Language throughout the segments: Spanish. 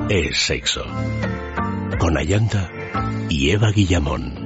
es sexo. Con Ayanta y Eva Guillamón.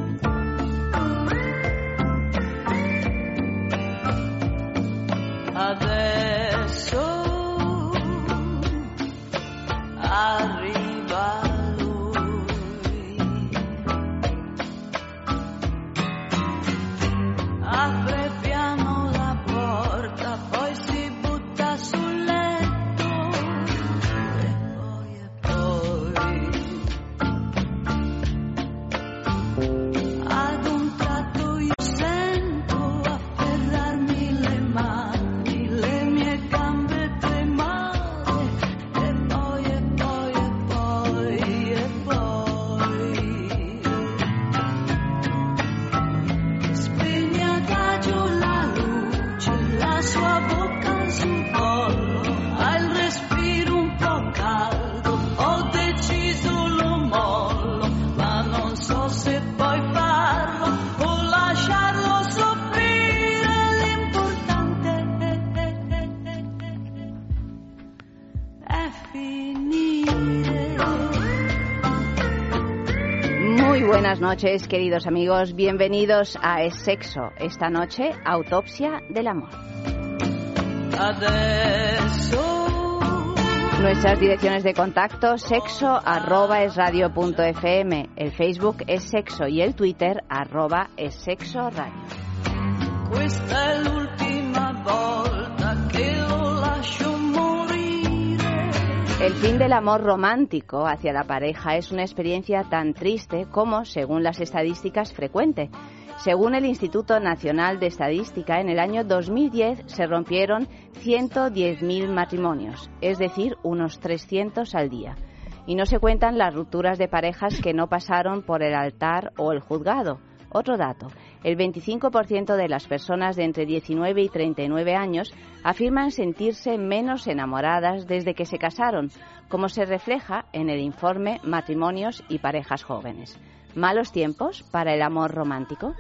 Buenas noches, queridos amigos. Bienvenidos a Es Sexo. Esta noche, Autopsia del Amor. Nuestras direcciones de contacto: sexo@esradio.fm. El Facebook es Sexo y el Twitter @essexoradio. El fin del amor romántico hacia la pareja es una experiencia tan triste como, según las estadísticas, frecuente. Según el Instituto Nacional de Estadística, en el año 2010 se rompieron 110.000 matrimonios, es decir, unos 300 al día. Y no se cuentan las rupturas de parejas que no pasaron por el altar o el juzgado. Otro dato: el 25% de las personas de entre 19 y 39 años afirman sentirse menos enamoradas desde que se casaron, como se refleja en el informe Matrimonios y Parejas Jóvenes. ¿Malos tiempos para el amor romántico?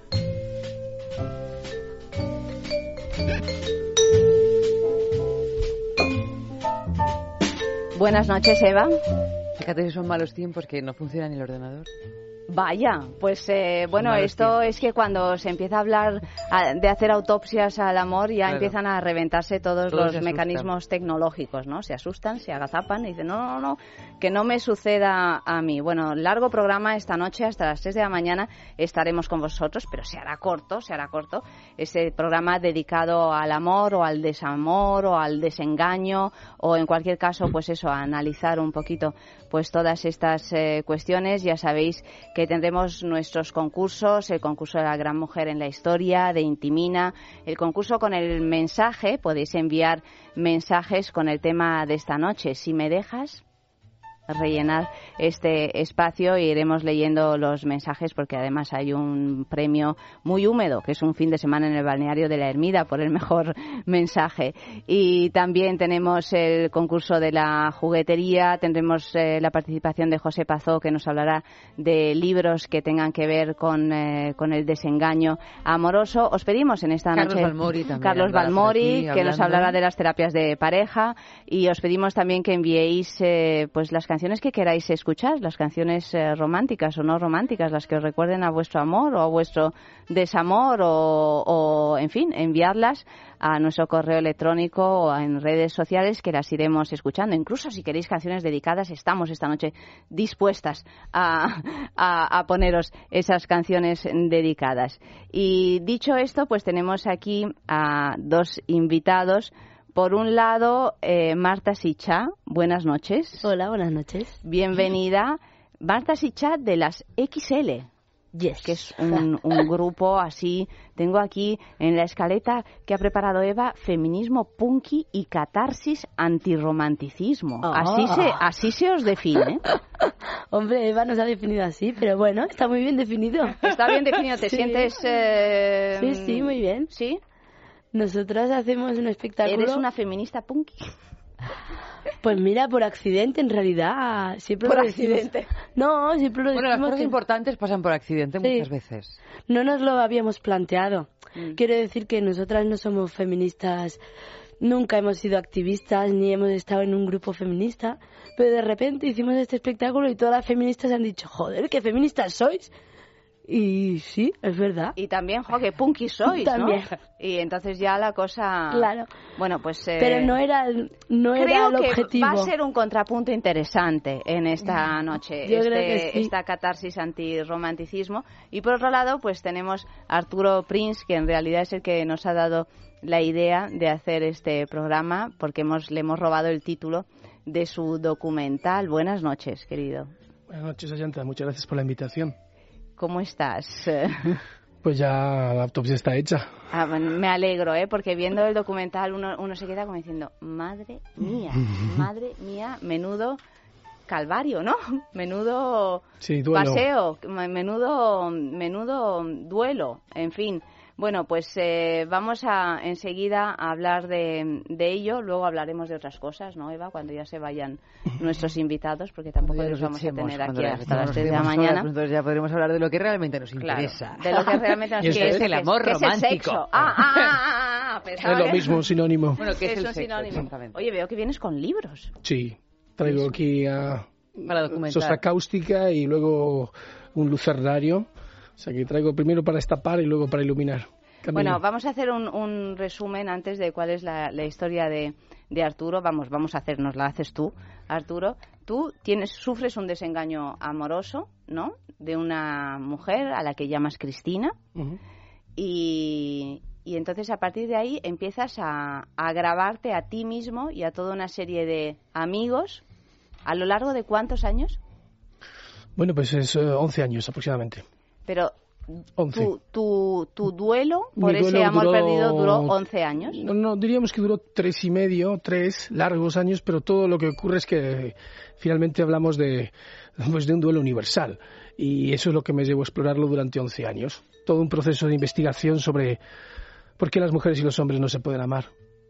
Buenas noches, Eva. Fíjate que son malos tiempos, que no funciona ni el ordenador. Vaya, pues bueno, esto es que cuando se empieza a hablar de hacer autopsias al amor ya empiezan a reventarse todos los mecanismos tecnológicos, ¿no? Se asustan, se agazapan y dicen, no, que no me suceda a mí. Bueno, largo programa esta noche, hasta las 3 de la mañana estaremos con vosotros, pero se hará corto. Ese programa dedicado al amor o al desamor o al desengaño o en cualquier caso, pues eso, a analizar un poquito pues todas estas cuestiones. Ya sabéis que tendremos nuestros concursos, el concurso de la gran mujer en la historia, de Intimina, el concurso con el mensaje. Podéis enviar mensajes con el tema de esta noche. Si me dejas rellenar este espacio, e iremos leyendo los mensajes porque además hay un premio muy húmedo, que es un fin de semana en el balneario de la Ermida por el mejor mensaje. Y también tenemos el concurso de la juguetería, tendremos la participación de José Pazó, que nos hablará de libros que tengan que ver con el desengaño amoroso. Os pedimos en esta noche Carlos Balmori, que nos hablará de las terapias de pareja, y os pedimos también que enviéis pues las canciones que queráis escuchar, las canciones románticas o no románticas, las que os recuerden a vuestro amor o a vuestro desamor o en fin, enviadlas a nuestro correo electrónico o en redes sociales, que las iremos escuchando. Incluso si queréis canciones dedicadas, estamos esta noche dispuestas a poneros esas canciones dedicadas. Y dicho esto, pues tenemos aquí a dos invitados. Por un lado, Marta Sichá, buenas noches. Hola, buenas noches. Bienvenida. Marta Sichá de las XL. Yes. Que es un grupo así. Tengo aquí en la escaleta que ha preparado Eva: feminismo punky y catarsis antirromanticismo. Oh. Así se os define. Hombre, Eva nos ha definido así, pero bueno, está muy bien definido. Está bien definido, ¿te sientes...? Sí, muy bien. ¿Sí? Nosotras hacemos un espectáculo... ¿Eres una feminista punky? Pues mira, por accidente, en realidad. Siempre por lo decimos. Accidente. No, siempre lo decimos. Bueno, las cosas importantes pasan por accidente muchas veces. No nos lo habíamos planteado. Quiero decir que nosotras no somos feministas nunca hemos sido activistas ni hemos estado en un grupo feminista, pero de repente hicimos este espectáculo y todas las feministas han dicho, joder, ¿qué feministas sois? Y sí, es verdad. Y también, qué punky sois, también. ¿no? Y entonces ya la cosa... Claro. Bueno, pues... pero no era el creo objetivo. Que va a ser un contrapunto interesante en esta noche. Yo creo que sí. Esta catarsis antirromanticismo. Y por otro lado, pues tenemos a Arturo Prince, que en realidad es el que nos ha dado la idea de hacer este programa, porque le hemos robado el título de su documental. Buenas noches, querido. Buenas noches, Ayanta. Muchas gracias por la invitación. ¿Cómo estás? Pues ya la autopsia está hecha. Bueno, me alegro, porque viendo el documental uno se queda como diciendo, madre mía, menudo calvario, ¿no? Menudo paseo, menudo duelo, en fin. Bueno, pues vamos a enseguida a hablar de ello, luego hablaremos de otras cosas, ¿no, Eva? Cuando ya se vayan nuestros invitados, porque tampoco los vamos a tener aquí hasta las 3 de la mañana. Entonces ya podremos hablar de lo que realmente nos interesa. Claro, de lo que realmente nos interesa, que es el amor romántico. Es el sexo. Es lo mismo, un sinónimo. Bueno, que es un sinónimo. Oye, veo que vienes con libros. Sí, traigo aquí para documentar. Sosa cáustica y luego un lucernario. O sea, que traigo primero para destapar y luego para iluminar. Bueno, vamos a hacer un resumen antes de cuál es la historia de Arturo. Vamos a hacernos, la haces tú, Arturo. Tú sufres un desengaño amoroso, ¿no? De una mujer a la que llamas Cristina. Uh-huh. Y entonces a partir de ahí empiezas a grabarte a ti mismo y a toda una serie de amigos. ¿A lo largo de cuántos años? Bueno, pues es 11 años aproximadamente. Pero tu duelo por ese amor perdido duró 11 años. No, diríamos que duró 3 largos años, pero todo lo que ocurre es que finalmente hablamos de un duelo universal. Y eso es lo que me llevó a explorarlo durante 11 años. Todo un proceso de investigación sobre por qué las mujeres y los hombres no se pueden amar.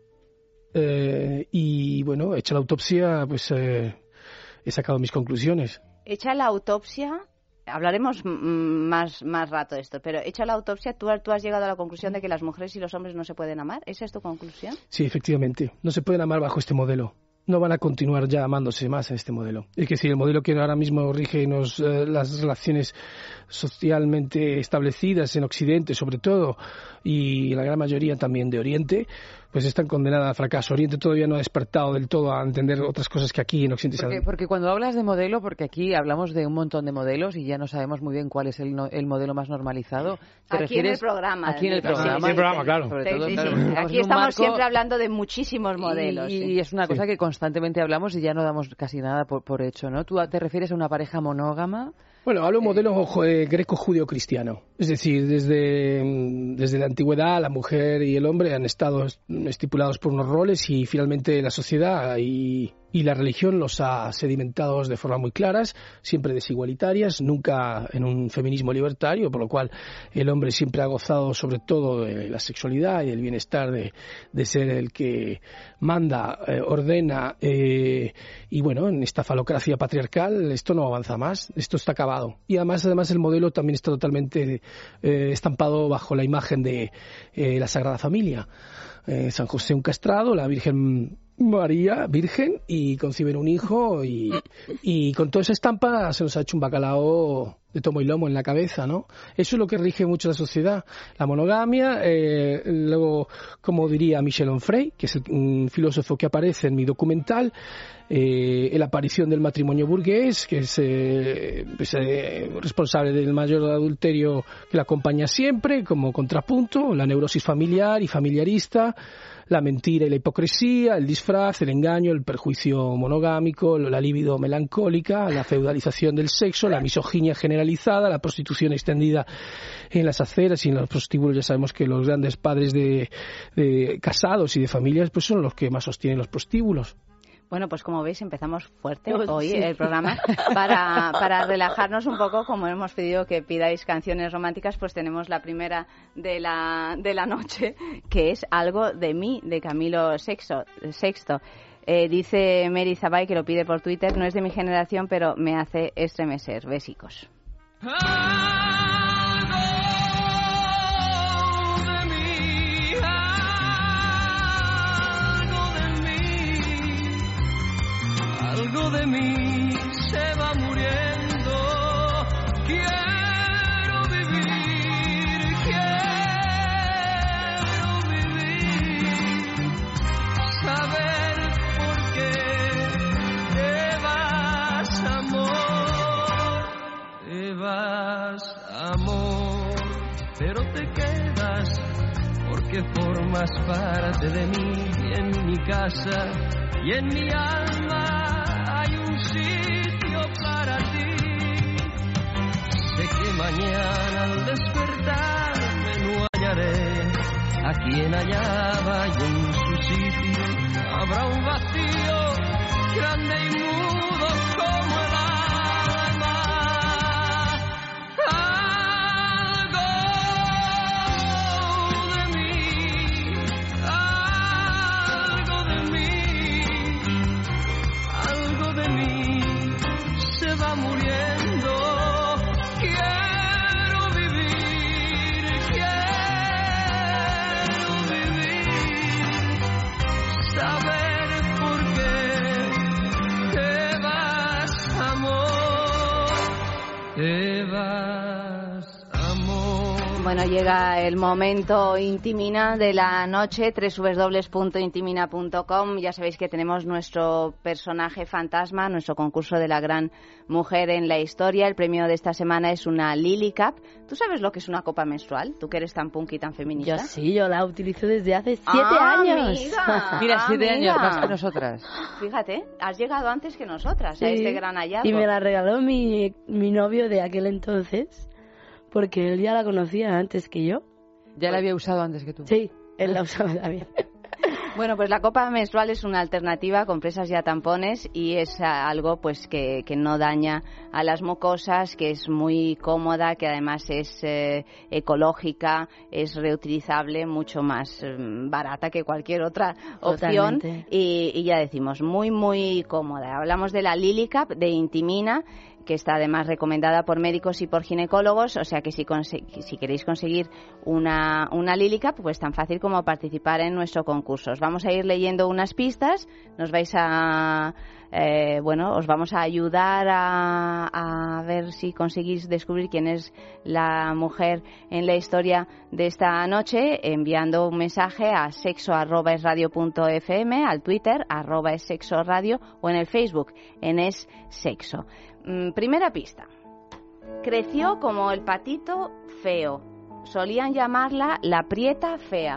Y bueno, hecha la autopsia, pues he sacado mis conclusiones. Hecha la autopsia... Hablaremos más rato de esto, pero hecha la autopsia, ¿tú has llegado a la conclusión de que las mujeres y los hombres no se pueden amar? ¿Esa es tu conclusión? Sí, efectivamente. No se pueden amar bajo este modelo. No van a continuar ya amándose más en este modelo. Es que si el modelo que ahora mismo rige las relaciones socialmente establecidas en Occidente, sobre todo, y la gran mayoría también de Oriente, pues están condenadas al fracaso. Oriente todavía no ha despertado del todo a entender otras cosas que aquí en Occidente se porque cuando hablas de modelo, porque aquí hablamos de un montón de modelos y ya no sabemos muy bien cuál es el modelo más normalizado. Aquí en el programa. Aquí en el programa, claro. Sobre todo, sí. Aquí estamos siempre hablando de muchísimos modelos. Y es una cosa que constantemente hablamos y ya no damos casi nada por hecho, ¿no? ¿Tú te refieres a una pareja monógama? Bueno, hablo de modelo greco-judeo-cristiano. Es decir, desde la antigüedad la mujer y el hombre han estado estipulados por unos roles y finalmente la sociedad y la religión los ha sedimentado de forma muy claras, siempre desigualitarias, nunca en un feminismo libertario, por lo cual el hombre siempre ha gozado sobre todo de la sexualidad y del bienestar de ser el que manda, ordena y bueno, en esta falocracia patriarcal esto no avanza más, esto está acabado. Y además el modelo también está totalmente estampado bajo la imagen de la Sagrada Familia. San José un castrado, la Virgen María virgen y conciben un hijo y con toda esa estampa se nos ha hecho un bacalao de tomo y lomo en la cabeza, ¿no? Eso es lo que rige mucho la sociedad, la monogamia, luego, como diría Michel Onfray, que es un filósofo que aparece en mi documental, la aparición del matrimonio burgués, que es responsable del mayor adulterio que la acompaña siempre, como contrapunto, la neurosis familiar y familiarista, la mentira y la hipocresía, el disfraz, el engaño, el perjuicio monogámico, la libido melancólica, la feudalización del sexo, la misoginia generalizada, la prostitución extendida en las aceras y en los prostíbulos. Ya sabemos que los grandes padres de casados y de familias pues son los que más sostienen los prostíbulos. Bueno, pues como veis empezamos fuerte hoy el programa para relajarnos un poco. Como hemos pedido que pidáis canciones románticas, pues tenemos la primera de la noche, que es Algo de mí, de Camilo Sexto. Dice Mary Zabay, que lo pide por Twitter, no es de mi generación, pero me hace estremecer. Besicos. algo de mí se va muriendo. Quiero vivir, saber por qué te vas, amor, pero te quedas porque formas parte de mí y en mi casa y en mi alma hay un sitio para ti. Sé que mañana al despertarme no hallaré a quien hallaba y en su sitio habrá un vacío grande y mudo como el alma. Algo de mí se va muriendo. Quiero vivir, saber por qué te vas, amor, te vas, amor. Bueno, llega el momento Intimina de la noche, www.intimina.com. Ya sabéis que tenemos nuestro personaje fantasma, nuestro concurso de la gran mujer en la historia. El premio de esta semana es una Lily Cup. ¿Tú sabes lo que es una copa menstrual? ¿Tú que eres tan punk y tan feminista? Yo sí, yo la utilizo desde hace 7 años. Amiga, Mira, 7 años más que nosotras. Fíjate, has llegado antes que nosotras Sí. a este gran hallazgo. Y me la regaló mi novio de aquel entonces, porque él ya la conocía antes que yo. ¿Ya la había usado antes que tú? Sí, él la usaba también. Bueno, pues la copa menstrual es una alternativa con presas y a tampones y es algo pues que no daña a las mucosas, que es muy cómoda, que además es ecológica, es reutilizable, mucho más barata que cualquier otra opción. Y ya decimos, muy, muy cómoda. Hablamos de la Lily Cup de Intimina, que está además recomendada por médicos y por ginecólogos, o sea que si queréis conseguir una Lily Cup, pues tan fácil como participar en nuestro concurso. Os vamos a ir leyendo unas pistas, os vamos a ayudar a ver si conseguís descubrir quién es la mujer en la historia de esta noche, enviando un mensaje a sexo@esradio.fm, al Twitter @essexoradio o en el Facebook en Es Sexo. Primera pista. Creció como el patito feo. Solían llamarla la prieta fea.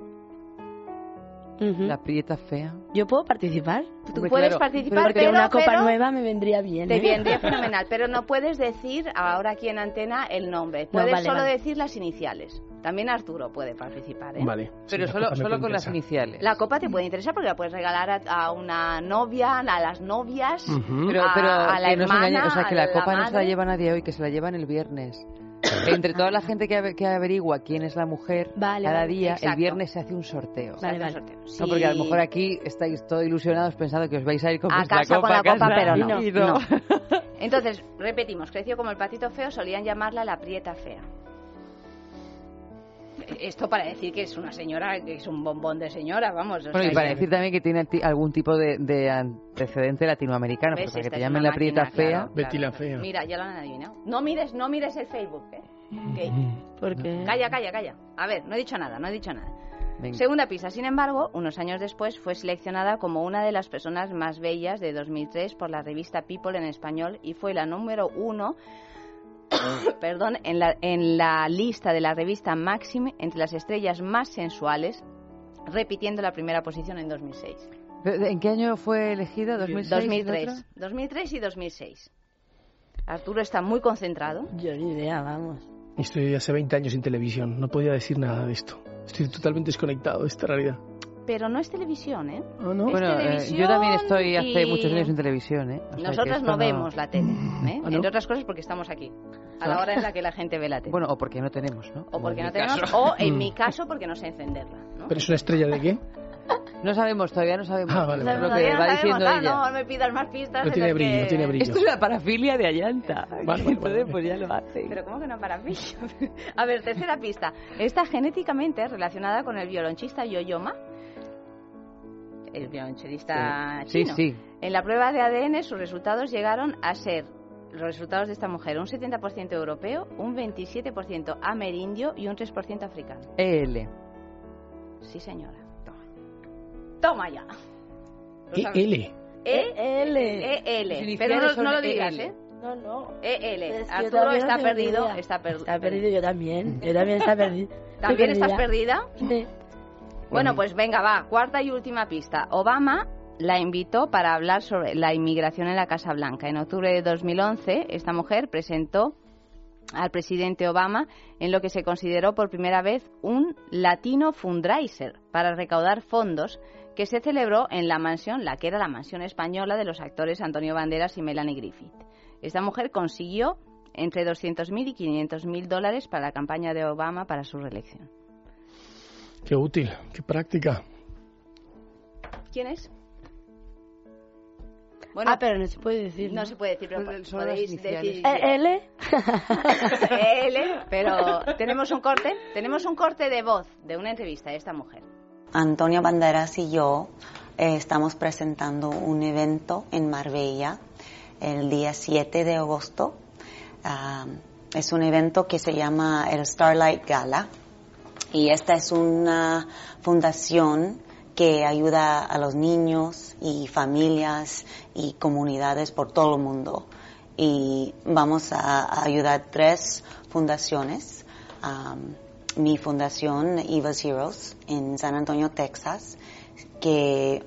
La prieta fea. ¿Yo puedo participar? Tú puedes participar, porque una copa nueva me vendría bien. Te vendría fenomenal, pero no puedes decir ahora aquí en antena el nombre. Puedes solo decir las iniciales. También Arturo puede participar, ¿eh? Vale. Pero solo con las iniciales. La copa te puede interesar porque la puedes regalar a una novia, a las novias, pero a la que no se hermana, engañe, o sea, que la copa madre. no se la lleva nadie hoy, que se la llevan el viernes. Entre toda la gente que averigua quién es la mujer cada día, exacto. El viernes se hace un sorteo. Vale. Sí. No, porque a lo mejor aquí estáis todos ilusionados pensando que os vais a ir con a vuestra casa copa con la copa, pero no. no. Entonces, repetimos, creció como el patito feo, solían llamarla la prieta fea. Esto para decir que es una señora, que es un bombón de señora, vamos. Bueno, y para decir también que tiene algún tipo de antecedente latinoamericano, porque que te llamen la prieta fea. Claro. Betty la fea. Mira, ya lo han adivinado. No mires el Facebook, ¿eh? Okay. ¿Por qué? Calla. A ver, no he dicho nada. Venga. Segunda pista, sin embargo, unos años después fue seleccionada como una de las personas más bellas de 2003 por la revista People en español y fue la número 1 en la lista de la revista Maxim entre las estrellas más sensuales, repitiendo la primera posición en 2006. ¿En qué año fue elegida? ¿2006? 2003 y 2006. Arturo está muy concentrado. Yo ni idea, vamos. Estoy hace 20 años en televisión, no podía decir nada de esto. Estoy totalmente desconectado de esta realidad. Pero no es televisión, ¿eh? ¿Ah, no? Bueno, yo también estoy hace muchos años en televisión, ¿eh? O sea, nosotras no vemos la tele, ¿eh? ¿Ah, no? Entre otras cosas porque estamos aquí, a la hora en la que la gente ve la tele. Bueno, o porque no tenemos, ¿no? O porque no tenemos, o en mi caso porque no sé encenderla, ¿no? ¿Pero es una estrella de qué? No sabemos, todavía no sabemos. Ah, vale, vale. Lo que va diciendo ella. No me pidas más pistas. No tiene brillo, no tiene brillo. Esto es una parafilia de Ayanta. Vale. Entonces, pues ya lo hace. Pero ¿cómo que no parafilia? A ver, tercera pista. Está genéticamente relacionada con el violonchista Yo-Yo Ma. el violonchelista chino. Sí. En la prueba de ADN sus resultados llegaron a ser, los resultados de esta mujer, un 70% europeo, un 27% amerindio y un 3% africano. EL. Sí, señora. Toma ya. EL. EL. Pero no lo digas, ¿eh? No. EL. Arturo está perdido. Está perdido, yo también. Está perdido. ¿También estás perdida? Sí. Bueno, pues venga, va. Cuarta y última pista. Obama la invitó para hablar sobre la inmigración en la Casa Blanca. En octubre de 2011, esta mujer presentó al presidente Obama en lo que se consideró por primera vez un Latino Fundraiser para recaudar fondos, que se celebró en la mansión, la que era la mansión española de los actores Antonio Banderas y Melanie Griffith. Esta mujer consiguió entre $200.000 y $500.000 para la campaña de Obama para su reelección. Qué útil, qué práctica. ¿Quién es? Bueno, pero no se puede decir. No se puede decir, pero podéis decir. L, pero tenemos un corte de voz de una entrevista de esta mujer. Antonio Banderas y yo estamos presentando un evento en Marbella el día 7 de agosto. Es un evento que se llama el Starlight Gala y esta es una fundación que ayuda a los niños y familias y comunidades por todo el mundo. Y vamos a ayudar 3 fundaciones. Mi fundación, Eva's Heroes, en San Antonio, Texas, que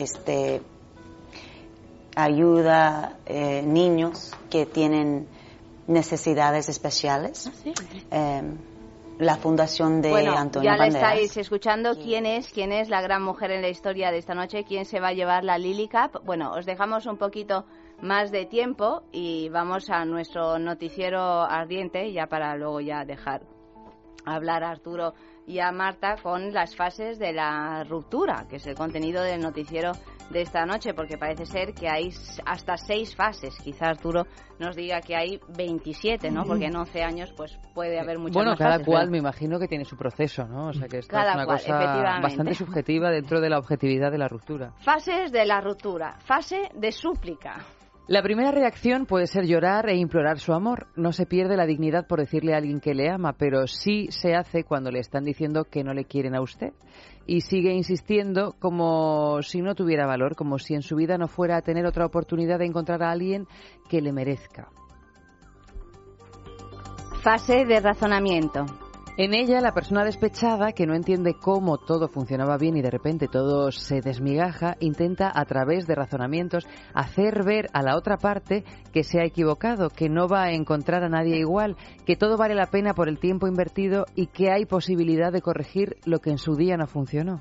ayuda niños que tienen necesidades especiales. ¿Sí? La fundación de Antonio Banderas. Ya le estáis escuchando. ¿Quién es la gran mujer en la historia de esta noche? ¿Quién se va a llevar la Lily Cup? Bueno, os dejamos un poquito más de tiempo y vamos a nuestro noticiero ardiente, ya para luego ya dejar hablar a Arturo y a Marta con las fases de la ruptura, que es el contenido del noticiero de esta noche, porque parece ser que hay hasta 6 fases. Quizá Arturo nos diga que hay 27, ¿no? Porque en 11 años pues puede haber muchas más cada fases, cual ¿verdad? Me imagino que tiene su proceso, ¿no? O sea que esto Cada es una cual, cosa bastante subjetiva dentro de la objetividad de la ruptura. Fases de la ruptura. Fase de súplica. La primera reacción puede ser llorar e implorar su amor. No se pierde la dignidad por decirle a alguien que le ama, pero sí se hace cuando le están diciendo que no le quieren a usted. Y sigue insistiendo como si no tuviera valor, como si en su vida no fuera a tener otra oportunidad de encontrar a alguien que le merezca. Fase de razonamiento. En ella, la persona despechada, que no entiende cómo todo funcionaba bien y de repente todo se desmigaja, intenta a través de razonamientos hacer ver a la otra parte que se ha equivocado, que no va a encontrar a nadie igual, que todo vale la pena por el tiempo invertido y que hay posibilidad de corregir lo que en su día no funcionó.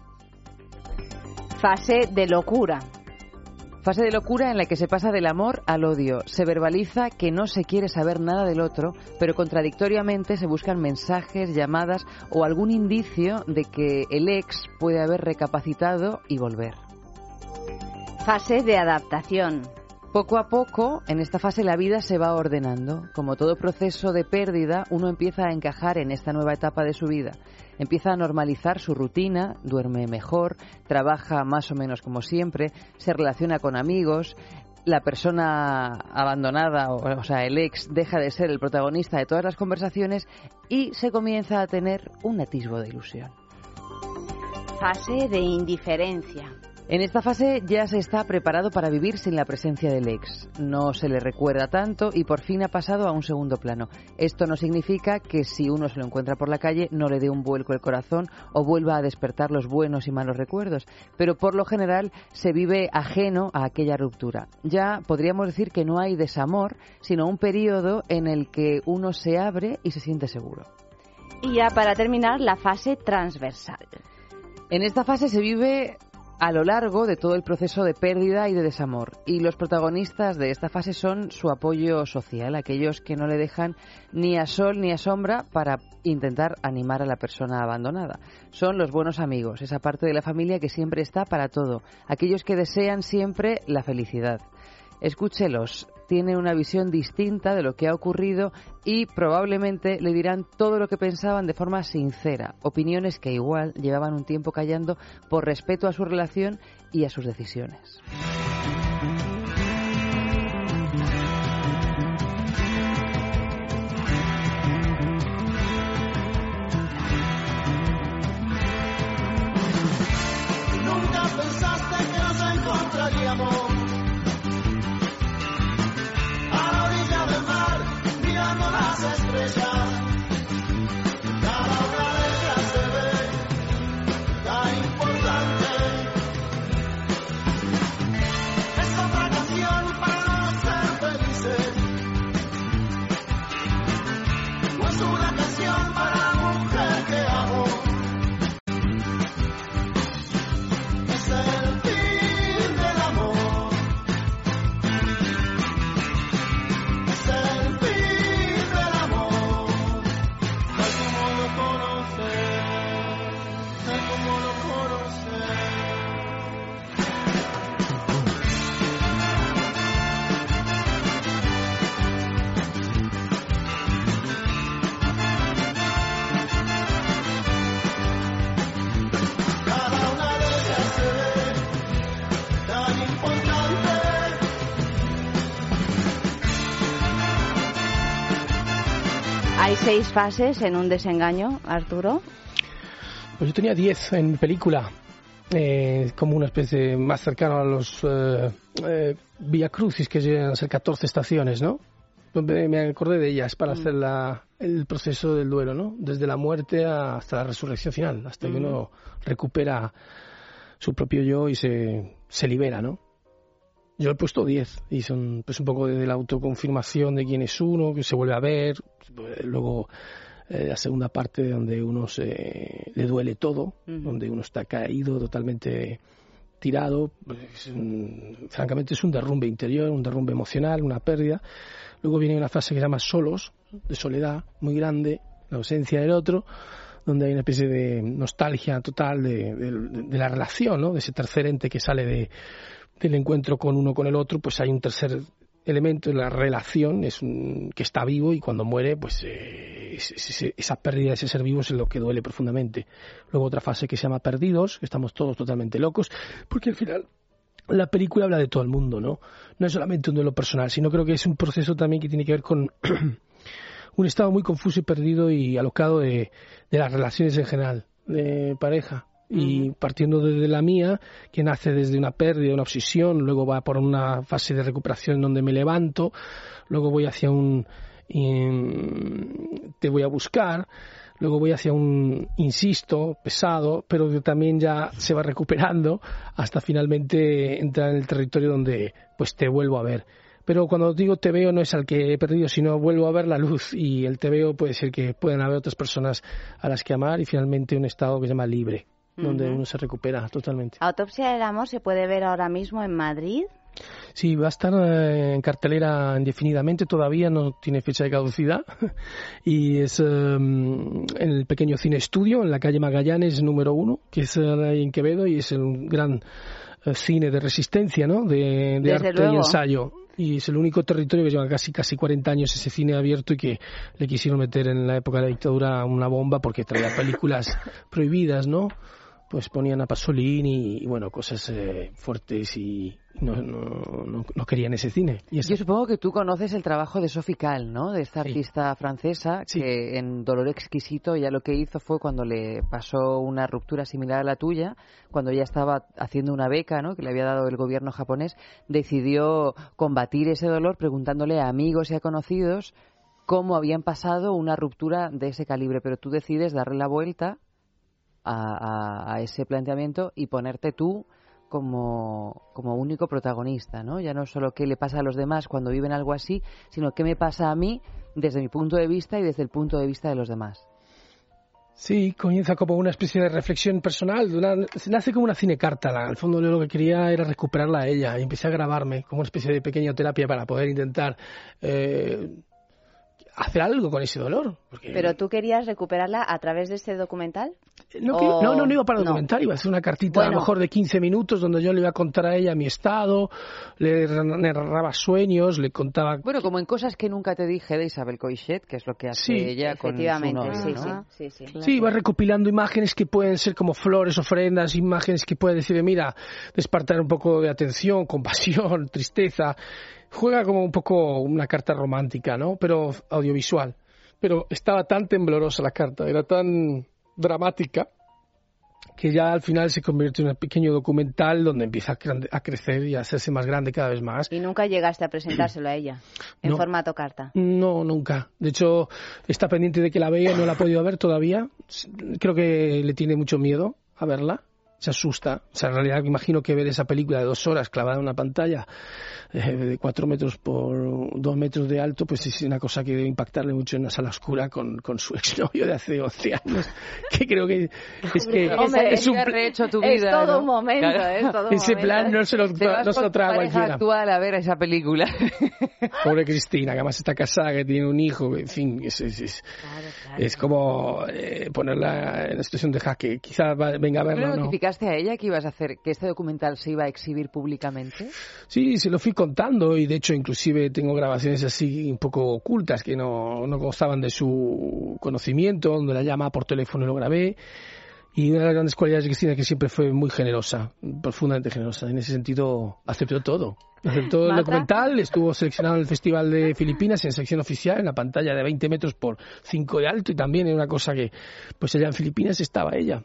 Fase de locura. Fase de locura en la que se pasa del amor al odio. Se verbaliza que no se quiere saber nada del otro, pero contradictoriamente se buscan mensajes, llamadas o algún indicio de que el ex puede haber recapacitado y volver. Fase de adaptación. Poco a poco, en esta fase la vida se va ordenando. Como todo proceso de pérdida, uno empieza a encajar en esta nueva etapa de su vida. Empieza a normalizar su rutina, duerme mejor, trabaja más o menos como siempre, se relaciona con amigos. La persona abandonada, o sea, el ex, deja de ser el protagonista de todas las conversaciones y se comienza a tener un atisbo de ilusión. Fase de indiferencia. En esta fase ya se está preparado para vivir sin la presencia del ex. No se le recuerda tanto y por fin ha pasado a un segundo plano. Esto no significa que si uno se lo encuentra por la calle no le dé un vuelco el corazón o vuelva a despertar los buenos y malos recuerdos, pero por lo general se vive ajeno a aquella ruptura. Ya podríamos decir que no hay desamor, sino un periodo en el que uno se abre y se siente seguro. Y ya para terminar, la fase transversal. En esta fase se vive a lo largo de todo el proceso de pérdida y de desamor. Y los protagonistas de esta fase son su apoyo social, aquellos que no le dejan ni a sol ni a sombra para intentar animar a la persona abandonada. Son los buenos amigos, esa parte de la familia que siempre está para todo, aquellos que desean siempre la felicidad. Escúchelos. tiene una visión distinta de lo que ha ocurrido y probablemente le dirán todo lo que pensaban de forma sincera, opiniones que igual llevaban un tiempo callando por respeto a su relación y a sus decisiones. ¿Hay 6 fases en un desengaño, Arturo? Pues yo tenía 10 en mi película, como una especie más cercano a los Via Crucis, que llegan a ser 14 estaciones, ¿no? Me acordé de ellas para hacer el proceso del duelo, ¿no? Desde la muerte hasta la resurrección final, hasta que uno recupera su propio yo y se libera, ¿no? Yo he puesto 10 y son pues un poco de la autoconfirmación de quién es uno, que se vuelve a ver, luego la segunda parte donde uno le duele todo, donde uno está caído, totalmente tirado, francamente es un derrumbe interior, un derrumbe emocional, una pérdida. Luego viene una fase que se llama solos, de soledad muy grande, la ausencia del otro, donde hay una especie de nostalgia total de la relación, ¿no? De ese tercer ente que sale del encuentro con uno con el otro, pues hay un tercer elemento de la relación que está vivo y cuando muere, pues esa pérdida de ese ser vivo es lo que duele profundamente. Luego otra fase que se llama perdidos, que estamos todos totalmente locos, porque al final la película habla de todo el mundo, ¿no? No es solamente un duelo personal, sino creo que es un proceso también que tiene que ver con un estado muy confuso y perdido y alocado de las relaciones en general, de pareja. Y partiendo desde la mía, que nace desde una pérdida, una obsesión, luego va por una fase de recuperación donde me levanto, luego voy hacia te voy a buscar, luego voy hacia un insisto, pesado, pero que también ya se va recuperando hasta finalmente entrar en el territorio donde pues te vuelvo a ver. Pero cuando digo te veo no es al que he perdido, sino vuelvo a ver la luz, y el te veo puede ser que puedan haber otras personas a las que amar y finalmente un estado que se llama libre, donde uno se recupera totalmente. Autopsia del amor se puede ver ahora mismo en Madrid. Sí, va a estar en cartelera indefinidamente, todavía no tiene fecha de caducidad y es en el pequeño cine estudio en la calle Magallanes número 1, que es ahí en Quevedo, y es un gran cine de resistencia, ¿no? De arte luego. Y ensayo. Y es el único territorio que lleva casi 40 años ese cine abierto y que le quisieron meter en la época de la dictadura una bomba porque traía películas prohibidas, ¿no? Pues ponían a Pasolini y bueno, cosas fuertes y no querían ese cine. Y yo supongo que tú conoces el trabajo de Sophie Calle, ¿no? De esta artista francesa que en Dolor Exquisito ya lo que hizo fue cuando le pasó una ruptura similar a la tuya, cuando ella estaba haciendo una beca, ¿no? Que le había dado el gobierno japonés, decidió combatir ese dolor preguntándole a amigos y a conocidos cómo habían pasado una ruptura de ese calibre, pero tú decides darle la vuelta a ese planteamiento y ponerte tú como único protagonista, ¿no? Ya no solo qué le pasa a los demás cuando viven algo así, sino qué me pasa a mí desde mi punto de vista y desde el punto de vista de los demás. Sí, comienza como una especie de reflexión personal, nace como una cinecarta. Al fondo yo lo que quería era recuperarla a ella y empecé a grabarme como una especie de pequeña terapia para poder intentar hacer algo con ese dolor. ¿Pero tú querías recuperarla a través de este documental? No iba para documental, iba a hacer una cartita a lo mejor de 15 minutos donde yo le iba a contar a ella mi estado, le narraba sueños, le contaba... Bueno, como en Cosas que nunca te dije de Isabel Coixet, que es lo que hace ella con su novio, ¿no? Sí, claro. Sí, iba recopilando imágenes que pueden ser como flores, ofrendas, imágenes que pueden decir, mira, despertar un poco de atención, compasión, tristeza. Juega como un poco una carta romántica, ¿no? Pero audiovisual. Pero estaba tan temblorosa la carta, era tan dramática, que ya al final se convierte en un pequeño documental donde empieza a crecer y a hacerse más grande cada vez más. ¿Y nunca llegaste a presentárselo a ella en formato carta? No, nunca. De hecho, está pendiente de que la vea, no la ha podido ver todavía. Creo que le tiene mucho miedo a verla. Se asusta. O sea, en realidad imagino que ver esa película de 2 horas clavada en una pantalla de 4 metros por 2 metros de alto, pues es una cosa que debe impactarle mucho en una sala oscura con su exnovio de hace 11 años, que creo que es un rehecho tu vida, es todo, ¿no? un momento, es todo un ese momento. plan no se lo traga cualquiera. Actual a ver esa película. Pobre Cristina, que además está casada, que tiene un hijo, en fin, es como ponerla en la situación de jaque. Quizá venga a verlo, ¿no? ¿Notificaste a ella que ibas a hacer, que este documental se iba a exhibir públicamente? Sí, se lo fui contando y de hecho inclusive tengo grabaciones así un poco ocultas que no gozaban de su conocimiento, donde la llamaba por teléfono y lo grabé. Y una de las grandes cualidades de Cristina es que siempre fue muy generosa, profundamente generosa. En ese sentido aceptó todo. Aceptó el documental, estuvo seleccionado en el Festival de Filipinas en sección oficial, en la pantalla de 20 metros por 5 de alto, y también en una cosa que, pues allá en Filipinas estaba ella.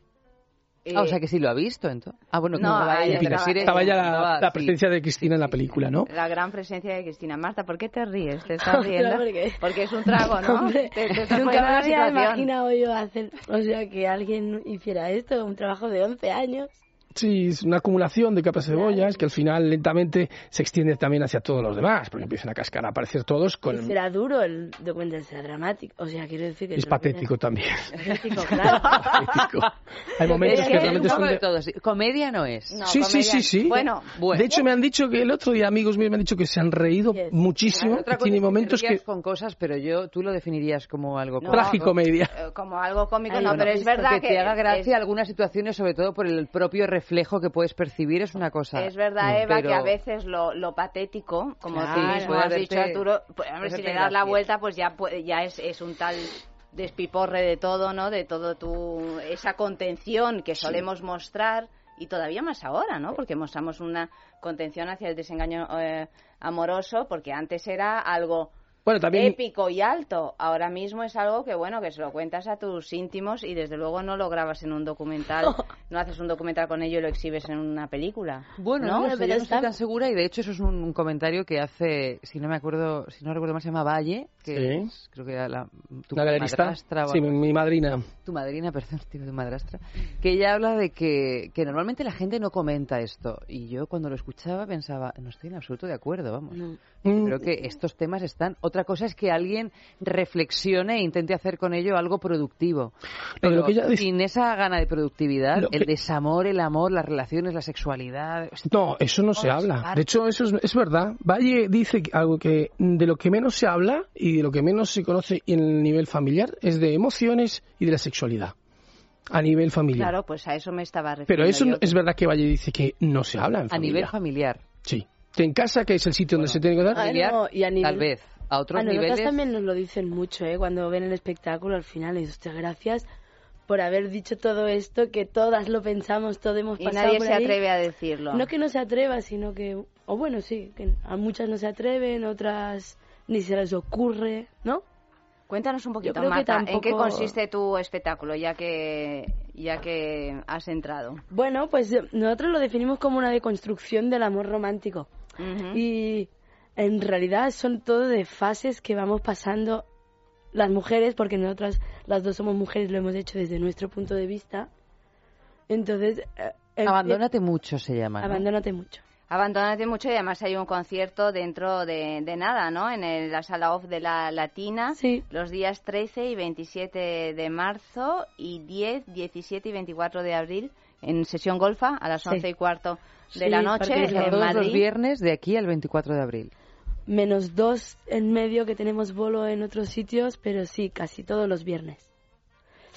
O sea que sí lo ha visto, entonces. Bueno, no, estaba ya la presencia de Cristina en la película, ¿no? La gran presencia de Cristina. Marta, ¿por qué te ríes? ¿Te estás riendo? Porque es un trago, ¿no? Hombre, nunca me había imaginado yo hacer, que alguien hiciera esto, un trabajo de 11 años. Sí, es una acumulación de capas de cebollas que al final lentamente se extiende también hacia todos los demás, porque empiezan a cascar, a aparecer todos con... Será duro el documental, será dramático, quiero decir que... Es patético también. Patético, claro. Patético. Hay momentos que realmente son de todo. Comedia no es. No, sí. Bueno. De hecho, me han dicho que el otro día amigos míos me han dicho que se han reído muchísimo. Otra tiene momentos que... con cosas, pero tú lo definirías como algo... Tragicomedia. Como algo cómico, pero es verdad que te haga gracia algunas situaciones, sobre todo por el propio reflejo que puedes percibir, es una cosa. Es verdad, Eva, que a veces lo patético, como tú mismo has dicho, Arturo, pues, hombre, si le das la vuelta, pues ya es un tal despiporre de todo, ¿no? De todo esa contención que solemos mostrar, y todavía más ahora, ¿no? Porque mostramos una contención hacia el desengaño amoroso, porque antes era algo también... épico y alto. Ahora mismo es algo que se lo cuentas a tus íntimos y desde luego no lo grabas en un documental, no haces un documental con ello y lo exhibes en una película. Bueno, ¿no? Yo no estoy tan segura, y de hecho eso es un comentario que hace, si no recuerdo más, se llama Valle, que es, creo que era tu madrastra. Sí, mi madrina. Tu madrina, perdón, tu madrastra. Que ella habla de que normalmente la gente no comenta esto, y yo cuando lo escuchaba pensaba, no estoy en absoluto de acuerdo, vamos. Creo que estos temas están... Otra cosa es que alguien reflexione e intente hacer con ello algo productivo. Pero sin esa gana de productividad, el desamor, el amor, las relaciones, la sexualidad... No, eso no se habla. De hecho, eso es verdad. Valle dice algo que de lo que menos se habla y de lo que menos se conoce en el nivel familiar es de emociones y de la sexualidad. A nivel familiar. Claro, pues a eso me estaba refiriendo. Pero eso es verdad que Valle dice que no se habla en familia. A nivel familiar. Sí. En casa, que es el sitio donde se tiene que dar. Familiar, y a nivel... tal vez. A otros niveles también nos lo dicen mucho, cuando ven el espectáculo al final, y hostia, gracias por haber dicho todo esto, que todas lo pensamos, todos hemos pasado y nadie por se ahí. atreve a decirlo. No que no se atreva, sino que, sí, que a muchas no se atreven, otras ni se les ocurre, ¿no? Cuéntanos un poquito, Marta, ¿en qué consiste tu espectáculo, ya que has entrado? Bueno, pues nosotros lo definimos como una deconstrucción del amor romántico. Y en realidad son todo de fases que vamos pasando las mujeres, porque nosotras las dos somos mujeres, lo hemos hecho desde nuestro punto de vista. Entonces... Abandónate mucho se llama, ¿no? Abandónate mucho. Abandónate mucho, y además hay un concierto dentro de nada, ¿no? En la sala off de la Latina, los días 13 y 27 de marzo y 10, 17 y 24 de abril en Sesión Golfa a las 11:15 de la noche en todos Madrid. Los viernes de aquí al 24 de abril. Menos 2 en medio, que tenemos bolo en otros sitios, pero sí, casi todos los viernes.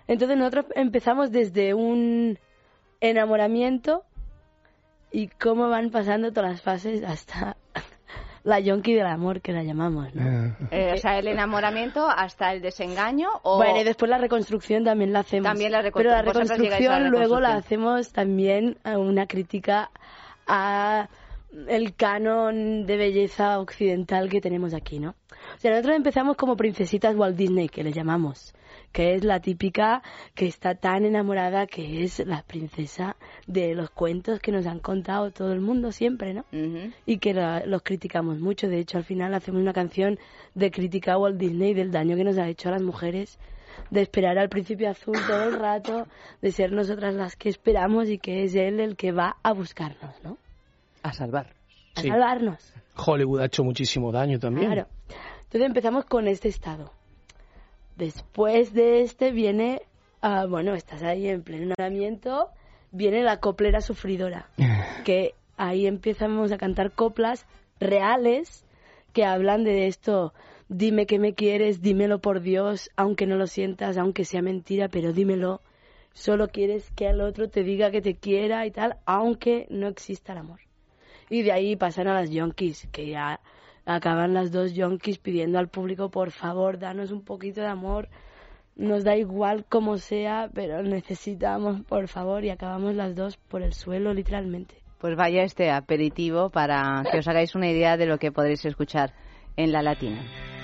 Entonces nosotros empezamos desde un enamoramiento y cómo van pasando todas las fases hasta la yonki del amor, que la llamamos, ¿no? O sea, el enamoramiento hasta el desengaño. O... Bueno, y después la reconstrucción también la hacemos. También la Pero la reconstrucción luego la hacemos también a una crítica a el canon de belleza occidental que tenemos aquí, ¿no? O sea, nosotros empezamos como princesitas Walt Disney, que le llamamos, que es la típica que está tan enamorada, que es la princesa de los cuentos que nos han contado todo el mundo siempre, ¿no? Uh-huh. Y que los criticamos mucho. De hecho, al final hacemos una canción de crítica a Walt Disney del daño que nos ha hecho a las mujeres, de esperar al príncipe azul todo el rato, de ser nosotras las que esperamos y que es él el que va a buscarnos, ¿no? A salvarnos. A salvarnos. Hollywood ha hecho muchísimo daño también. Claro. Entonces empezamos con este estado. Después de este viene, estás ahí en pleno enamoramiento, viene la coplera sufridora, que ahí empezamos a cantar coplas reales que hablan de esto: dime que me quieres, dímelo por Dios, aunque no lo sientas, aunque sea mentira, pero dímelo. Solo quieres que el otro te diga que te quiera y tal, aunque no exista el amor. Y de ahí pasan a las yonkis, que ya acaban las dos yonkis pidiendo al público: por favor, danos un poquito de amor, nos da igual como sea, pero necesitamos, por favor, y acabamos las dos por el suelo, literalmente. Pues vaya este aperitivo para que os hagáis una idea de lo que podréis escuchar en La Latina.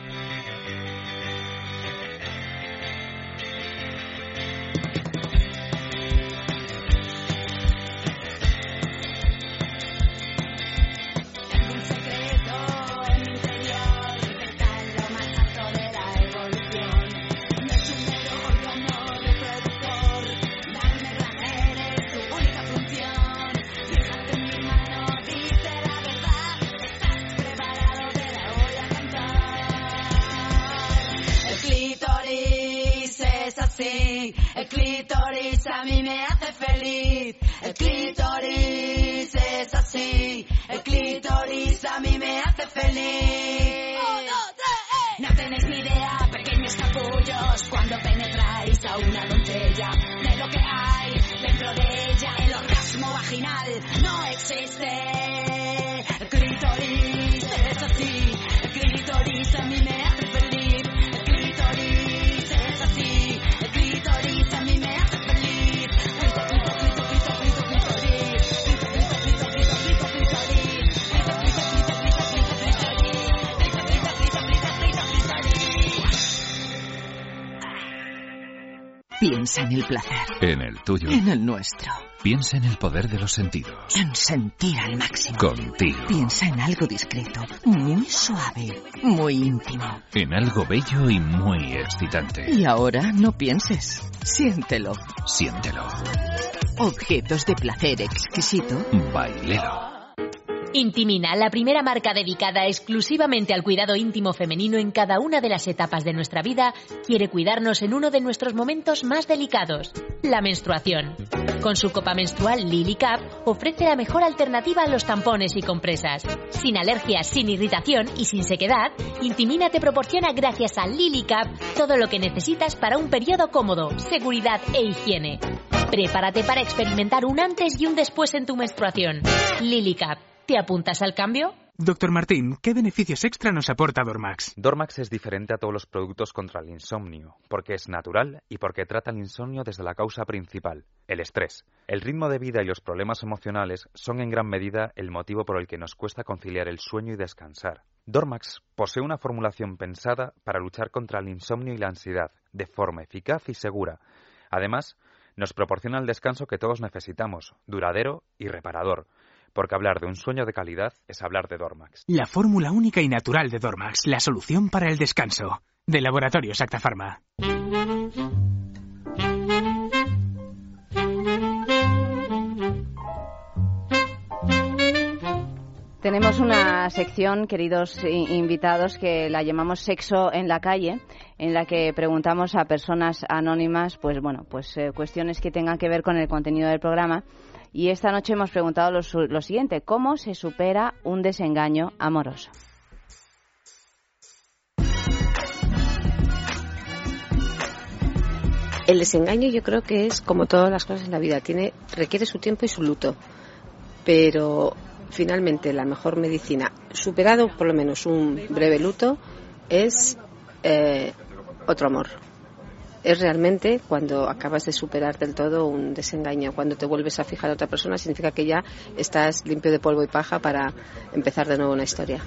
El clítoris a mí me hace feliz. El clítoris es así. El clítoris a mí me hace feliz. 1, 2, 3, No tenéis ni idea, pequeños capullos, cuando penetráis a una doncella, de lo que hay dentro de ella. El orgasmo vaginal no existe. El clítoris es así. El clítoris a mí me hace feliz. El clítoris es así. El clítoris a mí me hace feliz. Clito, clito, clito, clito, clito, clitoris. Clito, clito, clito, clito, clito, clitoris. Clito, clito, clito, clito, clito, clitoris. Clito, clito, clito, clito, clito, clitoris. Piensa en el placer. En el tuyo. En el nuestro. Piensa en el poder de los sentidos. En sentir al máximo. Contigo. Piensa en algo discreto, muy suave, muy íntimo. En algo bello y muy excitante. Y ahora no pienses. Siéntelo. Siéntelo. Objetos de placer exquisito. Bailelo. Intimina, la primera marca dedicada exclusivamente al cuidado íntimo femenino en cada una de las etapas de nuestra vida, quiere cuidarnos en uno de nuestros momentos más delicados, la menstruación. Con su copa menstrual Lily Cup ofrece la mejor alternativa a los tampones y compresas. Sin alergias, sin irritación y sin sequedad, Intimina te proporciona gracias a Lily Cup todo lo que necesitas para un periodo cómodo, seguridad e higiene. Prepárate para experimentar un antes y un después en tu menstruación. Lily Cup. ¿Te apuntas al cambio? Doctor Martín, ¿qué beneficios extra nos aporta Dormax? Dormax es diferente a todos los productos contra el insomnio, porque es natural y porque trata el insomnio desde la causa principal, el estrés. El ritmo de vida y los problemas emocionales son en gran medida el motivo por el que nos cuesta conciliar el sueño y descansar. Dormax posee una formulación pensada para luchar contra el insomnio y la ansiedad, de forma eficaz y segura. Además, nos proporciona el descanso que todos necesitamos, duradero y reparador. Porque hablar de un sueño de calidad es hablar de Dormax. La fórmula única y natural de Dormax, la solución para el descanso. De Laboratorios Acta Pharma. Tenemos una sección, queridos invitados, que la llamamos Sexo en la calle, en la que preguntamos a personas anónimas, cuestiones que tengan que ver con el contenido del programa. Y esta noche hemos preguntado lo siguiente: ¿cómo se supera un desengaño amoroso? El desengaño yo creo que es como todas las cosas en la vida, requiere su tiempo y su luto, pero finalmente la mejor medicina, superado por lo menos un breve luto, es otro amor. Es realmente cuando acabas de superar del todo un desengaño, cuando te vuelves a fijar a otra persona, significa que ya estás limpio de polvo y paja para empezar de nuevo una historia.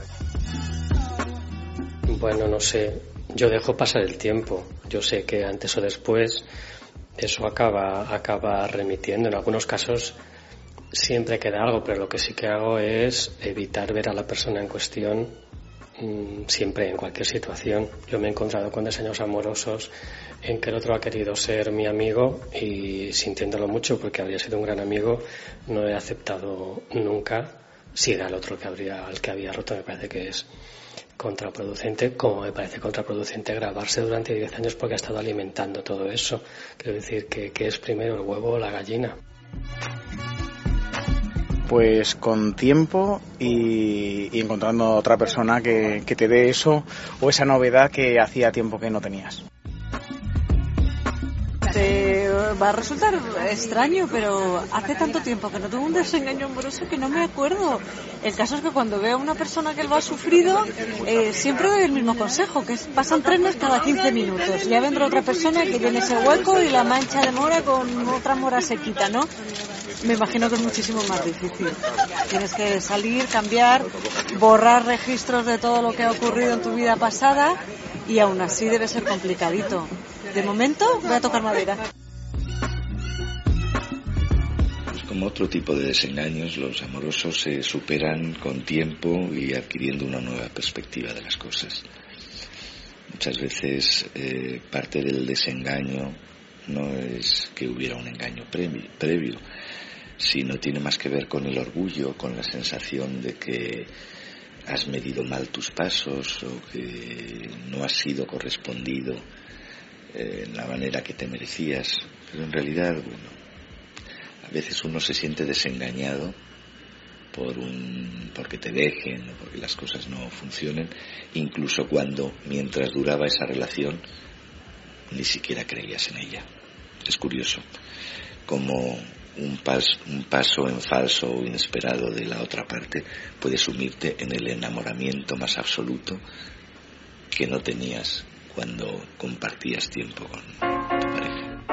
Bueno, no sé, yo dejo pasar el tiempo. Yo sé que antes o después eso acaba remitiendo. En algunos casos siempre queda algo, pero lo que sí que hago es evitar ver a la persona en cuestión siempre, en cualquier situación. Yo me he encontrado con desengaños amorosos en que el otro ha querido ser mi amigo y, sintiéndolo mucho porque habría sido un gran amigo, no he aceptado nunca si era el otro al que había roto. Me parece que es contraproducente, como me parece contraproducente grabarse durante 10 años porque ha estado alimentando todo eso. Quiero decir que es primero el huevo o la gallina. Pues con tiempo y encontrando a otra persona que te dé eso o esa novedad que hacía tiempo que no tenías. Te va a resultar extraño, pero hace tanto tiempo que no tuve un desengaño amoroso que no me acuerdo. El caso es que cuando veo a una persona que lo ha sufrido, siempre doy el mismo consejo, que pasan trenes cada 15 minutos. Ya vendrá otra persona que llene ese hueco y la mancha de mora con otra mora se quita, ¿no? Me imagino que es muchísimo más difícil. Tienes que salir, cambiar, borrar registros de todo lo que ha ocurrido en tu vida pasada y aún así debe ser complicadito. De momento voy a tocar madera. Pues como otro tipo de desengaños, los amorosos se superan con tiempo y adquiriendo una nueva perspectiva de las cosas. Muchas veces parte del desengaño no es que hubiera un engaño previo, sino tiene más que ver con el orgullo, con la sensación de que has medido mal tus pasos o que no has sido correspondido en la manera que te merecías. Pero en realidad, bueno, a veces uno se siente desengañado porque te dejen o porque las cosas no funcionen, incluso cuando, mientras duraba esa relación, ni siquiera creías en ella. Es curioso cómo un paso en falso o inesperado de la otra parte puede sumirte en el enamoramiento más absoluto que no tenías cuando compartías tiempo con tu pareja.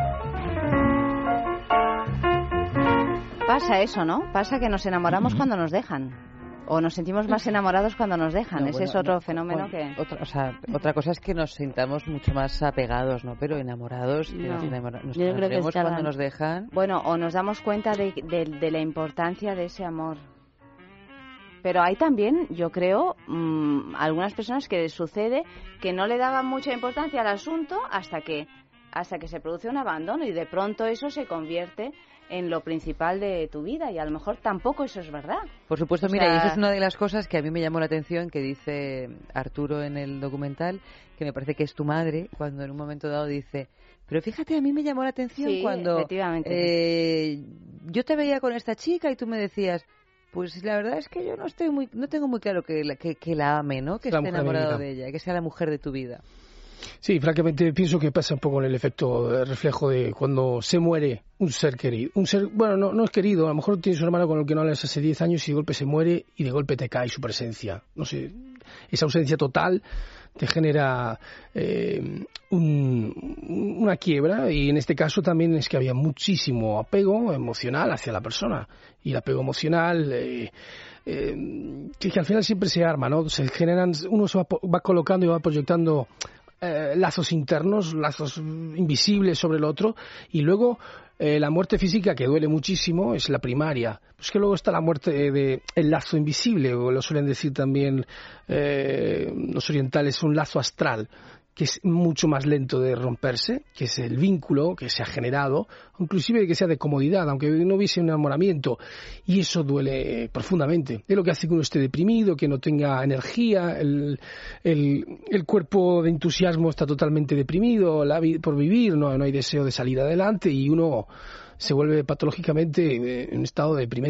Pasa eso, ¿no? Pasa que nos enamoramos cuando nos dejan. O nos sentimos más enamorados cuando nos dejan. Ese es otro fenómeno que... Otra cosa es que nos sintamos mucho más apegados, ¿no? Pero enamorados, nos enamoramos cuando nos dejan. Bueno, o nos damos cuenta de la importancia de ese amor. Pero hay también, yo creo, algunas personas que les sucede que no le daban mucha importancia al asunto hasta que se produce un abandono y de pronto eso se convierte en lo principal de tu vida y a lo mejor tampoco eso es verdad. Por supuesto, mira, y eso es una de las cosas que a mí me llamó la atención que dice Arturo en el documental, que me parece que es tu madre, cuando en un momento dado dice, pero fíjate, a mí me llamó la atención cuando yo te veía con esta chica y tú me decías, pues la verdad es que yo no tengo muy claro que la ame, ¿no? Que esté enamorado de ella, que sea la mujer de tu vida. Sí, francamente pienso que pasa un poco en el efecto reflejo de cuando se muere un ser querido. Un ser, bueno, no es querido, a lo mejor tienes un hermano con el que no hablas hace 10 años y de golpe se muere y de golpe te cae su presencia. No sé, esa ausencia total te genera una quiebra y en este caso también es que había muchísimo apego emocional hacia la persona y el apego emocional... que al final siempre se arma, ¿no? Se generan, uno se va colocando y va proyectando lazos internos, lazos invisibles sobre el otro y luego la muerte física, que duele muchísimo, es la primaria. Pues que luego está la muerte el lazo invisible, o lo suelen decir también los orientales, un lazo astral, que es mucho más lento de romperse, que es el vínculo que se ha generado, inclusive que sea de comodidad, aunque no hubiese un enamoramiento, y eso duele profundamente. Es lo que hace que uno esté deprimido, que no tenga energía, el cuerpo de entusiasmo está totalmente deprimido por vivir, no hay deseo de salir adelante y uno se vuelve patológicamente en un estado deprimente.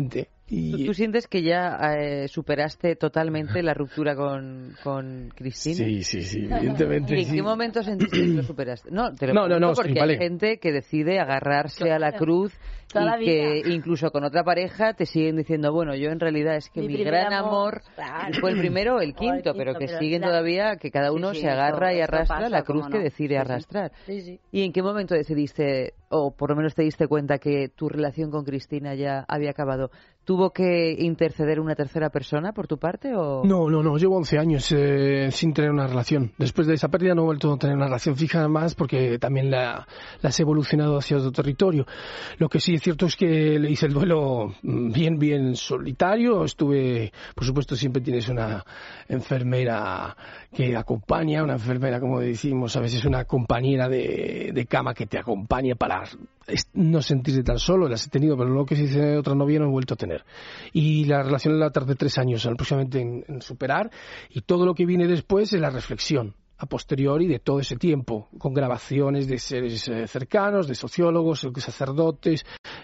¿Tú sientes que ya superaste totalmente la ruptura con Cristina? Sí, evidentemente. ¿Y en qué momento sentiste que lo superaste? No, te lo pregunto porque vale. hay gente que decide agarrarse a la cruz y que incluso con otra pareja te siguen diciendo, bueno, yo en realidad es que mi gran amor fue el primero o el quinto, pero que siguen todavía, que cada uno se agarra y arrastra la cruz que decide arrastrar. Sí. ¿Y en qué momento decidiste, o por lo menos te diste cuenta que tu relación con Cristina ya había acabado? ¿Tuvo que interceder una tercera persona por tu parte? ¿O? No, llevo 11 años sin tener una relación. Después de esa pérdida no he vuelto a tener una relación fija más porque también la has evolucionado hacia otro territorio. Lo que sí es cierto es que le hice el duelo bien solitario. Estuve, por supuesto, siempre tienes una enfermera que acompaña, una enfermera, como decimos, a veces una compañera de cama que te acompaña para no sentirte tan solo. Las he tenido, pero lo que se dice de otra novia no he vuelto a tener. Y la relación la tardé 3 años aproximadamente en superar, y todo lo que viene después es la reflexión a posteriori de todo ese tiempo, con grabaciones de seres cercanos, de sociólogos, sacerdotes,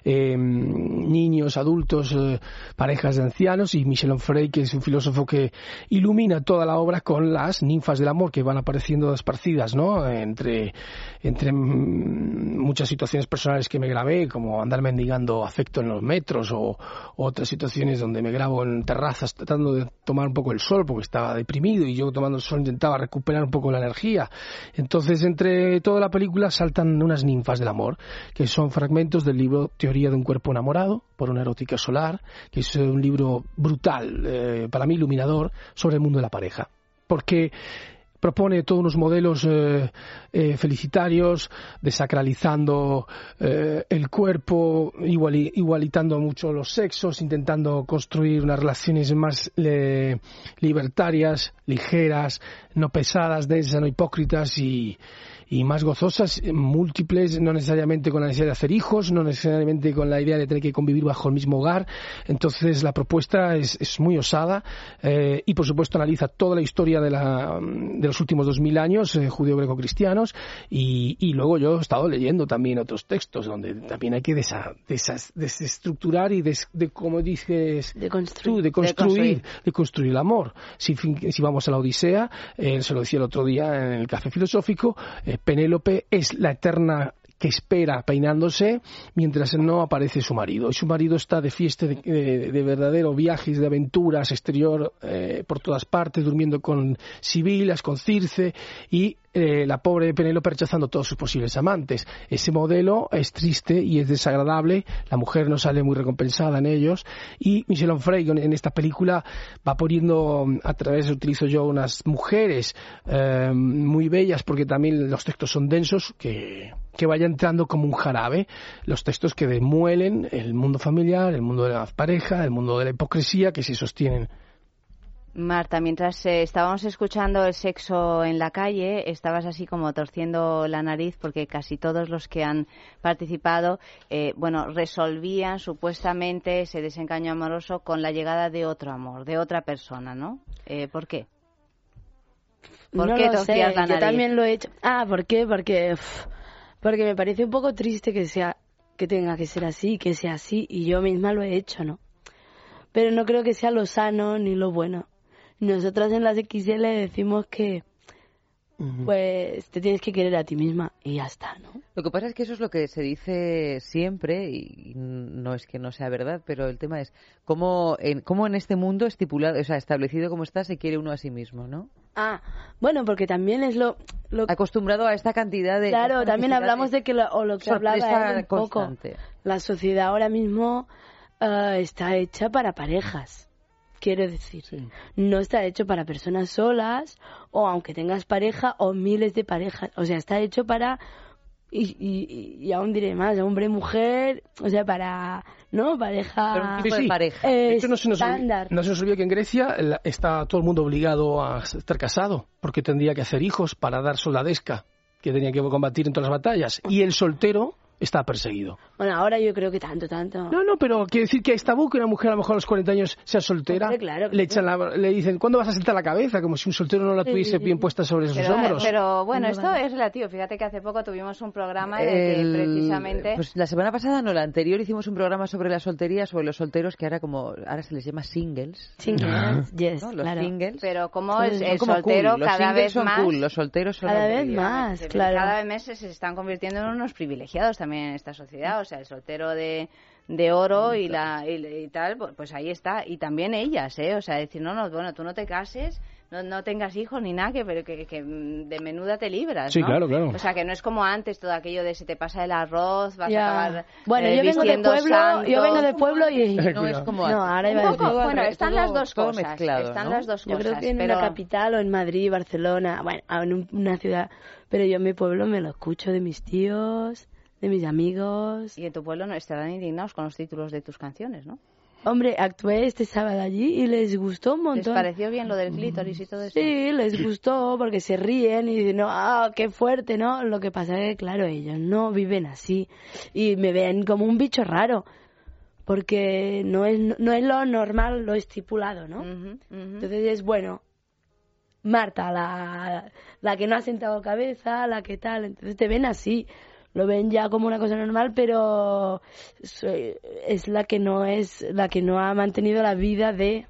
niños, adultos, parejas de ancianos, y Michel Onfray, que es un filósofo que ilumina toda la obra con las ninfas del amor que van apareciendo esparcidas, ¿no? Entre muchas situaciones personales que me grabé, como andar mendigando afecto en los metros, o otras situaciones donde me grabo en terrazas tratando de tomar un poco el sol porque estaba deprimido, y yo tomando el sol intentaba recuperar un poco la energía. Entonces, entre toda la película saltan unas ninfas del amor, que son fragmentos del libro Teoría de un cuerpo enamorado, por una erótica solar, que es un libro brutal, para mí iluminador, sobre el mundo de la pareja. Porque propone todos unos modelos felicitarios, desacralizando el cuerpo, igualitando mucho los sexos, intentando construir unas relaciones más libertarias, ligeras, no pesadas, densas, no hipócritas y más gozosas, múltiples, no necesariamente con la necesidad de hacer hijos, no necesariamente con la idea de tener que convivir bajo el mismo hogar. Entonces la propuesta es muy osada, y por supuesto analiza toda la historia de los últimos 2000 años judío-greco-cristianos, y luego yo he estado leyendo también otros textos donde también hay que desestructurar y como dices tú, de construir el amor. Si vamos a la Odisea, se lo decía el otro día en el café filosófico, Penélope es la eterna que espera peinándose mientras no aparece su marido. Y su marido está de fiesta, de verdadero viajes, de aventuras exterior por todas partes, durmiendo con Sibilas, con Circe, y la pobre Penélope rechazando todos sus posibles amantes. Ese modelo es triste y es desagradable, la mujer no sale muy recompensada en ellos, y Michel Onfray en esta película va poniendo, utilizo yo unas mujeres muy bellas, porque también los textos son densos, que vaya entrando como un jarabe, los textos que demuelen el mundo familiar, el mundo de la pareja, el mundo de la hipocresía que se sostienen. Marta, mientras estábamos escuchando el sexo en la calle, estabas así como torciendo la nariz, porque casi todos los que han participado, resolvían supuestamente ese desengaño amoroso con la llegada de otro amor, de otra persona, ¿no? ¿Por qué? ¿Por qué torcías la nariz? Yo también lo he hecho. ¿Por qué? Porque me parece un poco triste que tenga que ser así, que sea así, y yo misma lo he hecho, ¿no? Pero no creo que sea lo sano ni lo bueno. Nosotras en las XL decimos que pues te tienes que querer a ti misma y ya está, ¿no? Lo que pasa es que eso es lo que se dice siempre, y no es que no sea verdad, pero el tema es cómo en este mundo estipulado, o sea, establecido como está, se quiere uno a sí mismo, ¿no? Bueno, porque también es lo acostumbrado a esta cantidad de... Claro, también hablamos de que lo que hablaba él un poco. La sociedad ahora mismo está hecha para parejas. Quiero decir, no está hecho para personas solas, o aunque tengas pareja, o miles de parejas. O sea, está hecho para, y aún diré más, hombre, mujer, o sea, para, ¿no? Pareja. Pareja. De hecho, no se nos olvide que en Grecia está todo el mundo obligado a estar casado, porque tendría que hacer hijos para dar soldadesca, que tenía que combatir en todas las batallas. Y el soltero está perseguido. Bueno, ahora yo creo que tanto. No, pero quiere decir que es tabú que una mujer a lo mejor a los 40 años sea soltera. Hombre, claro. Le dicen, ¿cuándo vas a sentar la cabeza? Como si un soltero no la tuviese bien puesta sobre sus hombros. Pero bueno, esto es relativo. Fíjate que hace poco tuvimos un programa en el que precisamente... Pues la semana pasada, no, la anterior, hicimos un programa sobre la soltería, sobre los solteros, que ahora se les llama singles. Singles, yes, ¿no? Los claro. singles. Pero como el soltero cool. cada vez son más... Cool. Los solteros son cada vez más, claro. Cada vez más se están convirtiendo en unos privilegiados también en esta sociedad. O sea, el soltero de oro y tal, pues ahí está. Y también ellas, o sea, decir, bueno, tú no te cases, no tengas hijos ni nada, pero que de menuda te libras, sí, ¿no? claro. O sea, que no es como antes todo aquello de se te pasa el arroz, vas a acabar bueno, yo vengo de pueblo y no es como antes. No, ahora iba a decir. Bueno, están las dos cosas. Mezclado, están ¿no? las dos yo cosas. creo que en una capital o en Madrid, Barcelona, bueno, en una ciudad, pero yo en mi pueblo me lo escucho de mis tíos, de mis amigos. Y en tu pueblo no estarán indignados con los títulos de tus canciones, ¿no? Hombre, actué este sábado allí y les gustó un montón. ¿Les pareció bien lo del clítoris y todo eso? Sí, les gustó porque se ríen y dicen, qué fuerte, ¿no? Lo que pasa es que, claro, ellos no viven así y me ven como un bicho raro porque no es lo normal, lo estipulado, ¿no? Entonces es bueno. Marta, la que no ha sentado cabeza, la que tal, entonces te ven así. Lo ven ya como una cosa normal, pero es la que no ha mantenido la vida de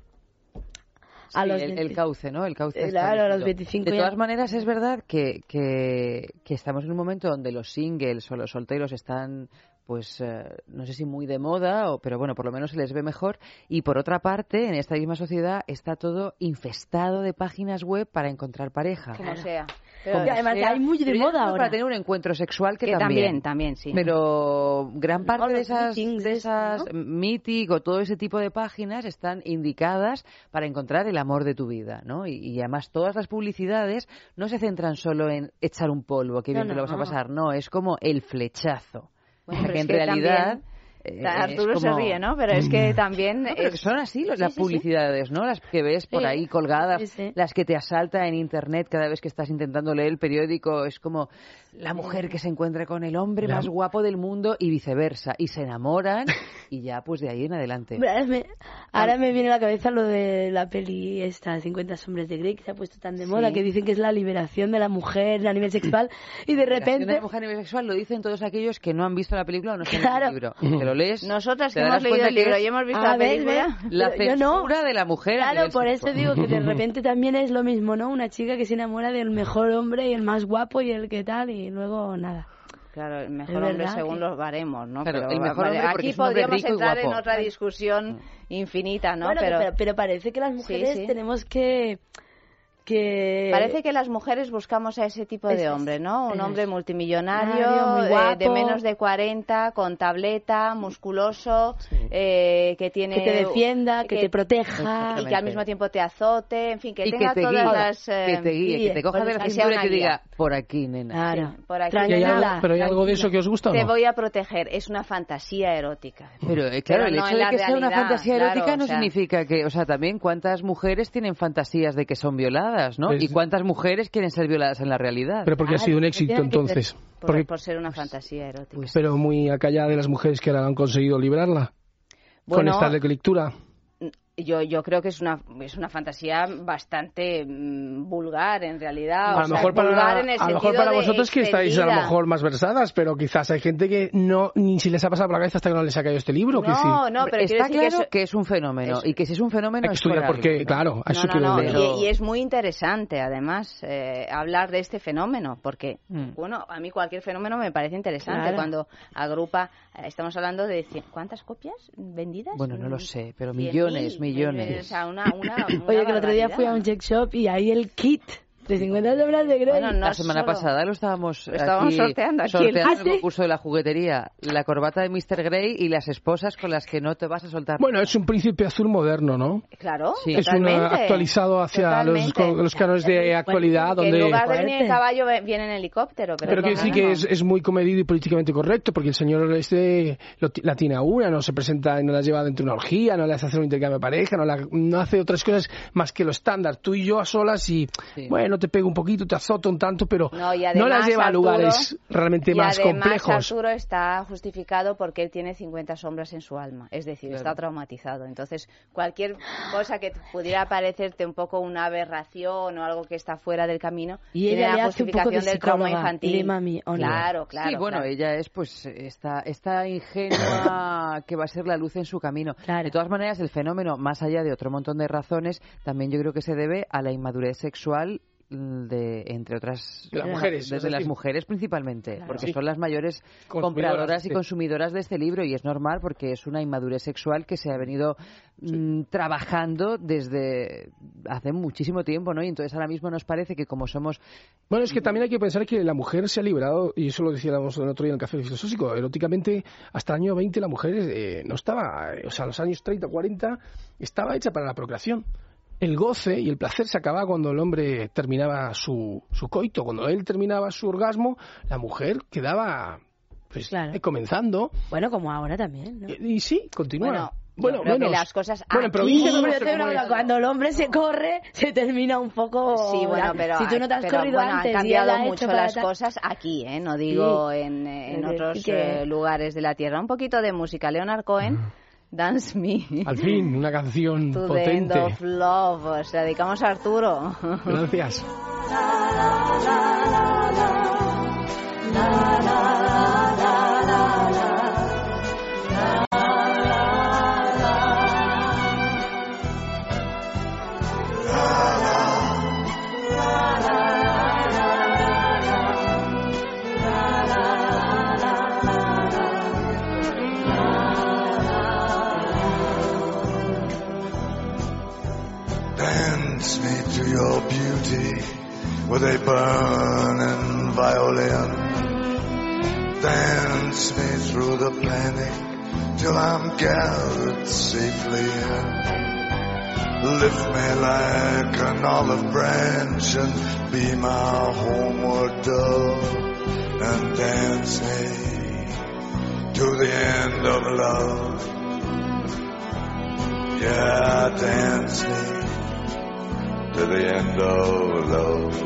el cauce, ¿no? El cauce. Claro, a los 25 De todas maneras, es verdad que estamos en un momento donde los singles o los solteros están, pues, no sé si muy de moda, pero bueno, por lo menos se les ve mejor. Y por otra parte, en esta misma sociedad está todo infestado de páginas web para encontrar pareja. Como sea. Pero además hay muy de moda ahora. Para tener un encuentro sexual que también, sí. Pero gran parte de esas ¿no? Mythic o todo ese tipo de páginas están indicadas para encontrar el amor de tu vida, ¿no? Y además todas las publicidades no se centran solo en echar un polvo, que bien te lo vas a pasar. No, es como el flechazo. Bueno, que en realidad... Arturo se ríe, ¿no? Pero es que también... No, pero que son así las publicidades, ¿no? Las que ves por ahí colgadas, las que te asalta en Internet cada vez que estás intentando leer el periódico. Es como la mujer que se encuentra con el hombre más guapo del mundo y viceversa. Y se enamoran y ya, pues de ahí en adelante. Ahora me viene a la cabeza lo de la peli esta, 50 sombras de Grey, que se ha puesto tan de moda, que dicen que es la liberación de la mujer a nivel sexual. Y de repente... La mujer a nivel sexual lo dicen todos aquellos que no han visto la película o no se han leído el libro. Te lo lees. Nosotras que hemos leído el libro y hemos visto la película. La censura de la mujer. Claro, por eso digo que de repente también es lo mismo, ¿no? Una chica que se enamora del mejor hombre y el más guapo y el que tal y luego nada. Claro, el mejor hombre según los baremos, ¿no? Claro, el mejor hombre aquí podríamos entrar en otra discusión infinita, ¿no? Bueno, pero parece que las mujeres tenemos que... Parece que las mujeres buscamos a ese tipo de hombre, ¿no? Un hombre multimillonario, de menos de 40, con tableta, musculoso, que tiene... Que te defienda, que te proteja. Y que al mismo tiempo te azote, en fin, que tenga todas las... que te guíe, que te coja de la cintura y te diga, por aquí, nena. Claro, por aquí. ¿Pero hay algo de eso que os gusta o no? Te voy a proteger, es una fantasía erótica. Pero claro, el hecho de que sea una fantasía erótica no significa que... O sea, también cuántas mujeres tienen fantasías de que son violadas, ¿no? ¿Y cuántas mujeres quieren ser violadas en la realidad? Pero porque ha sido un éxito entonces. Por ser una fantasía erótica. Pero muy acallada de las mujeres que ahora han conseguido librarla. Con esta lectura. Yo creo que es una fantasía bastante vulgar, en realidad. A lo mejor para vosotros que estáis a lo mejor más versadas, pero quizás hay gente que ni si les ha pasado por la cabeza hasta que no les ha caído este libro. Pero está claro que es un fenómeno y que si es un fenómeno hay que estudiar porque, claro, eso quiero decir. Y es muy interesante, además, hablar de este fenómeno, porque, bueno, a mí cualquier fenómeno me parece interesante cuando agrupa, estamos hablando de ¿cuántas copias vendidas? Bueno, no lo sé, pero millones. O sea, una Oye, que el otro día fui a un sex shop y ahí el kit de 50 sombras de Grey. Bueno, la semana pasada lo estábamos sorteando aquí. En el concurso de la juguetería. La corbata de Mr. Grey y las esposas con las que no te vas a soltar. Bueno, es un príncipe azul moderno, ¿no? Claro, sí. Es actualizado hacia los cánones de actualidad. Que donde en lugar de venir en caballo viene en helicóptero. Pero que sí que es muy comedido y políticamente correcto, porque el señor la tiene a una, no se presenta y no la lleva dentro de una orgía, no le hace hacer un intercambio de pareja, no hace otras cosas más que lo estándar. Tú y yo a solas y, bueno, bueno, te pego un poquito, te azoto un tanto, pero no las lleva a lugares realmente más complejos. Arturo está justificado porque él tiene 50 sombras en su alma, es decir, está traumatizado. Entonces, cualquier cosa que pudiera parecerte un poco una aberración o algo que está fuera del camino, y tiene ella la justificación del trauma infantil. Claro. Sí, bueno, ella es pues esta ingenua que va a ser la luz en su camino. De todas maneras, el fenómeno, más allá de otro montón de razones, también yo creo que se debe a la inmadurez sexual entre otras las mujeres principalmente, porque son las mayores compradoras y consumidoras de este libro, y es normal porque es una inmadurez sexual que se ha venido trabajando desde hace muchísimo tiempo, ¿no? Y entonces ahora mismo nos parece que como somos... Bueno, es que también hay que pensar que la mujer se ha librado, y eso lo decíamos el otro día en el Café Filosófico, eróticamente hasta el año 20 la mujer no estaba, o sea, los años 30, 40 estaba hecha para la procreación. El goce y el placer se acababa cuando el hombre terminaba su coito. Cuando él terminaba su orgasmo, la mujer quedaba comenzando. Bueno, como ahora también, ¿no? Y sí, continúa. Bueno, que las cosas en provincia cuando el hombre se corre, se termina un poco... Sí, bueno, pero si tú no te has corrido antes, han cambiado mucho las cosas aquí, no digo en otros lugares de la tierra. Un poquito de música. Leonard Cohen... Dance Me. Al fin, una canción to potente. The End of Love. Se la dedicamos a Arturo. Gracias. Dance me to your beauty with a burning violin. Dance me through the panic till I'm gathered safely in. Lift me like an olive branch and be my homeward dove. And dance me to the end of love. Yeah, dance me to the end of love.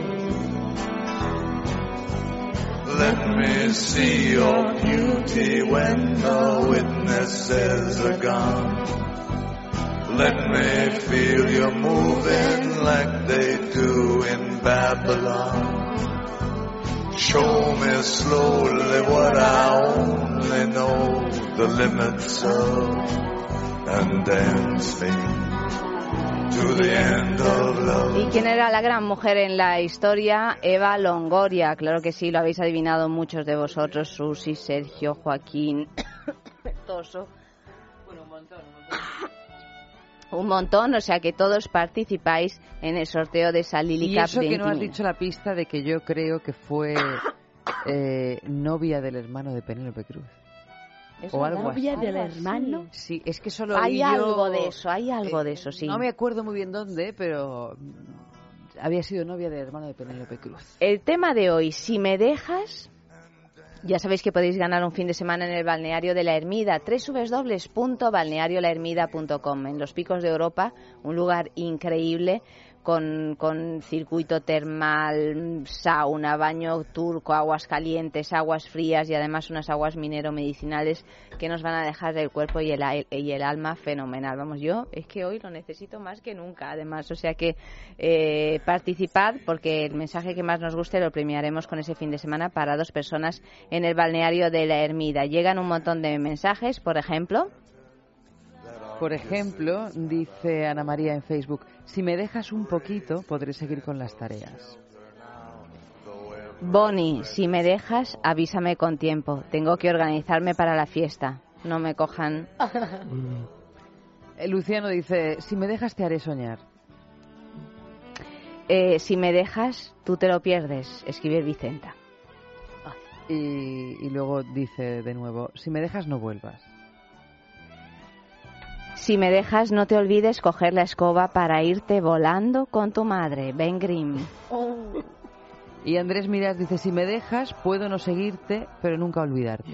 Let me see your beauty when the witnesses are gone. Let me feel you moving like they do in Babylon. Show me slowly what I only know the limits of, and dance me to the end of love. ¿Y quién era la gran mujer en la historia? Eva Longoria. Claro que sí, lo habéis adivinado muchos de vosotros. Susi, Sergio, Joaquín, Toso. Bueno, un montón, o sea que todos participáis en el sorteo de esa Lily Cup. Y eso que no has dicho la pista de que yo creo que fue novia del hermano de Penélope Cruz. O algo novia así. Del hermano. Sí, es que solo hay algo de eso, sí. No me acuerdo muy bien dónde, pero había sido novia del hermano de Penélope Cruz. El tema de hoy, si me dejas, ya sabéis que podéis ganar un fin de semana en el balneario de la Ermida, www.balneariolahermida.com, en los Picos de Europa, un lugar increíble. Con circuito termal, sauna, baño turco, aguas calientes, aguas frías y además unas aguas minero-medicinales que nos van a dejar el cuerpo y el alma fenomenal. Vamos, yo es que hoy lo necesito más que nunca, además. O sea que participad, porque el mensaje que más nos guste lo premiaremos con ese fin de semana para 2 personas en el balneario de la Ermida. Llegan un montón de mensajes, por ejemplo, dice Ana María en Facebook, si me dejas un poquito, podré seguir con las tareas. Bonnie, si me dejas, avísame con tiempo. Tengo que organizarme para la fiesta. No me cojan. Luciano dice, si me dejas te haré soñar. Si me dejas, tú te lo pierdes. Escribe Vicenta. Y luego dice de nuevo, si me dejas no vuelvas. Si me dejas, no te olvides coger la escoba para irte volando con tu madre. Ben Grimm. Y Andrés Miras dice, si me dejas, puedo no seguirte, pero nunca olvidarte.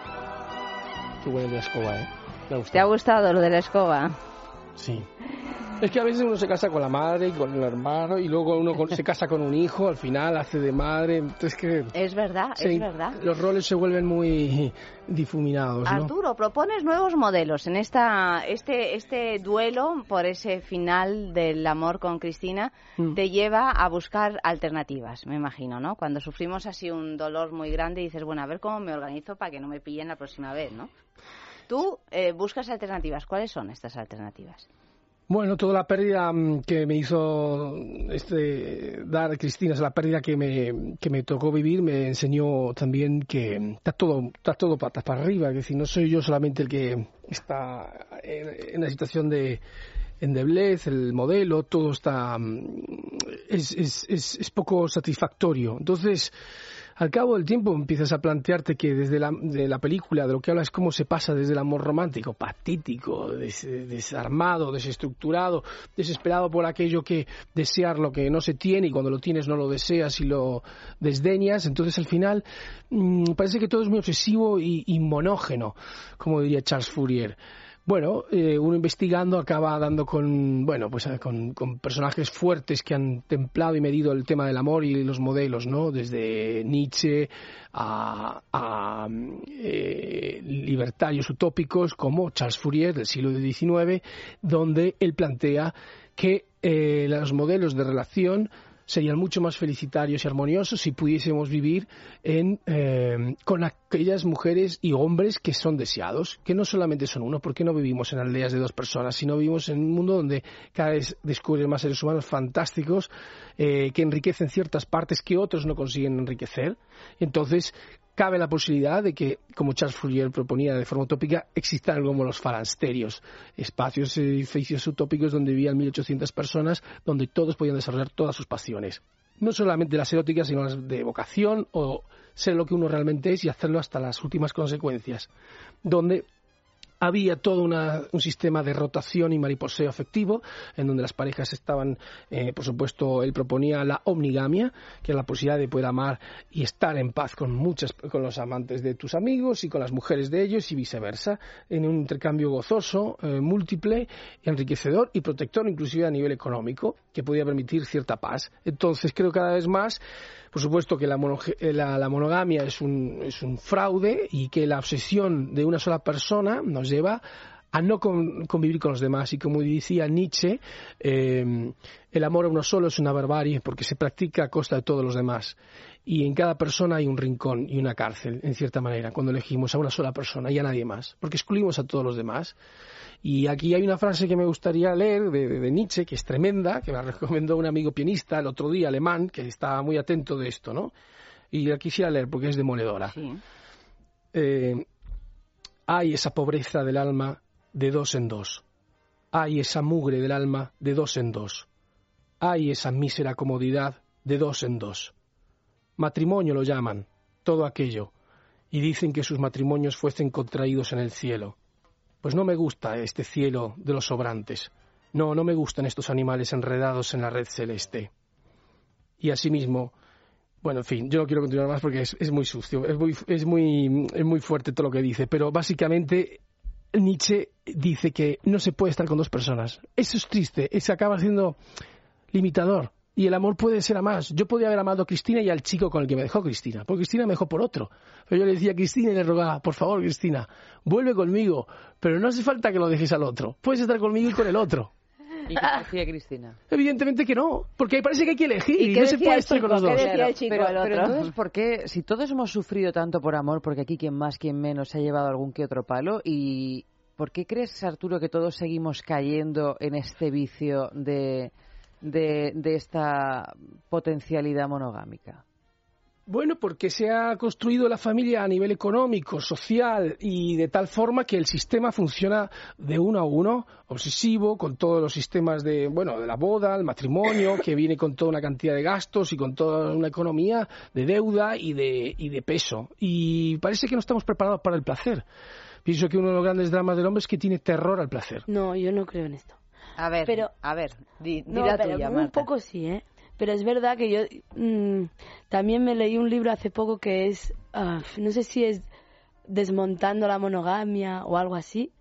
Qué buena la escoba, ¿eh? ¿Te ha gustado lo de la escoba? Sí. Es que a veces uno se casa con la madre y con el hermano y luego uno se casa con un hijo, al final hace de madre, entonces que... Es verdad, es verdad. Los roles se vuelven muy difuminados, ¿no? Arturo, propones nuevos modelos en este duelo por ese final del amor con Cristina, te lleva a buscar alternativas, me imagino, ¿no? Cuando sufrimos así un dolor muy grande y dices, bueno, a ver cómo me organizo para que no me pillen la próxima vez, ¿no? Tú buscas alternativas. ¿Cuáles son estas alternativas? Bueno, toda la pérdida que me hizo dar Cristina, la pérdida que me tocó vivir, me enseñó también que está todo patas para arriba. Es decir, no soy yo solamente el que está en la situación de endeblez, el modelo, todo está es poco satisfactorio. Entonces, al cabo del tiempo empiezas a plantearte que desde la película de lo que habla es cómo se pasa desde el amor romántico, patético, desarmado, desestructurado, desesperado por aquello que desear lo que no se tiene y cuando lo tienes no lo deseas y lo desdeñas. Entonces al final parece que todo es muy obsesivo y monógeno, como diría Charles Fourier. Bueno, uno investigando acaba dando con personajes fuertes que han templado y medido el tema del amor y los modelos, ¿no? Desde Nietzsche a libertarios utópicos como Charles Fourier del siglo XIX, donde él plantea que los modelos de relación serían mucho más felicitarios y armoniosos si pudiésemos vivir con aquellas mujeres y hombres que son deseados, que no solamente son uno, porque no vivimos en aldeas de dos personas, sino vivimos en un mundo donde cada vez descubren más seres humanos fantásticos que enriquecen ciertas partes que otros no consiguen enriquecer. Entonces, cabe la posibilidad de que, como Charles Fourier proponía de forma utópica, existan algo como los falansterios, espacios, edificios utópicos donde vivían 1.800 personas, donde todos podían desarrollar todas sus pasiones. No solamente las eróticas, sino las de vocación o ser lo que uno realmente es y hacerlo hasta las últimas consecuencias, donde había todo un sistema de rotación y mariposeo afectivo, en donde las parejas estaban, por supuesto, él proponía la omnigamia, que es la posibilidad de poder amar y estar en paz con los amantes de tus amigos y con las mujeres de ellos y viceversa, en un intercambio gozoso, múltiple, enriquecedor y protector, inclusive a nivel económico, que podía permitir cierta paz. Entonces, creo cada vez más, por supuesto, que la monogamia es un fraude y que la obsesión de una sola persona nos lleva a no convivir con los demás. Y como decía Nietzsche, el amor a uno solo es una barbarie porque se practica a costa de todos los demás. Y en cada persona hay un rincón y una cárcel, en cierta manera, cuando elegimos a una sola persona y a nadie más, porque excluimos a todos los demás. Y aquí hay una frase que me gustaría leer de Nietzsche, que es tremenda, que me recomendó un amigo pianista el otro día, alemán, que estaba muy atento de esto, ¿no? Y la quisiera leer porque es demoledora. Sí. Hay esa pobreza del alma de dos en dos. Hay esa mugre del alma de dos en dos. Hay esa mísera comodidad de dos en dos. Matrimonio lo llaman, todo aquello, y dicen que sus matrimonios fuesen contraídos en el cielo. Pues no me gusta este cielo de los sobrantes. No me gustan estos animales enredados en la red celeste. Y asimismo, bueno, en fin, yo no quiero continuar más porque es muy sucio, es muy fuerte todo lo que dice, pero básicamente Nietzsche dice que no se puede estar con dos personas. Eso es triste, eso acaba siendo limitador. Y el amor puede ser a más. Yo podía haber amado a Cristina y al chico con el que me dejó Cristina, porque Cristina me dejó por otro. Pero yo le decía a Cristina y le rogaba, por favor, Cristina, vuelve conmigo, pero no hace falta que lo dejes al otro. Puedes estar conmigo y con el otro. ¿Y qué decía Cristina? Evidentemente que no, porque parece que hay que elegir y no se puede estar con los dos. Pero entonces, ¿por qué, si todos hemos sufrido tanto por amor, porque aquí quien más, quien menos se ha llevado algún que otro palo, y ¿por qué crees, Arturo, que todos seguimos cayendo en este vicio de esta potencialidad monogámica? Bueno, porque se ha construido la familia a nivel económico, social y de tal forma que el sistema funciona de uno a uno, obsesivo, con todos los sistemas de la boda, el matrimonio, que viene con toda una cantidad de gastos y con toda una economía de deuda y de peso. Y parece que no estamos preparados para el placer. Pienso que uno de los grandes dramas del hombre es que tiene terror al placer. No, yo no creo en esto. A ver, di la tuya, un Marta. poco sí, ¿eh? Pero es verdad que yo también me leí un libro hace poco que es, no sé si es Desmontando la monogamia o algo así,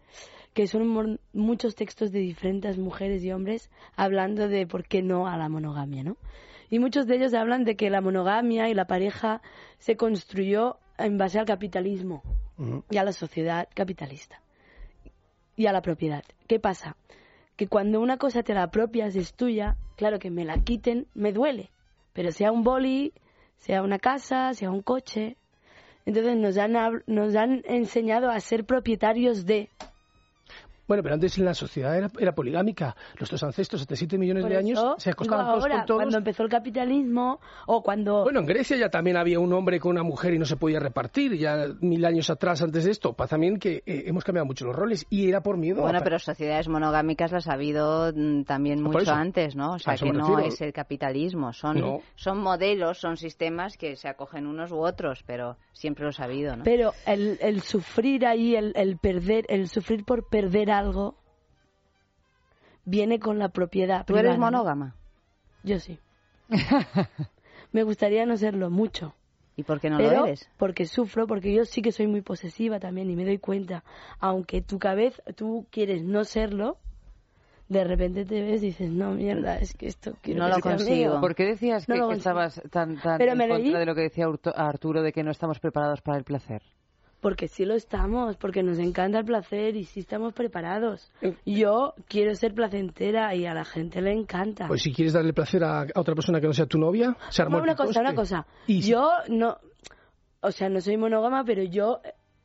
que son muchos textos de diferentes mujeres y hombres hablando de por qué no a la monogamia, ¿no? Y muchos de ellos hablan de que la monogamia y la pareja se construyó en base al capitalismo y a la sociedad capitalista y a la propiedad. ¿Qué pasa? Que cuando una cosa te la apropias, es tuya, claro que me la quiten, me duele. Pero sea un boli, sea una casa, sea un coche. Entonces nos han enseñado a ser propietarios de... Bueno, pero antes en la sociedad era poligámica. Nuestros ancestros, hasta 7 millones de años, se acostaban todos con todos. Cuando empezó el capitalismo, o cuando... Bueno, en Grecia ya también había un hombre con una mujer y no se podía repartir, ya 1000 años atrás, antes de esto. También que hemos cambiado mucho los roles, y era por miedo. Bueno, pero sociedades monogámicas las ha habido también mucho antes, ¿no? O sea, que no es el capitalismo, son modelos, son sistemas que se acogen unos u otros, pero siempre los ha habido, ¿no? Pero el sufrir ahí, el perder, el sufrir por perder algo viene con la propiedad ¿Tú privada, eres monógama? Yo sí. Me gustaría no serlo mucho. ¿Y por qué no lo eres? Porque sufro, porque yo sí que soy muy posesiva también y me doy cuenta. Aunque tú quieres no serlo, de repente te ves y dices, no, mierda, es que esto quiero no que lo consigo. Mío. ¿Por qué decías que estabas tan en contra de lo que decía Arturo, de que no estamos preparados para el placer? Porque sí lo estamos, porque nos encanta el placer y sí estamos preparados. Yo quiero ser placentera y a la gente le encanta. Pues si quieres darle placer a otra persona que no sea tu novia, se arma una cosa. Yo no, o sea, no soy monógama, pero yo,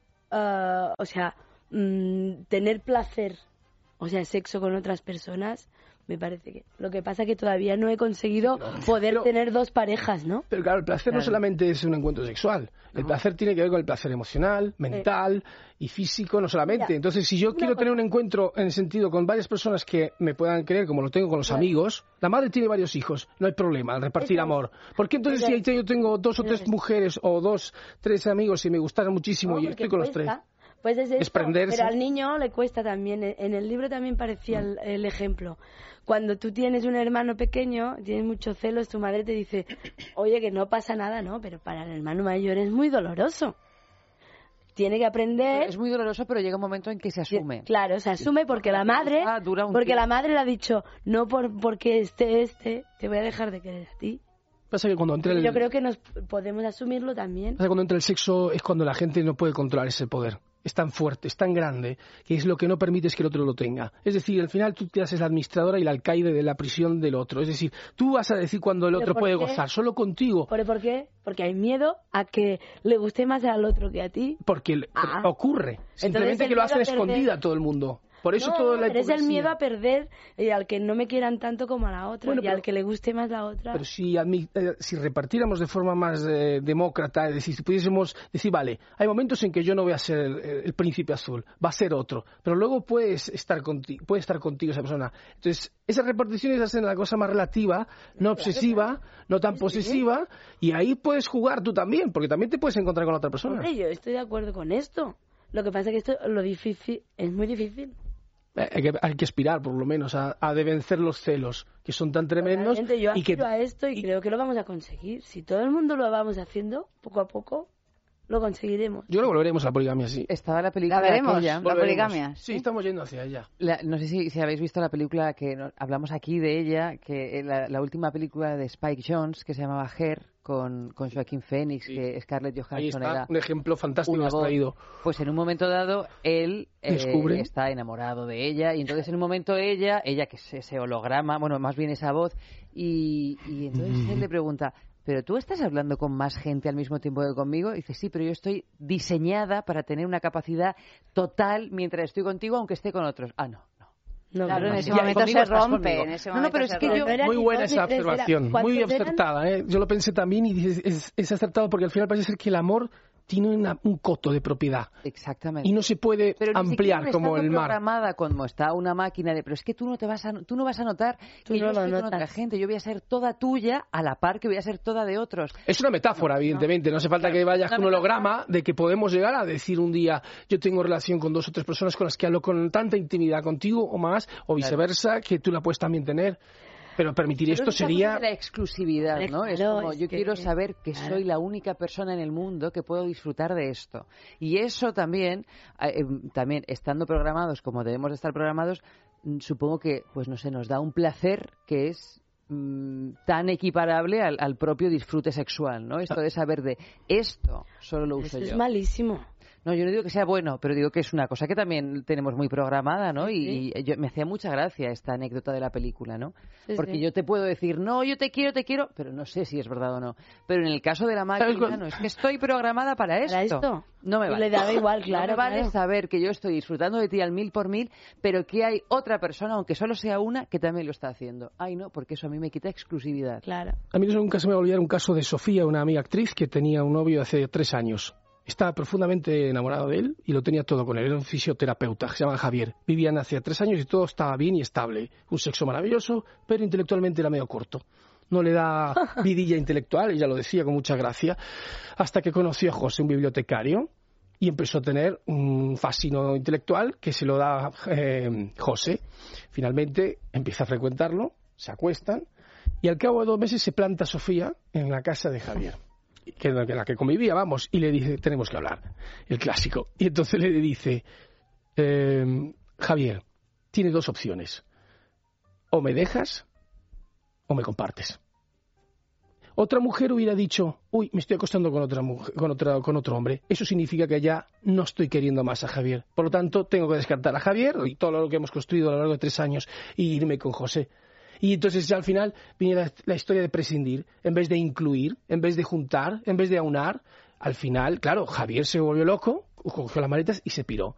tener placer, o sea, sexo con otras personas, me parece que... Lo que pasa es que todavía no he conseguido poder tener dos parejas, ¿no? Pero claro, el placer no solamente es un encuentro sexual. El placer tiene que ver con el placer emocional, mental y físico, no solamente. Mira, entonces, si yo quiero tener un encuentro en el sentido con varias personas que me puedan querer, como lo tengo con los amigos, la madre tiene varios hijos, no hay problema al repartir amor. ¿Por qué entonces si yo tengo 2 o 3 mujeres o 2, 3 amigos y me gustaron muchísimo y estoy con los 3? Pues es esto, prenderse. Pero al niño le cuesta también. En el libro también parecía el ejemplo. Cuando tú tienes un hermano pequeño, tienes muchos celos, tu madre te dice, oye, que no pasa nada, ¿no? Pero para el hermano mayor es muy doloroso. Tiene que aprender... Es muy doloroso, pero llega un momento en que se asume. Claro, se asume porque la madre... la madre le ha dicho, no porque te voy a dejar de querer a ti. Pasa que cuando entra Yo creo que nos podemos asumirlo también. Pasa que cuando entra el sexo es cuando la gente no puede controlar ese poder. Es tan fuerte, es tan grande, que es lo que no permites que el otro lo tenga. Es decir, al final tú te haces la administradora y la alcaide de la prisión del otro. Es decir, tú vas a decir cuando el otro puede gozar, solo contigo. ¿Por qué? Porque hay miedo a que le guste más al otro que a ti. Porque ocurre. Simplemente que lo hacen escondida a todo el mundo. Por eso toda la hipocresía. Es el miedo a perder y al que no me quieran tanto como a la otra, y al que le guste más la otra. Pero si repartiéramos de forma más demócrata, es decir, si pudiésemos decir, vale, hay momentos en que yo no voy a ser el príncipe azul, va a ser otro, pero luego puede estar contigo esa persona. Entonces, esas reparticiones hacen la cosa más relativa, no obsesiva, no tan posesiva, y ahí puedes jugar tú también, porque también te puedes encontrar con la otra persona. Hombre, yo estoy de acuerdo con esto. Lo que pasa es que lo difícil es muy difícil. Hay que aspirar, por lo menos, a de vencer los celos, que son tan tremendos. Yo aspiro a esto y creo que lo vamos a conseguir. Si todo el mundo lo vamos haciendo, poco a poco, lo conseguiremos. Yo creo que volveremos a la poligamia, sí. Estaba la película... ¿La veremos? ¿La poligamia? Sí, estamos yendo hacia ella. No sé si habéis visto la película que hablamos aquí de ella, que la última película de Spike Jonze, que se llamaba Her, con Joaquin Phoenix, que Scarlett Johansson ahí está, era... un ejemplo fantástico que has traído. Pues en un momento dado, él descubre, está enamorado de ella, y entonces en un momento ella que es ese holograma, bueno, más bien esa voz, y entonces él le pregunta, ¿pero tú estás hablando con más gente al mismo tiempo que conmigo? Y dice, sí, pero yo estoy diseñada para tener una capacidad total mientras estoy contigo, aunque esté con otros. Ah, no. Claro, en ese momento se rompe. Pero es que muy buena esa observación, muy acertada. Yo lo pensé también y es acertado porque al final parece ser que el amor tiene un coto de propiedad. Exactamente. Y no se puede ampliar como el mar. Programada como está una máquina pero es que tú no vas a notar que yo estoy con otra gente. Yo voy a ser toda tuya a la par que voy a ser toda de otros. Es una metáfora, evidentemente. No hace falta que vayas con un holograma de que podemos llegar a decir un día yo tengo relación con 2 o 3 personas con las que hablo con tanta intimidad contigo o más, o viceversa, que tú la puedes también tener. Pero permitir esto sería... la exclusividad, ¿no? Es como, yo quiero saber que soy la única persona en el mundo que puedo disfrutar de esto. Y eso también estando programados como debemos de estar programados, supongo que, pues no sé, nos da un placer que es tan equiparable al propio disfrute sexual, ¿no? Esto de saber de esto solo lo uso yo. Es malísimo. No, yo no digo que sea bueno, pero digo que es una cosa que también tenemos muy programada, ¿no? Y me hacía mucha gracia esta anécdota de la película, ¿no? Porque yo te puedo decir, no, yo te quiero, pero no sé si es verdad o no. Pero en el caso de la máquina, no, es que estoy programada para esto. ¿Para esto? No me vale. Le daba igual, claro. No me vale saber que yo estoy disfrutando de ti al 1000%, pero que hay otra persona, aunque solo sea una, que también lo está haciendo. Ay, no, porque eso a mí me quita exclusividad. Claro. A mí nunca se me va a olvidar un caso de Sofía, una amiga actriz que tenía un novio hace 3 años. Estaba profundamente enamorado de él y lo tenía todo con él. Era un fisioterapeuta, se llama Javier. Vivían hace 3 años y todo estaba bien y estable. Un sexo maravilloso, pero intelectualmente era medio corto. No le da vidilla intelectual, ella lo decía con mucha gracia, hasta que conoció a José, un bibliotecario, y empezó a tener un fascino intelectual que se lo da José. Finalmente empieza a frecuentarlo, se acuestan, y al cabo de 2 meses se planta Sofía en la casa de Javier, que en la que convivía, vamos, y le dice, tenemos que hablar, el clásico. Y entonces le dice, Javier, tienes 2 opciones, o me dejas o me compartes. Otra mujer hubiera dicho, uy, me estoy acostando con otro hombre. Eso significa que ya no estoy queriendo más a Javier. Por lo tanto, tengo que descartar a Javier y todo lo que hemos construido a lo largo de 3 años y irme con José. Y entonces ya al final viene la historia de prescindir, en vez de incluir, en vez de juntar, en vez de aunar. Al final, claro, Javier se volvió loco, cogió las maletas y se piró.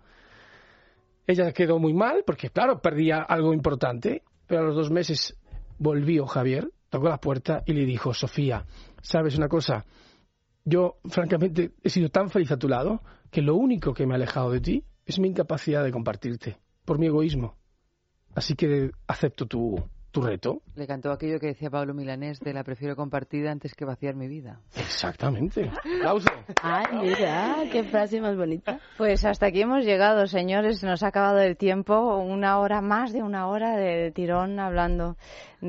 Ella quedó muy mal porque, claro, perdía algo importante, pero a los 2 meses volvió Javier, tocó la puerta y le dijo, Sofía, ¿sabes una cosa? Yo, francamente, he sido tan feliz a tu lado que lo único que me ha alejado de ti es mi incapacidad de compartirte, por mi egoísmo. Así que acepto tu reto. Le cantó aquello que decía Pablo Milanés de la prefiero compartida antes que vaciar mi vida. Exactamente. ¡Aplauso! ¡Ay, mira! ¡Qué frase más bonita! Pues hasta aquí hemos llegado, señores. Nos ha acabado el tiempo. Más de una hora de tirón hablando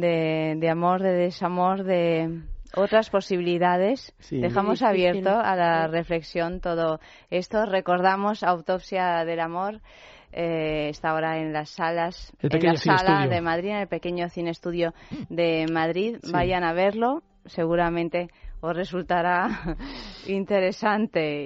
de amor, de desamor, de otras posibilidades. Sí. Dejamos abierto a la reflexión todo esto. Recordamos Autopsia del Amor. Está ahora en las salas, en la sala de Madrid, en el pequeño cine estudio de Madrid. Sí. Vayan a verlo, seguramente os resultará interesante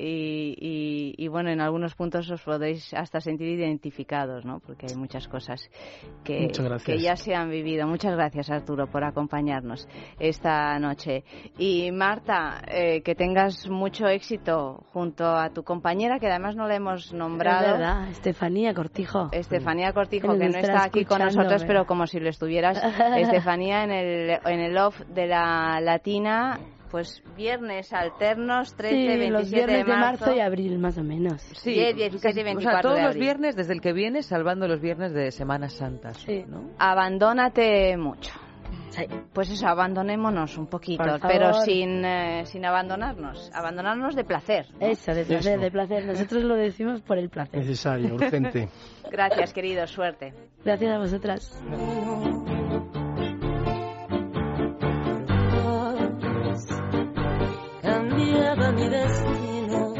y bueno, en algunos puntos os podéis hasta sentir identificados, ¿no? Porque hay muchas cosas que ya se han vivido. Muchas gracias, Arturo, por acompañarnos esta noche. Y Marta, que tengas mucho éxito junto a tu compañera, que además no la hemos nombrado. Es verdad, Estefanía Cortijo. Estefanía Cortijo, que no está aquí con nosotros, pero como si lo estuvieras. Estefanía en el off de la Latina. Pues viernes alternos, 13, sí, 27 los viernes de marzo y abril, más o menos. Sí, 10, 17 y 24 o sea, todos de abril. Los viernes, desde el que viene, salvando los viernes de Semana Santa. Sí. ¿No? Abandónate mucho. Sí. Pues eso, abandonémonos un poquito, pero sin abandonarnos de placer, ¿no? Eso, de placer, de placer. Nosotros lo decimos por el placer. Necesario, urgente. Gracias, querido, suerte. Gracias a vosotras. Cambiaba mi destino.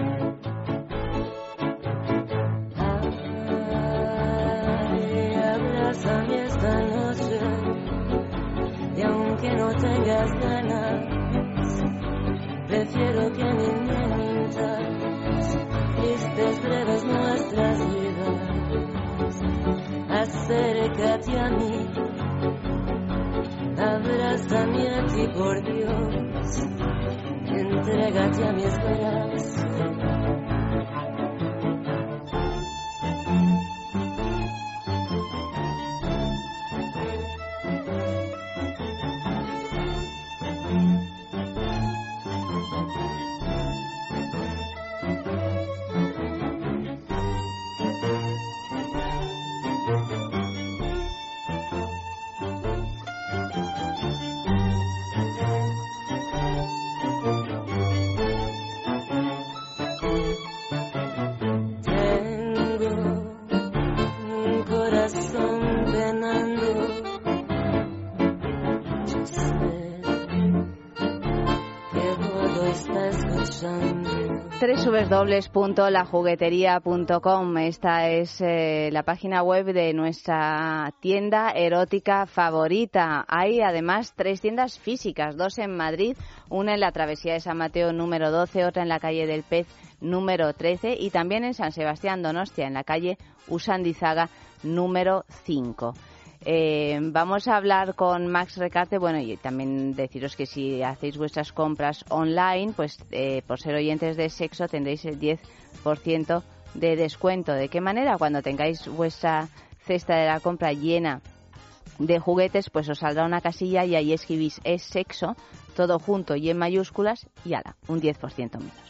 Ay, abrázame esta noche y aunque no tengas ganas, prefiero que ni me mintas. Tristes breves nuestras vidas, acércate a mí, abrázame a ti por Dios. Entrégate a mis brazos. www.lajugueteria.com. Esta es la página web de nuestra tienda erótica favorita. Hay además 3 tiendas físicas, 2 en Madrid, una en la Travesía de San Mateo número 12, otra en la calle del Pez número 13 y también en San Sebastián Donostia, en la calle Usandizaga número 5. Vamos a hablar con Max Recarte, bueno, y también deciros que si hacéis vuestras compras online, pues por ser oyentes de Sexo tendréis el 10% de descuento. ¿De qué manera? Cuando tengáis vuestra cesta de la compra llena de juguetes, pues os saldrá una casilla y ahí escribís "es sexo", todo junto y en mayúsculas, y ala, un 10% menos.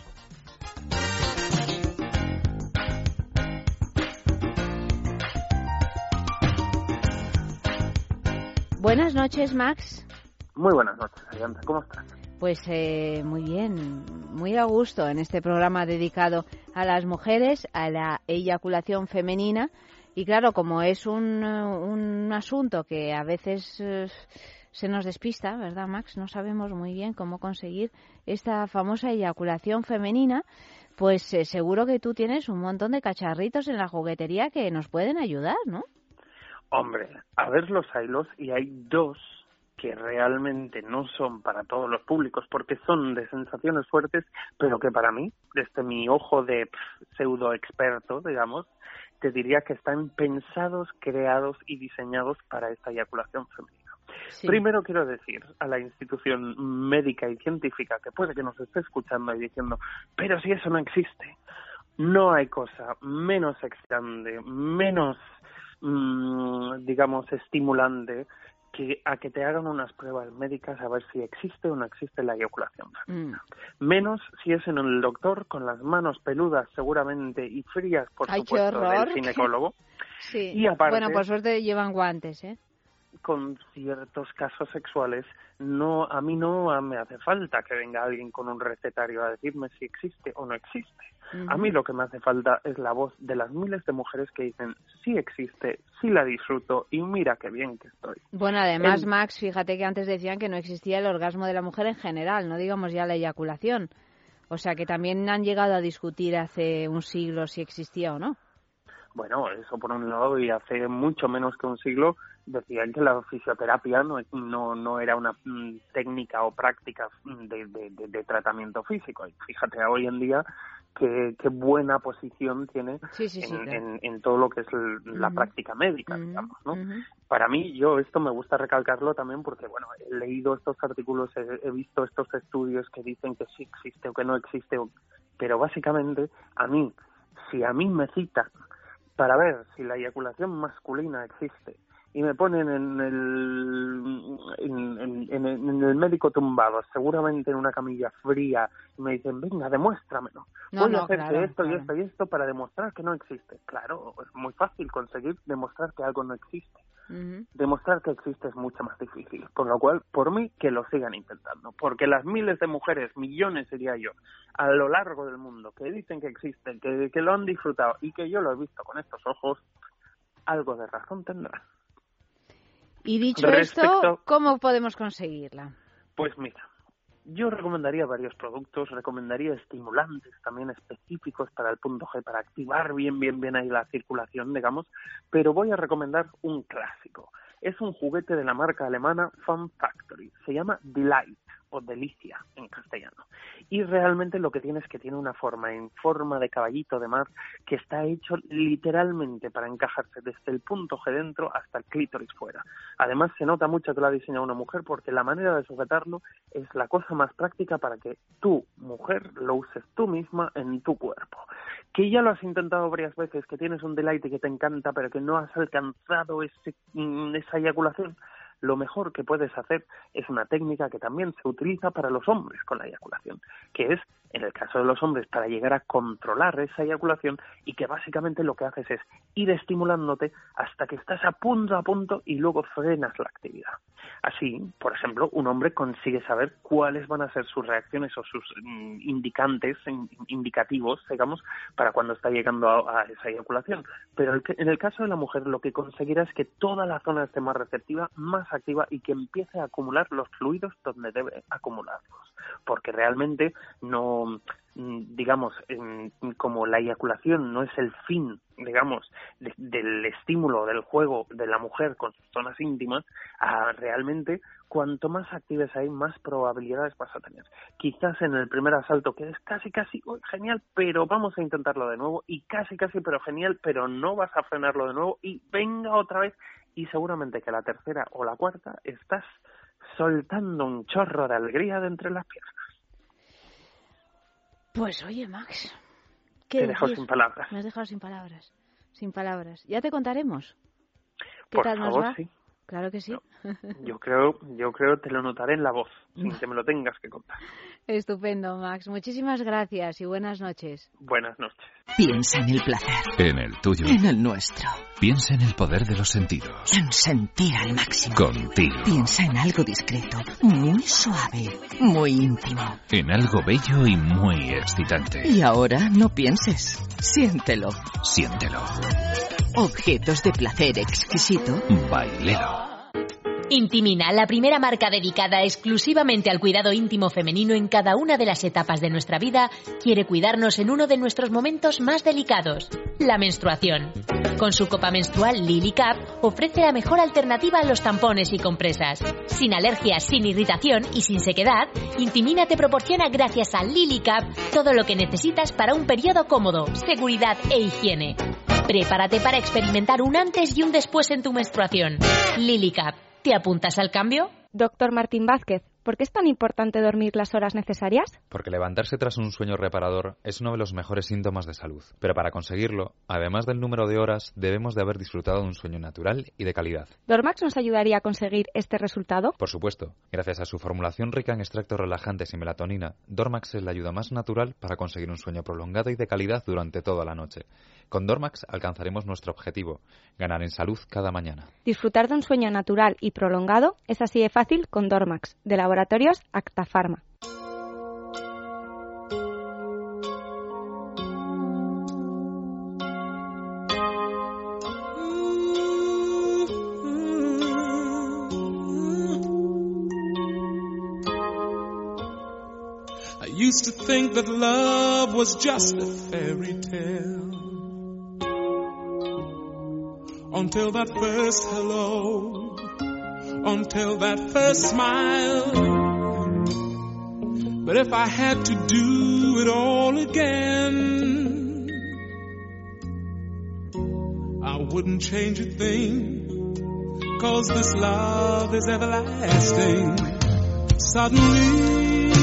Buenas noches, Max. Muy buenas noches, Ayanta. ¿Cómo estás? Pues muy bien, muy a gusto en este programa dedicado a las mujeres, a la eyaculación femenina. Y claro, como es un asunto que a veces se nos despista, ¿verdad, Max? No sabemos muy bien cómo conseguir esta famosa eyaculación femenina. Pues seguro que tú tienes un montón de cacharritos en la juguetería que nos pueden ayudar, ¿no? Hombre, a ver los hilos, y hay 2 que realmente no son para todos los públicos porque son de sensaciones fuertes, pero que para mí, desde mi ojo de pseudo experto, digamos, te diría que están pensados, creados y diseñados para esta eyaculación femenina. Sí. Primero quiero decir a la institución médica y científica que puede que nos esté escuchando y diciendo, pero si eso no existe, no hay cosa menos excitante, menos digamos, estimulante que a que te hagan unas pruebas médicas a ver si existe o no existe la eyaculación femenina. Menos si es en el doctor con las manos peludas seguramente y frías, por supuesto, del ginecólogo. Sí. Y aparte, bueno, por suerte llevan guantes, ¿eh? Con ciertos casos sexuales, a mí no me hace falta que venga alguien con un recetario a decirme si existe o no existe. A mí lo que me hace falta es la voz de las miles de mujeres que dicen sí existe, sí la disfruto y mira qué bien que estoy. Bueno, además, Max, fíjate que antes decían que no existía el orgasmo de la mujer en general, no digamos ya la eyaculación. O sea que también han llegado a discutir hace un siglo si existía o no. Bueno, eso por un lado, y hace mucho menos que un siglo decían que la fisioterapia no era una técnica o práctica de tratamiento físico. Y fíjate hoy en día qué buena posición tiene en todo lo que es la práctica médica, digamos, ¿no? Para mí, esto me gusta recalcarlo también porque, bueno, he leído estos artículos, he visto estos estudios que dicen que sí existe o que no existe, pero básicamente si a mí me citan para ver si la eyaculación masculina existe y me ponen en el médico tumbado, seguramente en una camilla fría, y me dicen, venga, demuéstramelo. Voy a hacerte esto y esto y esto para demostrar que no existe. Claro, es muy fácil conseguir demostrar que algo no existe. Demostrar que existe es mucho más difícil, por lo cual, por mí, que lo sigan intentando, porque las miles de mujeres, millones diría yo, a lo largo del mundo, que dicen que existen, que lo han disfrutado y que yo lo he visto con estos ojos, algo de razón tendrán. Y dicho esto, ¿cómo podemos conseguirla? Pues mira, yo recomendaría varios productos, recomendaría estimulantes también específicos para el punto G, para activar bien ahí la circulación, digamos, pero voy a recomendar un clásico. Es un juguete de la marca alemana Fun Factory, se llama Delight o Delicia en castellano. Y realmente lo que tiene es que tiene una forma en forma de caballito de mar que está hecho literalmente para encajarse desde el punto G dentro hasta el clítoris fuera. Además se nota mucho que lo ha diseñado una mujer porque la manera de sujetarlo es la cosa más práctica para que tú, mujer, lo uses tú misma en tu cuerpo. Que ya lo has intentado varias veces, que tienes un deleite que te encanta pero que no has alcanzado esa eyaculación. Lo mejor que puedes hacer es una técnica que también se utiliza para los hombres con la eyaculación, que es, en el caso de los hombres, para llegar a controlar esa eyaculación y que básicamente lo que haces es ir estimulándote hasta que estás a punto y luego frenas la actividad. Así, por ejemplo, un hombre consigue saber cuáles van a ser sus reacciones o sus indicativos, digamos, para cuando está llegando a esa eyaculación. Pero en el caso de la mujer, lo que conseguirá es que toda la zona esté más receptiva, más activa y que empiece a acumular los fluidos donde debe acumularlos. Porque realmente no digamos, como la eyaculación no es el fin, digamos, del estímulo del juego de la mujer con sus zonas íntimas, realmente cuanto más actives hay, más probabilidades vas a tener. Quizás en el primer asalto quedes casi, genial, pero vamos a intentarlo de nuevo, y casi, pero genial, pero no vas a frenarlo de nuevo, y venga otra vez, y seguramente que la tercera o la cuarta estás soltando un chorro de alegría de entre las piernas. Pues oye, Max, te dejo sin palabras. Me has dejado sin palabras. Ya te contaremos. ¿Qué Por tal favor, nos va? Sí. Claro que sí. Yo creo te lo notaré en la voz, sin que me lo tengas que contar. Estupendo, Max. Muchísimas gracias y buenas noches. Buenas noches. Piensa en el placer. En el tuyo. En el nuestro. Piensa en el poder de los sentidos. En sentir al máximo. Contigo. Piensa en algo discreto, muy suave, muy íntimo. En algo bello y muy excitante. Y ahora no pienses. Siéntelo. Siéntelo. Objetos de placer exquisito. Bailelo. Intimina, la primera marca dedicada exclusivamente al cuidado íntimo femenino en cada una de las etapas de nuestra vida, quiere cuidarnos en uno de nuestros momentos más delicados, la menstruación. Con su copa menstrual Lily Cup ofrece la mejor alternativa a los tampones y compresas. Sin alergias, sin irritación y sin sequedad, Intimina te proporciona gracias a Lily Cup todo lo que necesitas para un periodo cómodo, seguridad e higiene. Prepárate para experimentar un antes y un después en tu menstruación. Lily Cup. ¿Te apuntas al cambio? Doctor Martín Vázquez, ¿por qué es tan importante dormir las horas necesarias? Porque levantarse tras un sueño reparador es uno de los mejores síntomas de salud. Pero para conseguirlo, además del número de horas, debemos de haber disfrutado de un sueño natural y de calidad. ¿Dormax nos ayudaría a conseguir este resultado? Por supuesto. Gracias a su formulación rica en extractos relajantes y melatonina, Dormax es la ayuda más natural para conseguir un sueño prolongado y de calidad durante toda la noche. Con Dormax alcanzaremos nuestro objetivo, ganar en salud cada mañana. Disfrutar de un sueño natural y prolongado es así de fácil con Dormax, de Laboratorios Acta Pharma. I used to think that love was just a fairy tale. Until that first hello, until that first smile. But if I had to do it all again, I wouldn't change a thing, 'cause this love is everlasting. Suddenly,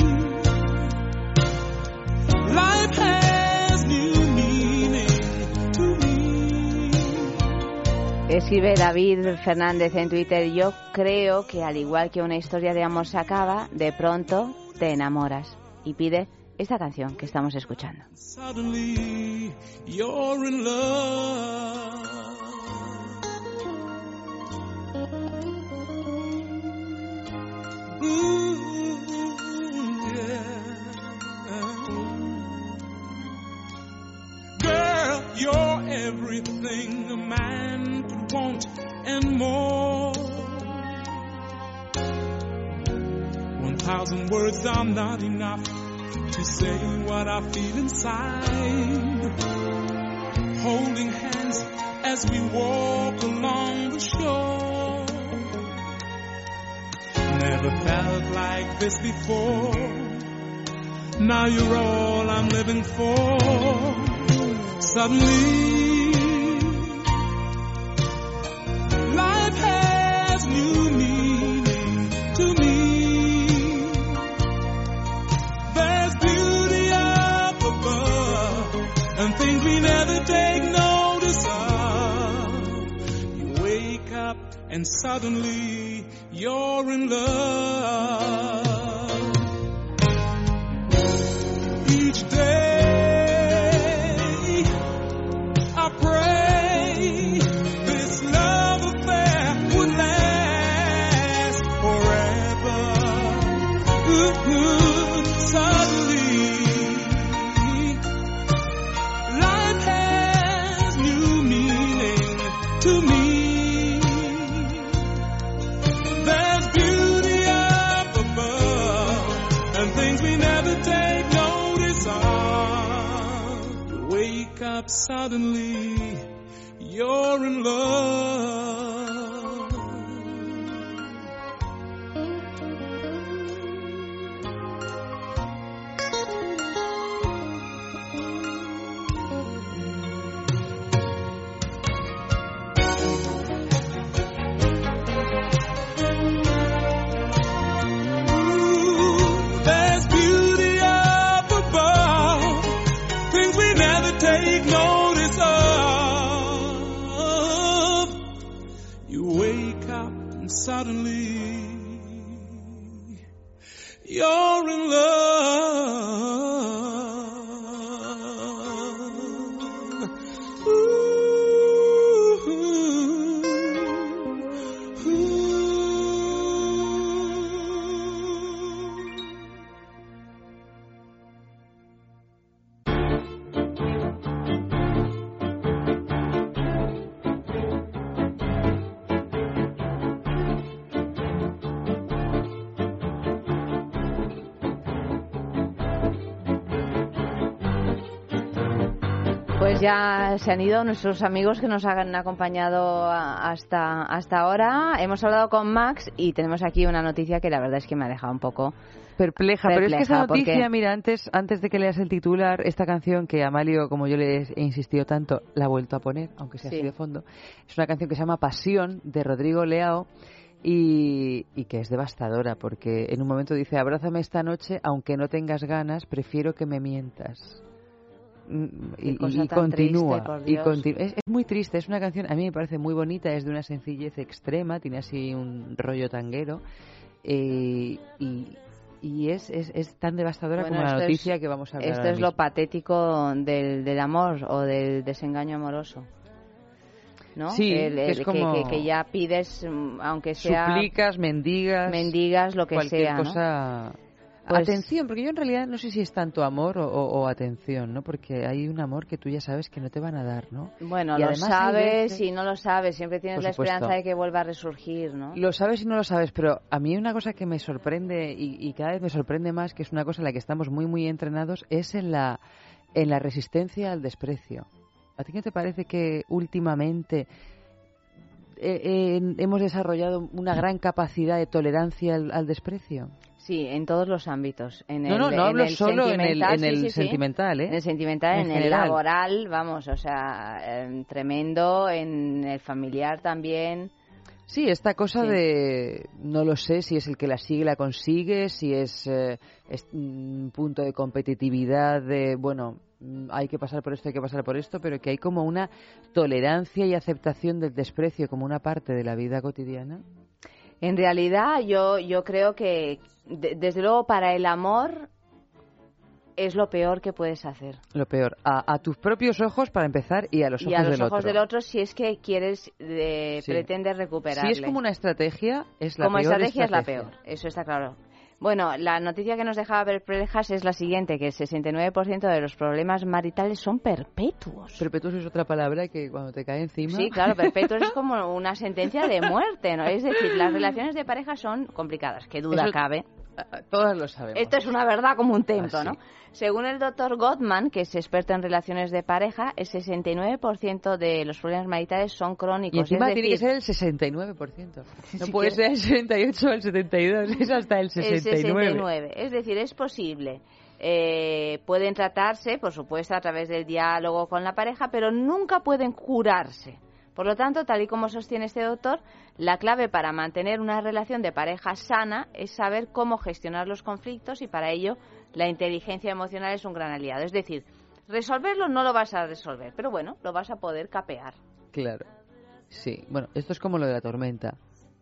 life has new meaning to me. Escribe David Fernández en Twitter: yo creo que al igual que una historia de amor se acaba, de pronto te enamoras. Y pide esta canción que estamos escuchando. Suddenly you're in love. Girl, you're everything a man could want and more. 1,000 words are not enough to say what I feel inside. Holding hands as we walk along the shore. Never felt like this before. Now you're all I'm living for. Suddenly, life has new meaning to me. There's beauty up above and things we never take notice of. You wake up and suddenly you're in love. Each day I pray this love affair would last forever. Suddenly life has new meaning to me. There's beauty up above and things we never take notice wake up suddenly, you're in love. Take notice of. You wake up and suddenly you're in love. Pues ya se han ido nuestros amigos que nos han acompañado hasta ahora. Hemos hablado con Max y tenemos aquí una noticia que la verdad es que me ha dejado un poco perpleja. Pero es que esa noticia, porque... mira, antes de que leas el titular, esta canción que Amalio, como yo le he insistido tanto, la ha vuelto a poner, aunque sea así de fondo. Es una canción que se llama Pasión, de Rodrigo Leao, y que es devastadora, porque en un momento dice: abrázame esta noche, aunque no tengas ganas, prefiero que me mientas. Y continúa. Es muy triste, es una canción, a mí me parece muy bonita, es de una sencillez extrema, tiene así un rollo tanguero, y es tan devastadora como la noticia que vamos a hablar. Esto es lo patético del amor o del desengaño amoroso, ¿no? Sí, es como que ya pides, aunque sea... suplicas, mendigas, lo que cualquier sea, ¿no? cosa... Pues, atención, porque yo en realidad no sé si es tanto amor o atención, ¿no? Porque hay un amor que tú ya sabes que no te van a dar, ¿no? Bueno, y lo sabes y no lo sabes, siempre tienes la esperanza de que vuelva a resurgir, ¿no? Lo sabes y no lo sabes, pero a mí una cosa que me sorprende y cada vez me sorprende más, que es una cosa en la que estamos muy, muy entrenados, es en la resistencia al desprecio. ¿A ti qué te parece que últimamente hemos desarrollado una gran capacidad de tolerancia al desprecio? Sí, en todos los ámbitos. No hablo solo en el sentimental, ¿eh? En el sentimental, en el laboral, vamos, o sea, tremendo, en el familiar también. Sí, esta cosa de, no lo sé si es el que la sigue, la consigue, si es un punto de competitividad de, bueno, hay que pasar por esto, hay que pasar por esto, pero que hay como una tolerancia y aceptación del desprecio como una parte de la vida cotidiana. En realidad, yo creo que, desde luego, para el amor es lo peor que puedes hacer. Lo peor. A tus propios ojos, para empezar, y a los ojos del otro. Y a los ojos del otro, si es que quieres, pretendes recuperarle. Si es como una estrategia, es la peor. Como estrategia es la peor, eso está claro. Bueno, la noticia que nos dejaba perplejas es la siguiente, que el 69% de los problemas maritales son perpetuos. Perpetuos es otra palabra que cuando te cae encima... Sí, claro, perpetuos es como una sentencia de muerte, ¿no? Es decir, las relaciones de pareja son complicadas, qué duda cabe. Todas lo sabemos. Esto es una verdad como un templo, ¿no? Según el doctor Gottman, que es experto en relaciones de pareja, el 69% de los problemas maritales son crónicos. Y encima tiene que ser el 69%. No puede ser el 68 o el 72, es hasta el 69. El 69. Es decir, es posible. Pueden tratarse, por supuesto, a través del diálogo con la pareja, pero nunca pueden curarse. Por lo tanto, tal y como sostiene este doctor, la clave para mantener una relación de pareja sana es saber cómo gestionar los conflictos, y para ello la inteligencia emocional es un gran aliado. Es decir, resolverlo no lo vas a resolver, pero bueno, lo vas a poder capear. Claro, sí. Bueno, esto es como lo de la tormenta.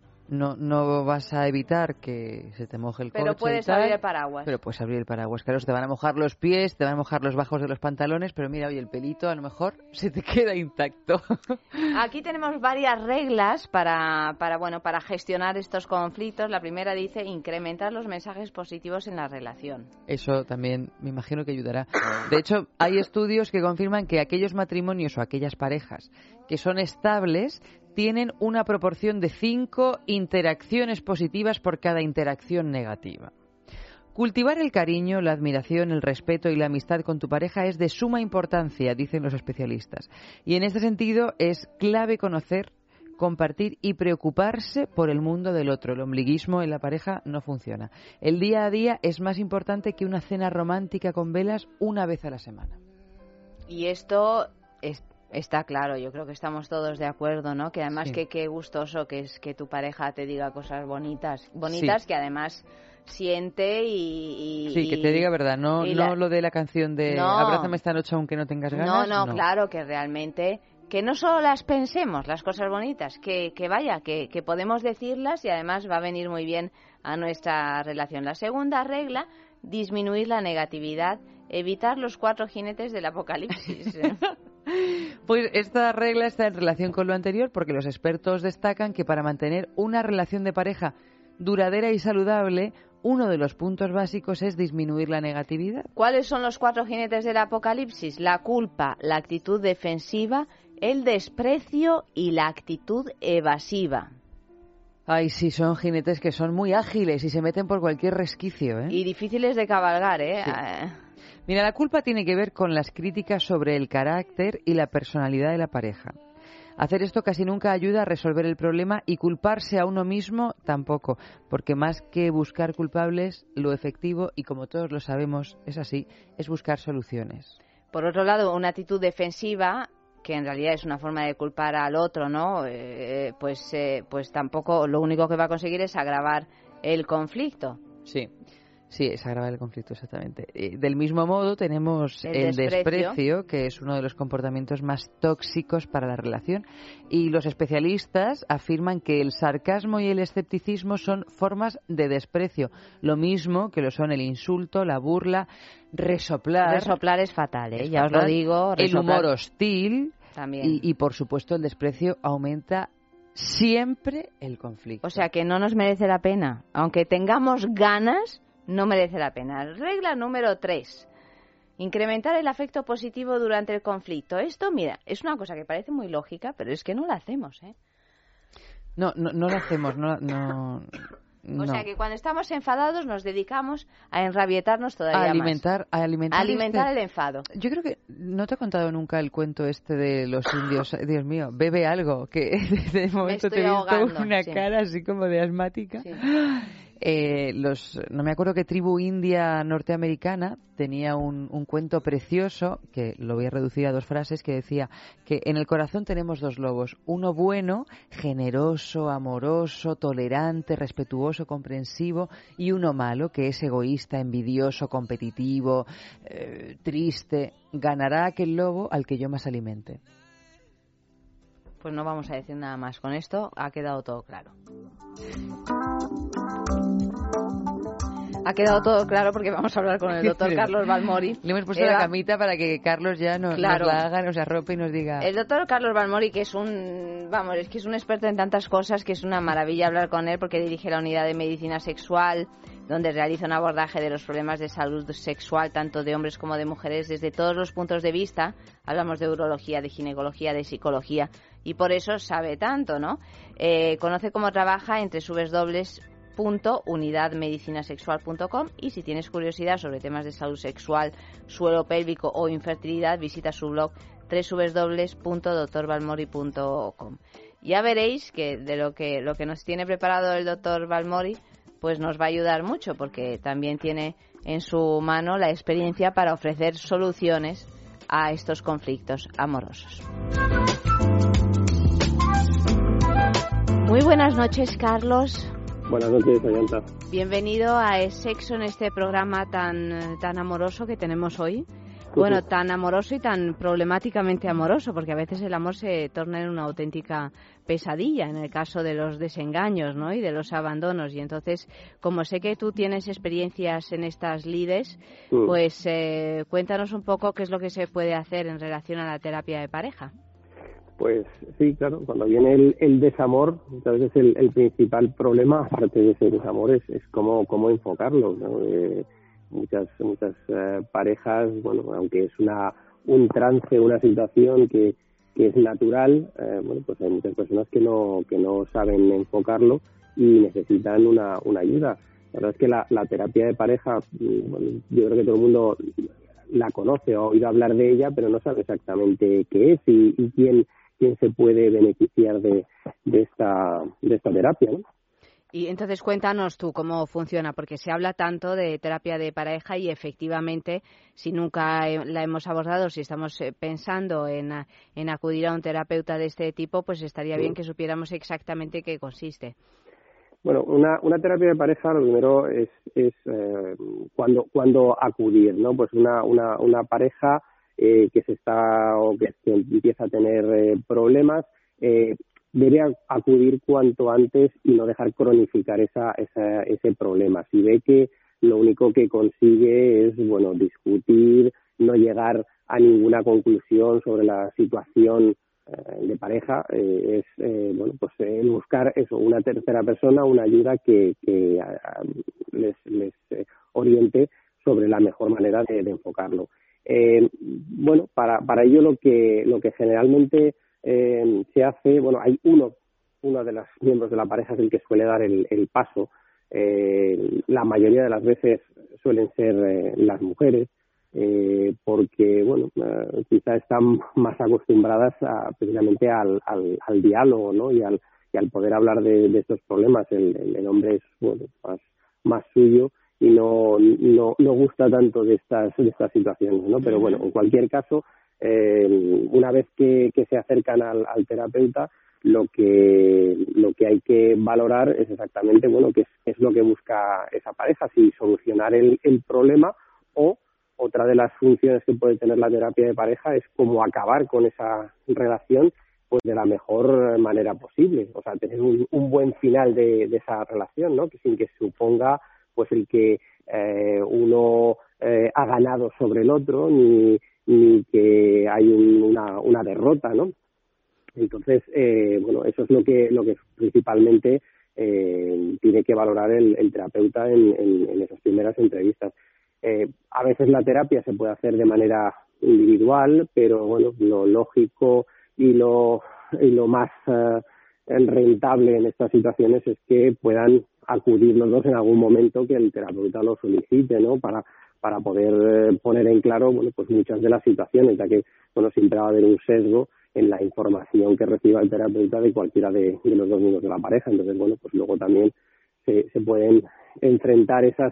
No vas a evitar que se te moje el coche. Pero puedes abrir el paraguas. Pero puedes abrir el paraguas. Claro, te van a mojar los pies, te van a mojar los bajos de los pantalones, pero mira, oye, el pelito a lo mejor se te queda intacto. Aquí tenemos varias reglas para gestionar estos conflictos. La primera dice incrementar los mensajes positivos en la relación. Eso también me imagino que ayudará. De hecho, hay estudios que confirman que aquellos matrimonios o aquellas parejas que son estables tienen una proporción de 5 interacciones positivas por cada interacción negativa. Cultivar el cariño, la admiración, el respeto y la amistad con tu pareja es de suma importancia, dicen los especialistas. Y en este sentido es clave conocer, compartir y preocuparse por el mundo del otro. El ombliguismo en la pareja no funciona. El día a día es más importante que una cena romántica con velas una vez a la semana. Y esto está claro, yo creo que estamos todos de acuerdo, ¿no? Que además Sí. qué gustoso que es que tu pareja te diga cosas bonitas Sí. que además siente y Sí, que te diga verdad, no la- lo de la canción de No. Abrázame esta noche aunque no tengas ganas. No, claro, que realmente, que no solo las pensemos, las cosas bonitas, que podemos decirlas y además va a venir muy bien a nuestra relación. La segunda regla, disminuir la negatividad, evitar los 4 jinetes del apocalipsis. Pues esta regla está en relación con lo anterior porque los expertos destacan que para mantener una relación de pareja duradera y saludable, uno de los puntos básicos es disminuir la negatividad. ¿Cuáles son los 4 jinetes del apocalipsis? La culpa, la actitud defensiva, el desprecio y la actitud evasiva. Ay, sí, son jinetes que son muy ágiles y se meten por cualquier resquicio, ¿eh? Y difíciles de cabalgar, ¿eh? Sí. Mira, la culpa tiene que ver con las críticas sobre el carácter y la personalidad de la pareja. Hacer esto casi nunca ayuda a resolver el problema y culparse a uno mismo tampoco, porque más que buscar culpables, lo efectivo, y como todos lo sabemos, es así, es buscar soluciones. Por otro lado, una actitud defensiva, que en realidad es una forma de culpar al otro, ¿no? Pues tampoco, lo único que va a conseguir es agravar el conflicto. Sí, es agravar el conflicto, exactamente. Del mismo modo tenemos el desprecio, que es uno de los comportamientos más tóxicos para la relación. Y los especialistas afirman que el sarcasmo y el escepticismo son formas de desprecio. Lo mismo que lo son el insulto, la burla, resoplar. Resoplar es fatal, ¿eh? Ya os lo digo. El humor hostil. También. Y por supuesto, el desprecio aumenta siempre el conflicto. O sea que no nos merece la pena. Aunque tengamos ganas, no merece la pena. Regla número 3. Incrementar el afecto positivo durante el conflicto. Esto, mira, es una cosa que parece muy lógica, pero es que no la hacemos, ¿eh? No lo hacemos, no. O sea que cuando estamos enfadados nos dedicamos a enrabietarnos todavía a alimentar el enfado. Yo creo que no te he contado nunca el cuento este de los indios. Dios mío, bebe algo, que de momento te he visto una cara así como de asmática. Sí. No me acuerdo qué tribu india norteamericana tenía un cuento precioso, que lo voy a reducir a 2 frases, que decía que en el corazón tenemos 2 lobos, uno bueno, generoso, amoroso, tolerante, respetuoso, comprensivo, y uno malo, que es egoísta, envidioso, competitivo, triste. Ganará aquel lobo al que yo más alimente. Pues no vamos a decir nada más. Con esto ha quedado todo claro. Ha quedado todo claro porque vamos a hablar con el doctor Carlos Balmori. Le hemos puesto la camita para que Carlos ya nos la haga, nos arrope y nos diga... El doctor Carlos Balmori, que es un experto en tantas cosas, que es una maravilla hablar con él porque dirige la unidad de medicina sexual, donde realiza un abordaje de los problemas de salud sexual, tanto de hombres como de mujeres, desde todos los puntos de vista. Hablamos de urología, de ginecología, de psicología, y por eso sabe tanto, ¿no? Conoce cómo trabaja entre www.unidadmedicinasexual.com, y si tienes curiosidad sobre temas de salud sexual, suelo pélvico o infertilidad, visita su blog www.drbalmori.com. Ya veréis que de lo que nos tiene preparado el doctor Balmori pues nos va a ayudar mucho, porque también tiene en su mano la experiencia para ofrecer soluciones a estos conflictos amorosos. Muy buenas noches, Carlos. Buenas noches, Ayanta. Bienvenido a Sexo, en este programa tan amoroso que tenemos hoy. Bueno, tan amoroso y tan problemáticamente amoroso, porque a veces el amor se torna en una auténtica pesadilla en el caso de los desengaños, ¿no? Y de los abandonos. Y entonces, como sé que tú tienes experiencias en estas lides, pues cuéntanos un poco qué es lo que se puede hacer en relación a la terapia de pareja. Pues sí, claro, cuando viene el desamor, muchas veces el principal problema, aparte de ese desamor, es cómo enfocarlo, ¿no? Muchas parejas, bueno, aunque es un trance, una situación que es natural, bueno, pues hay muchas personas que no saben enfocarlo y necesitan una ayuda. La verdad es que la terapia de pareja, bueno, yo creo que todo el mundo la conoce o ha oído hablar de ella, pero no sabe exactamente qué es y quién se puede beneficiar de esta terapia, ¿no? Y entonces cuéntanos tú cómo funciona, porque se habla tanto de terapia de pareja y efectivamente, si nunca la hemos abordado, si estamos pensando en acudir a un terapeuta de este tipo, pues estaría bien que supiéramos exactamente qué consiste. Bueno, una terapia de pareja, lo primero es cuando acudir, ¿no? Pues una pareja que se está o que empieza a tener problemas, debe acudir cuanto antes y no dejar cronificar ese problema. Si ve que lo único que consigue es, bueno, discutir, no llegar a ninguna conclusión sobre la situación de pareja, bueno, pues buscar eso, una tercera persona, una ayuda que les oriente sobre la mejor manera de enfocarlo. Bueno, para ello lo que generalmente se hace, bueno, hay uno de los miembros de la pareja es el que suele dar el paso. La mayoría de las veces suelen ser las mujeres, porque, bueno, quizá están más acostumbradas precisamente al diálogo, ¿no? Y al poder hablar de estos problemas. El hombre es, bueno, más suyo y no gusta tanto de estas situaciones, ¿no? Pero bueno, en cualquier caso, una vez que se acercan al terapeuta, lo que hay que valorar es exactamente, bueno, qué es lo que busca esa pareja, si solucionar el problema, o otra de las funciones que puede tener la terapia de pareja es cómo acabar con esa relación pues de la mejor manera posible, o sea, tener un buen final de esa relación, ¿no? Que sin que suponga pues el que uno ha ganado sobre el otro, ni que hay una derrota, ¿no? Entonces, bueno, eso es lo que principalmente tiene que valorar el terapeuta en esas primeras entrevistas. A veces la terapia se puede hacer de manera individual, pero bueno, lo lógico y lo más rentable en estas situaciones es que puedan acudir los dos en algún momento que el terapeuta lo solicite, ¿no? Para poder poner en claro, bueno, pues muchas de las situaciones, ya que, bueno, siempre va a haber un sesgo en la información que reciba el terapeuta de cualquiera de los dos miembros de la pareja. Entonces, bueno, pues luego también se pueden enfrentar esas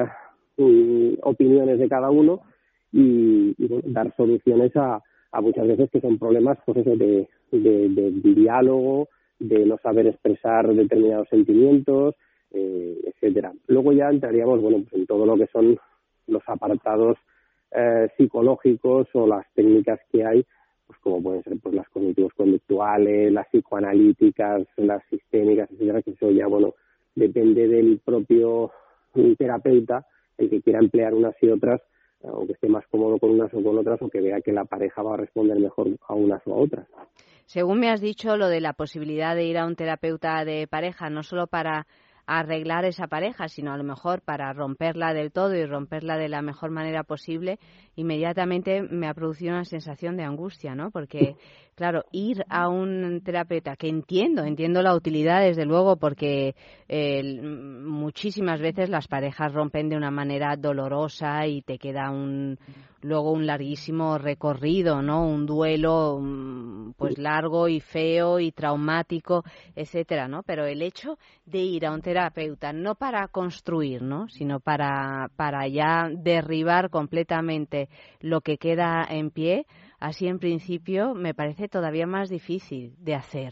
opiniones de cada uno y bueno, dar soluciones a muchas veces que son problemas, pues eso, de diálogo, de no saber expresar determinados sentimientos, etcétera. Luego ya entraríamos, bueno, pues en todo lo que son los apartados psicológicos o las técnicas que hay, pues como pueden ser pues las cognitivos conductuales, las psicoanalíticas, las sistémicas, etcétera, que eso ya, bueno, depende del propio terapeuta, el que quiera emplear unas y otras, o que esté más cómodo con unas o con otras, o que vea que la pareja va a responder mejor a unas o a otras. Según me has dicho, lo de la posibilidad de ir a un terapeuta de pareja, no solo para arreglar esa pareja, sino a lo mejor para romperla del todo y romperla de la mejor manera posible, inmediatamente me ha producido una sensación de angustia, ¿no? Porque, claro, ir a un terapeuta, que entiendo la utilidad, desde luego, porque muchísimas veces las parejas rompen de una manera dolorosa y te queda luego un larguísimo recorrido, ¿no? Un duelo pues largo y feo y traumático, etcétera, ¿no? Pero el hecho de ir a un terapeuta no para construir, ¿no? Sino para ya derribar completamente lo que queda en pie, así en principio me parece todavía más difícil de hacer.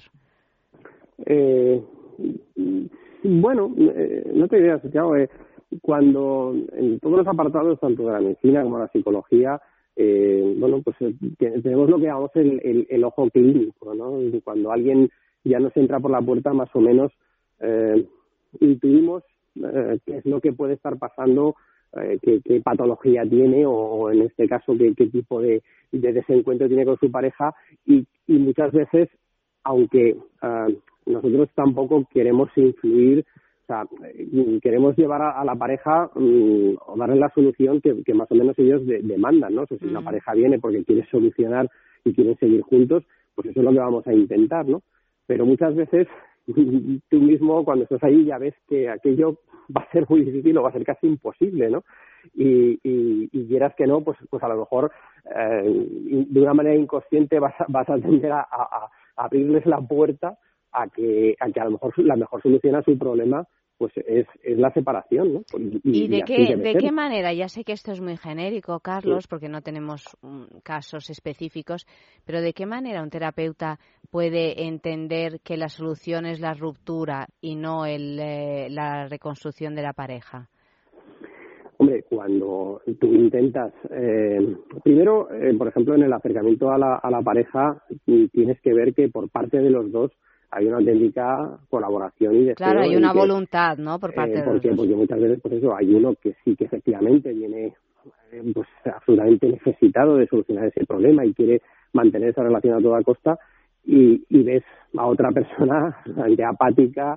Bueno, no te ideas, Santiago, cuando en todos los apartados, tanto de la medicina como de la psicología, bueno, pues tenemos lo que llamamos el ojo clínico, ¿no? Cuando alguien ya nos entra por la puerta, más o menos intuimos qué es lo que puede estar pasando, qué patología tiene, o en este caso qué tipo de desencuentro tiene con su pareja, y muchas veces, aunque nosotros tampoco queremos influir, o sea, queremos llevar a la pareja o darle la solución que más o menos ellos demandan, ¿no? O sea, si una pareja viene porque quiere solucionar y quieren seguir juntos, pues eso es lo que vamos a intentar, ¿no? Pero muchas veces tú mismo cuando estás ahí ya ves que aquello va a ser muy difícil o va a ser casi imposible, ¿no? Y quieras que no, pues a lo mejor de una manera inconsciente vas a tender a abrirles la puerta a que a lo mejor la mejor solución a su problema pues es la separación, ¿no? ¿Y de qué manera? Ya sé que esto es muy genérico, Carlos, porque no tenemos casos específicos, pero ¿de qué manera un terapeuta puede entender que la solución es la ruptura y no la reconstrucción de la pareja? Hombre, cuando tú intentas, primero, por ejemplo, en el acercamiento a la pareja, tienes que ver que por parte de los dos hay una auténtica colaboración y deseo. Claro, hay una voluntad, ¿no?, por parte de los dos. Porque muchas veces, pues eso, hay uno que sí que efectivamente viene pues absolutamente necesitado de solucionar ese problema y quiere mantener esa relación a toda costa, y ves a otra persona apática,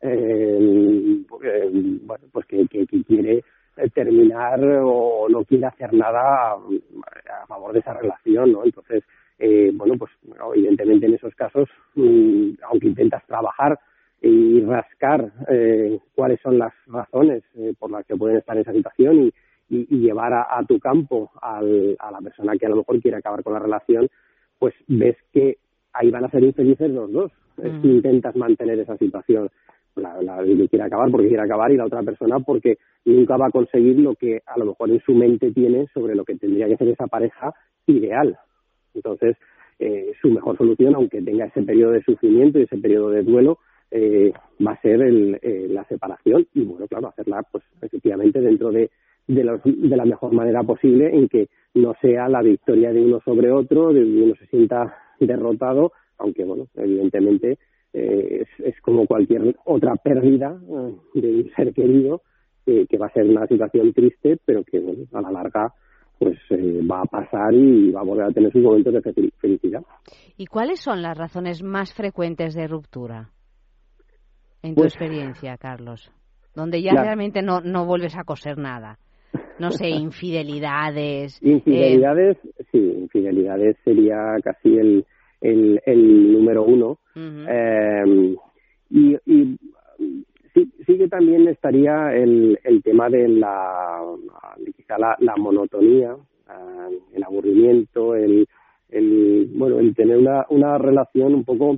bueno, pues que quiere terminar o no quiere hacer nada a favor de esa relación, ¿no? Entonces, bueno, pues evidentemente en esos casos, aunque intentas trabajar y rascar cuáles son las razones por las que pueden estar en esa situación y llevar a tu campo a la persona que a lo mejor quiere acabar con la relación, pues ves que ahí van a ser infelices los dos si intentas mantener esa situación. La que quiere acabar porque quiere acabar y la otra persona porque nunca va a conseguir lo que a lo mejor en su mente tiene sobre lo que tendría que ser esa pareja ideal. Entonces, su mejor solución, aunque tenga ese periodo de sufrimiento y ese periodo de duelo, va a ser la separación y, bueno, claro, hacerla pues efectivamente dentro de la mejor manera posible, en que no sea la victoria de uno sobre otro, de uno se sienta derrotado, aunque, bueno, evidentemente es como cualquier otra pérdida de un ser querido, que va a ser una situación triste, pero que, bueno, a la larga pues va a pasar y va a volver a tener sus momentos de felicidad. ¿Y cuáles son las razones más frecuentes de ruptura en tu experiencia, Carlos? Donde ya realmente no vuelves a coser nada. No sé, infidelidades. Infidelidades, sí, infidelidades sería casi el número uno. Uh-huh. Y sí que también estaría el tema de quizá la monotonía, el aburrimiento, el tener una relación un poco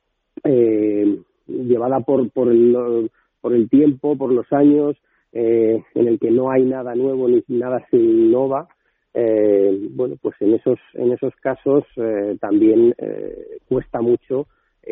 llevada por el tiempo, por los años, en el que no hay nada nuevo ni nada se innova. Bueno, pues en esos casos también cuesta mucho,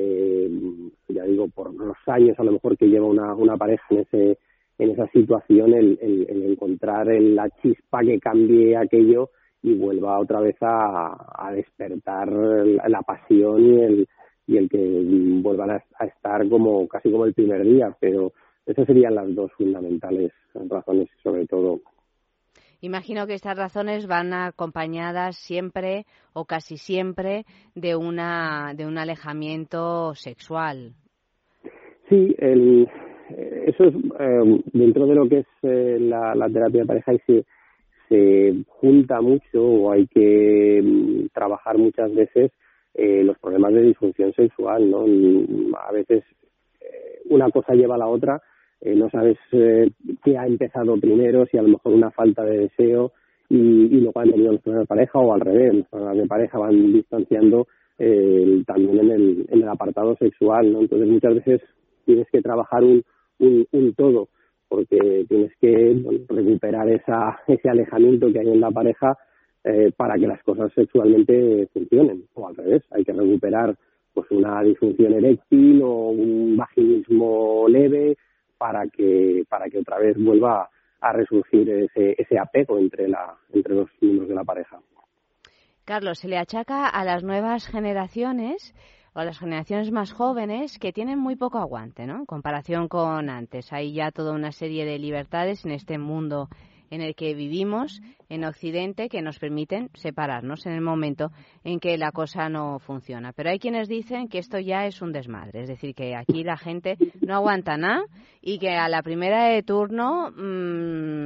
ya digo, por los años a lo mejor que lleva una pareja en esa situación, el encontrar la chispa que cambie aquello y vuelva otra vez a despertar la pasión y el que vuelvan a estar casi como el primer día. Pero esas serían las dos fundamentales razones, sobre todo. Imagino que estas razones van acompañadas siempre o casi siempre de un alejamiento sexual. Sí, eso es dentro de lo que es la terapia de pareja, y se junta mucho o hay que trabajar muchas veces los problemas de disfunción sexual, ¿no? A veces una cosa lleva a la otra. No sabes qué ha empezado primero, si a lo mejor una falta de deseo y luego han tenido los problemas de pareja, o al revés, los problemas de pareja van distanciando también en el apartado sexual, ¿no? Entonces muchas veces tienes que trabajar un todo, porque tienes que recuperar ese alejamiento que hay en la pareja para que las cosas sexualmente funcionen, o al revés, hay que recuperar pues una disfunción eréctil o un vaginismo leve para que otra vez vuelva a resurgir ese apego entre los miembros de la pareja. Carlos, se le achaca a las nuevas generaciones o a las generaciones más jóvenes que tienen muy poco aguante, ¿no?, en comparación con antes. Hay ya toda una serie de libertades en este mundo en el que vivimos en Occidente que nos permiten separarnos en el momento en que la cosa no funciona. Pero hay quienes dicen que esto ya es un desmadre, es decir, que aquí la gente no aguanta nada y que a la primera de turno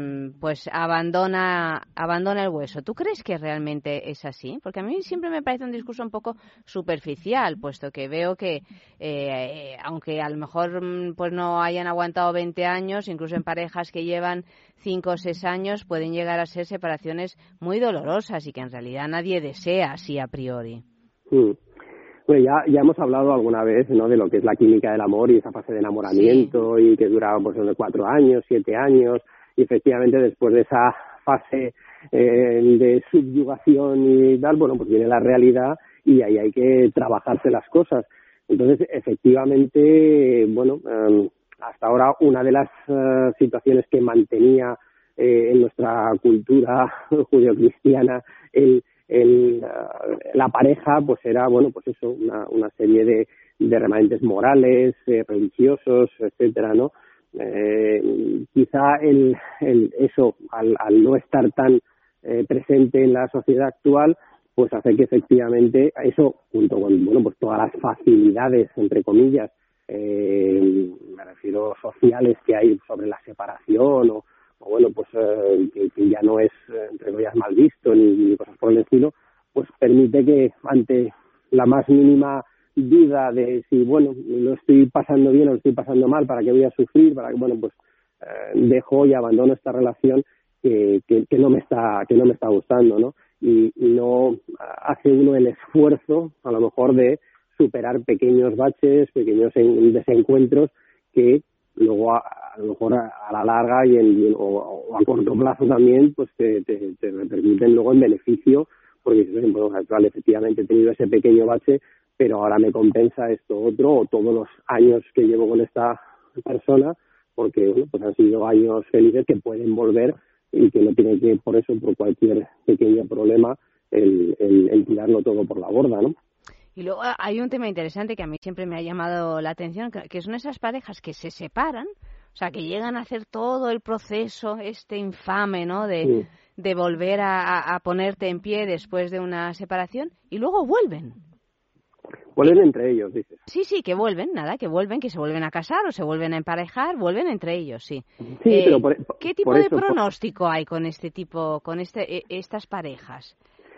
pues abandona el hueso. ¿Tú crees que realmente es así? Porque a mí siempre me parece un discurso un poco superficial, puesto que veo que, aunque a lo mejor pues no hayan aguantado 20 años, incluso en parejas que llevan 5 o 6 años, pueden llegar a ser separaciones muy dolorosas y que en realidad nadie desea así a priori. Bueno, ya hemos hablado alguna vez, ¿no?, de lo que es la química del amor y esa fase de enamoramiento, y que dura pues de 4 años, 7 años, y efectivamente después de esa fase de subyugación y tal, bueno, pues viene la realidad y ahí hay que trabajarse las cosas. Entonces, efectivamente, bueno, hasta ahora una de las situaciones que mantenía en nuestra cultura judeocristiana la pareja, pues era, bueno, pues eso, una serie de remanentes morales, religiosos, etcétera, ¿no? Quizá eso, al no estar tan presente en la sociedad actual, pues hace que efectivamente eso, junto con, bueno, pues todas las facilidades, entre comillas, me refiero sociales que hay sobre la separación o bueno, pues que ya no es, entre comillas, mal visto ni cosas por el estilo, pues permite que ante la más mínima duda de si, bueno, lo estoy pasando bien o lo estoy pasando mal, para qué voy a sufrir, para que, bueno, pues dejo y abandono esta relación que no me está gustando, ¿no? Y no hace uno el esfuerzo, a lo mejor, de superar pequeños baches, pequeños desencuentros que luego a lo mejor a la larga o a corto plazo también, pues te repercuten luego en beneficio, porque bueno, vale, efectivamente he tenido ese pequeño bache, pero ahora me compensa esto otro, o todos los años que llevo con esta persona, porque bueno, pues han sido años felices que pueden volver y que no tiene que, por eso, por cualquier pequeño problema, el tirarlo todo por la borda, ¿no? Y luego hay un tema interesante que a mí siempre me ha llamado la atención, que son esas parejas que se separan, o sea, que llegan a hacer todo el proceso infame, ¿no?, de volver a ponerte en pie después de una separación, y luego vuelven. Vuelven entre ellos, dices. Sí, que vuelven, que se vuelven a casar o se vuelven a emparejar, vuelven entre ellos, sí. Sí, pero ¿qué tipo de pronóstico hay con estas parejas?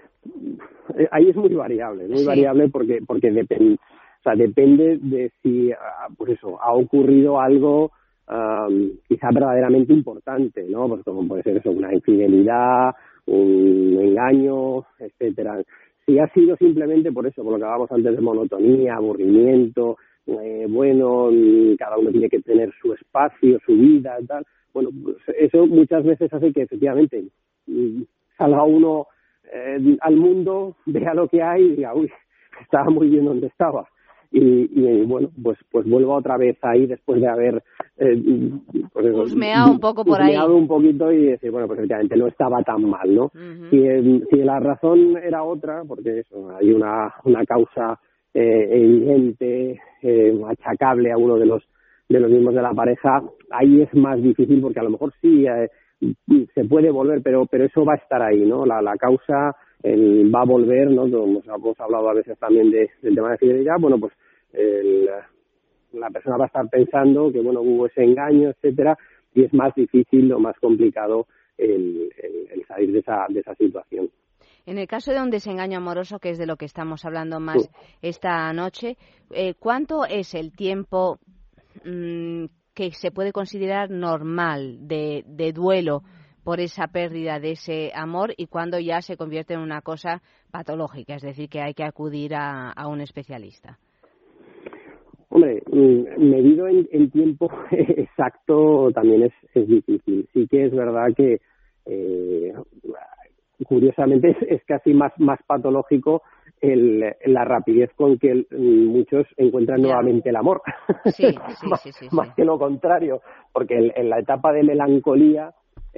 Ahí es muy variable porque depende de si, pues eso, ha ocurrido algo quizá verdaderamente importante, ¿no? Pues como puede ser eso, una infidelidad, un engaño, etcétera. Si ha sido simplemente por eso, por lo que hablábamos antes de monotonía, aburrimiento, bueno, cada uno tiene que tener su espacio, su vida, tal. Bueno, pues eso muchas veces hace que efectivamente salga uno al mundo, vea lo que hay y diga, uy, estaba muy bien donde estaba. Y bueno, pues vuelvo otra vez ahí después de haber husmeado un poco por ahí. Husmeado un poquito y decir, bueno, pues efectivamente no estaba tan mal, ¿no? Uh-huh. Si la razón era otra, porque eso, hay una causa evidente, achacable a uno de los miembros de la pareja, ahí es más difícil porque a lo mejor sí se puede volver, pero eso va a estar ahí, ¿no? La causa va a volver, ¿no? Hemos hablado a veces también del tema de fidelidad. Bueno, pues la persona va a estar pensando que, bueno, hubo ese engaño, etcétera, y es más difícil o más complicado el salir de esa situación. En el caso de un desengaño amoroso, que es de lo que estamos hablando más esta noche, ¿cuánto es el tiempo que se puede considerar normal de duelo por esa pérdida de ese amor y cuando ya se convierte en una cosa patológica, es decir, que hay que acudir a un especialista? Hombre, medido en tiempo exacto también es difícil. Sí que es verdad que curiosamente es casi más patológico la rapidez con que muchos encuentran nuevamente el amor. Sí. Más que lo contrario, porque en la etapa de melancolía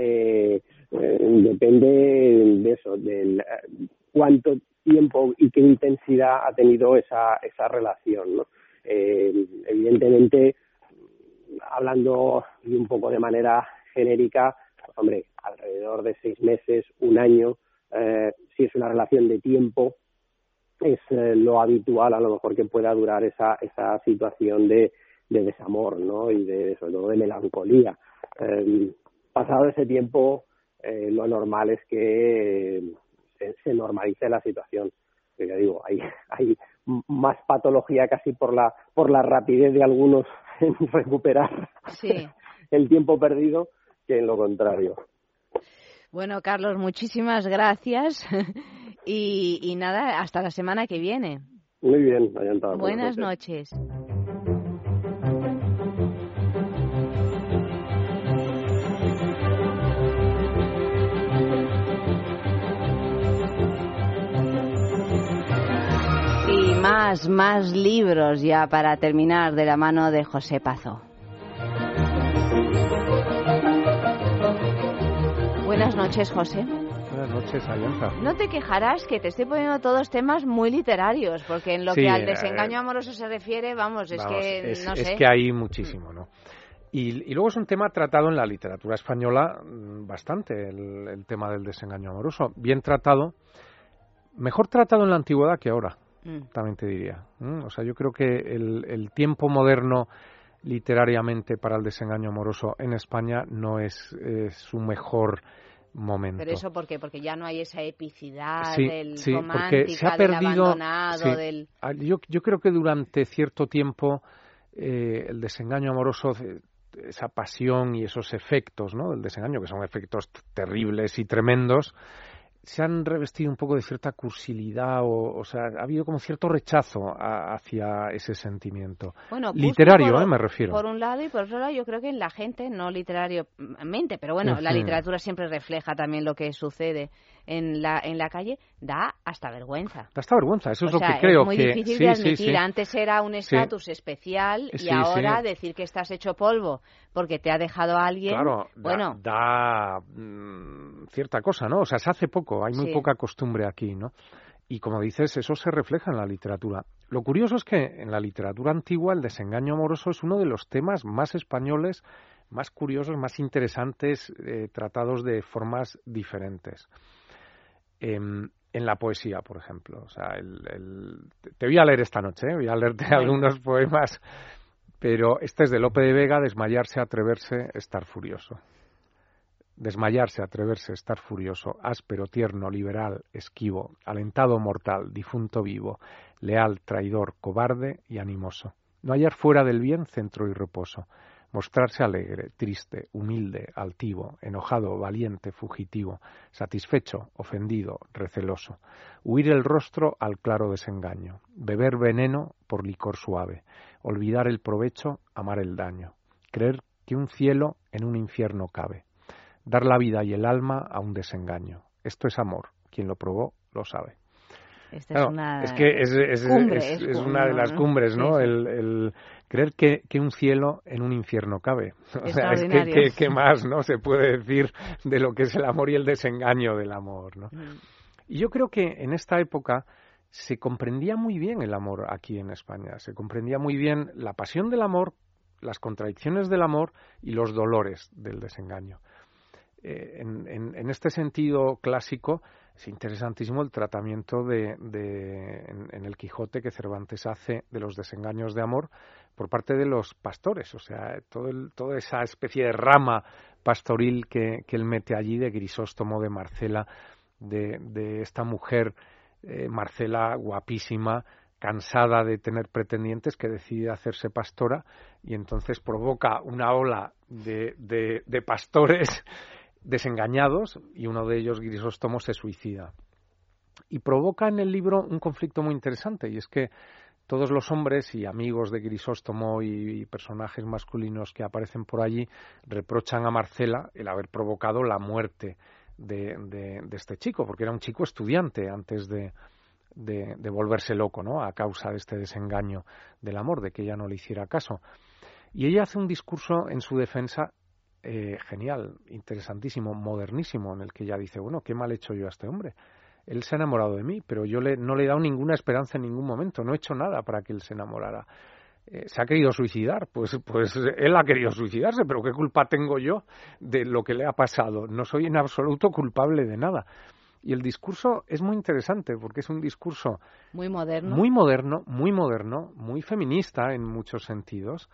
depende de eso, del cuánto tiempo y qué intensidad ha tenido esa relación, ¿no? Evidentemente, hablando un poco de manera genérica, pues hombre, alrededor de 6 meses, 1 año, si es una relación de tiempo, es lo habitual a lo mejor que pueda durar esa situación de desamor, ¿no? Y sobre todo de melancolía. Pasado ese tiempo, lo normal es que se normalice la situación. Pero ya digo, hay más patología casi por la rapidez de algunos en recuperar el tiempo perdido que en lo contrario. Bueno, Carlos, muchísimas gracias y nada, hasta la semana que viene. Muy bien, buenas noches. Y más libros ya para terminar de la mano de José Pazó. Buenas noches, José. Buenas noches, Ayanta. No te quejarás que te estoy poniendo todos temas muy literarios, porque en lo que al desengaño amoroso se refiere, es que hay muchísimo, ¿no? Y luego es un tema tratado en la literatura española bastante, el tema del desengaño amoroso. Bien tratado, mejor tratado en la antigüedad que ahora, también te diría. O sea, yo creo que el tiempo moderno literariamente para el desengaño amoroso en España no es su mejor momento. ¿Pero eso por qué? Porque ya no hay esa epicidad romántica, porque se ha perdido, del abandonado, Yo creo que durante cierto tiempo el desengaño amoroso, esa pasión y esos efectos, ¿no?, del desengaño, que son efectos terribles y tremendos, se han revestido un poco de cierta cursilidad o sea, ha habido como cierto rechazo hacia ese sentimiento. Bueno, literario, me refiero. Por un lado, y por otro lado, yo creo que en la gente, no literariamente, pero bueno, la literatura siempre refleja también lo que sucede en la calle, da hasta vergüenza. Da hasta vergüenza, eso es lo que creo. Es muy difícil de admitir. Antes era un estatus especial y ahora decir que estás hecho polvo porque te ha dejado alguien. Claro, bueno, da cierta cosa, ¿no? O sea, se hace poco, hay muy poca costumbre aquí, ¿no? Y como dices, eso se refleja en la literatura. Lo curioso es que en la literatura antigua el desengaño amoroso es uno de los temas más españoles, más curiosos, más interesantes, tratados de formas diferentes. En la poesía, por ejemplo. O sea, te voy a leer esta noche, voy a leerte algunos poemas, pero este es de Lope de Vega, Desmayarse, atreverse, estar furioso. Desmayarse, atreverse, estar furioso, áspero, tierno, liberal, esquivo, alentado, mortal, difunto, vivo, leal, traidor, cobarde y animoso. No hallar fuera del bien centro y reposo. Mostrarse alegre, triste, humilde, altivo, enojado, valiente, fugitivo, satisfecho, ofendido, receloso. Huir el rostro al claro desengaño. Beber veneno por licor suave. Olvidar el provecho, amar el daño. Creer que un cielo en un infierno cabe. Dar la vida y el alma a un desengaño. Esto es amor. Quien lo probó lo sabe. Esta es una es una de las cumbres, ¿no? El creer que un cielo en un infierno cabe. O sea, es que ¿qué más, no, se puede decir de lo que es el amor y el desengaño del amor, ¿no? Y yo creo que en esta época se comprendía muy bien el amor aquí en España. Se comprendía muy bien la pasión del amor, las contradicciones del amor y los dolores del desengaño. En este sentido clásico es interesantísimo el tratamiento en el Quijote que Cervantes hace de los desengaños de amor por parte de los pastores, o sea, toda esa especie de rama pastoril que él mete allí, de Grisóstomo, de Marcela, de esta mujer, Marcela, guapísima, cansada de tener pretendientes, que decide hacerse pastora y entonces provoca una ola de pastores desengañados y uno de ellos, Grisóstomo, se suicida. Y provoca en el libro un conflicto muy interesante, y es que todos los hombres y amigos de Grisóstomo y personajes masculinos que aparecen por allí reprochan a Marcela el haber provocado la muerte de este chico, porque era un chico estudiante antes de volverse loco, ¿no?, a causa de este desengaño del amor, de que ella no le hiciera caso. Y ella hace un discurso en su defensa genial, interesantísimo, modernísimo, en el que ella dice, bueno, qué mal he hecho yo a este hombre. Él se ha enamorado de mí, pero yo no le he dado ninguna esperanza en ningún momento, no he hecho nada para que él se enamorara. Se ha querido suicidar, pues él ha querido suicidarse, pero ¿qué culpa tengo yo de lo que le ha pasado? No soy en absoluto culpable de nada. Y el discurso es muy interesante, porque es un discurso muy moderno, muy feminista en muchos sentidos,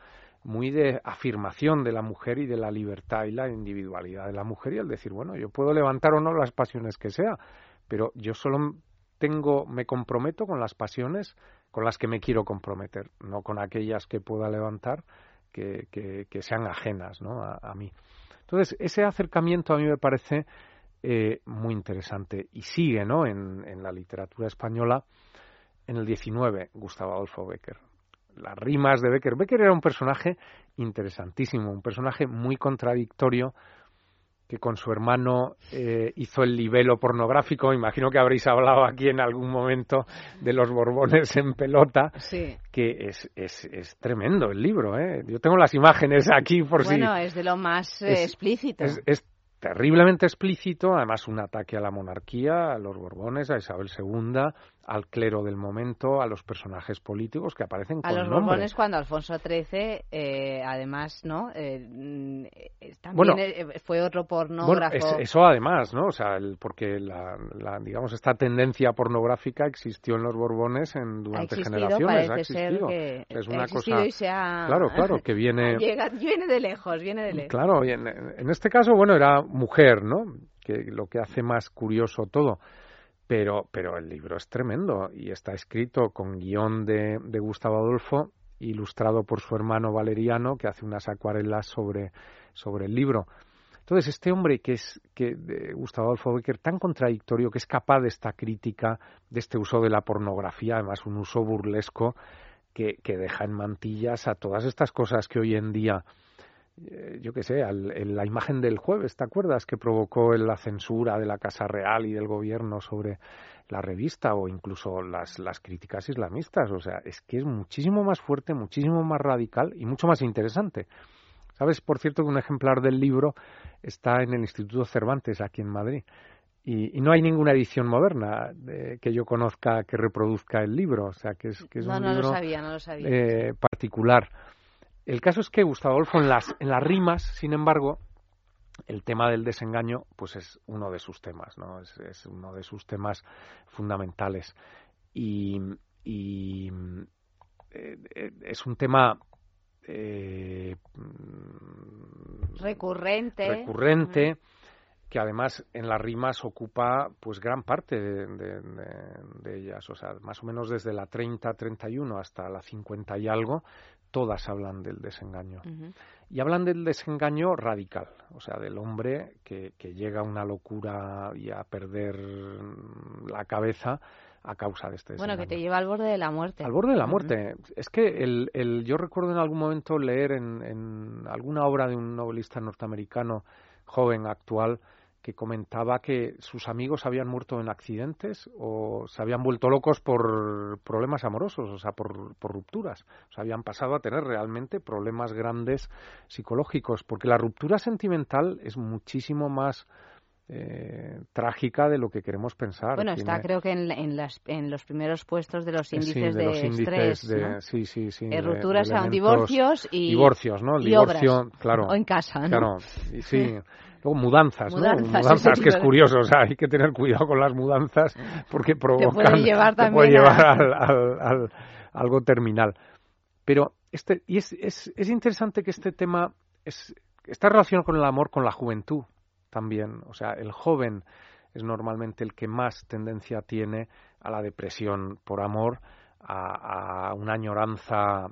muy de afirmación de la mujer y de la libertad y la individualidad de la mujer, y el decir, bueno, yo puedo levantar o no las pasiones que sea, pero yo solo me comprometo con las pasiones con las que me quiero comprometer, no con aquellas que pueda levantar que sean ajenas, ¿no?, a mí. Entonces, ese acercamiento a mí me parece muy interesante y sigue, ¿no?, en la literatura española. En el 19, Gustavo Adolfo Bécquer. Las rimas de Bécquer. Bécquer era un personaje interesantísimo, un personaje muy contradictorio, que con su hermano hizo el libelo pornográfico. Imagino que habréis hablado aquí en algún momento de los Borbones en pelota, sí, que es tremendo el libro, ¿eh? Yo tengo las imágenes aquí por si... Bueno, es de lo más explícito. Es terriblemente explícito, además un ataque a la monarquía, a los Borbones, a Isabel II, al clero del momento, a los personajes políticos que aparecen con nombre. A los nombre. Borbones cuando Alfonso XIII, además, ¿no? También fue otro pornógrafo. Bueno, eso además, ¿no? O sea, porque digamos, esta tendencia pornográfica existió en los Borbones durante generaciones. Parece ser que es una cosa... y sea... Claro, que viene... viene de lejos. Claro, y en este caso, bueno, era mujer, ¿no?, que lo que hace más curioso todo. Pero el libro es tremendo y está escrito con guión de Gustavo Adolfo, ilustrado por su hermano Valeriano, que hace unas acuarelas sobre el libro. Entonces, este hombre Gustavo Adolfo Bécquer, tan contradictorio, que es capaz de esta crítica, de este uso de la pornografía, además un uso burlesco que deja en mantillas a todas estas cosas que hoy en día... yo qué sé, la imagen del jueves, ¿te acuerdas?, que provocó la censura de la Casa Real y del gobierno sobre la revista, o incluso las críticas islamistas. O sea, es que es muchísimo más fuerte, muchísimo más radical y mucho más interesante. ¿Sabes, por cierto, que un ejemplar del libro está en el Instituto Cervantes, aquí en Madrid? Y no hay ninguna edición moderna que yo conozca que reproduzca el libro. O sea, que es un libro no lo sabía. Particular. El caso es que Gustavo Adolfo en las rimas, sin embargo, el tema del desengaño, pues es uno de sus temas, ¿no? Es uno de sus temas fundamentales. Y es un tema recurrente, que además en las rimas ocupa pues gran parte de ellas. O sea, más o menos desde la 30-31 hasta la 50 y algo, todas hablan del desengaño. Uh-huh. Y hablan del desengaño radical, o sea, del hombre que llega a una locura y a perder la cabeza a causa de este desengaño. Bueno, que te lleva al borde de la muerte. Al borde de la muerte. Uh-huh. Es que yo recuerdo en algún momento leer en alguna obra de un novelista norteamericano joven, actual, que comentaba que sus amigos habían muerto en accidentes o se habían vuelto locos por problemas amorosos, o sea, por rupturas. O sea, habían pasado a tener realmente problemas grandes psicológicos, porque la ruptura sentimental es muchísimo más trágica de lo que queremos pensar. Bueno, está creo que en los primeros puestos de los índices de estrés, ¿no? Sí. Rupturas, divorcios y... Divorcios, ¿no? El divorcio, obras, claro. O en casa, ¿no? Claro, sí. Luego mudanzas, ¿no? Mudanzas, que es curioso, o sea, hay que tener cuidado con las mudanzas porque provocan... Te puede llevar al algo terminal. Pero es interesante que este tema está relacionado con el amor, con la juventud también. O sea, el joven es normalmente el que más tendencia tiene a la depresión por amor, a una añoranza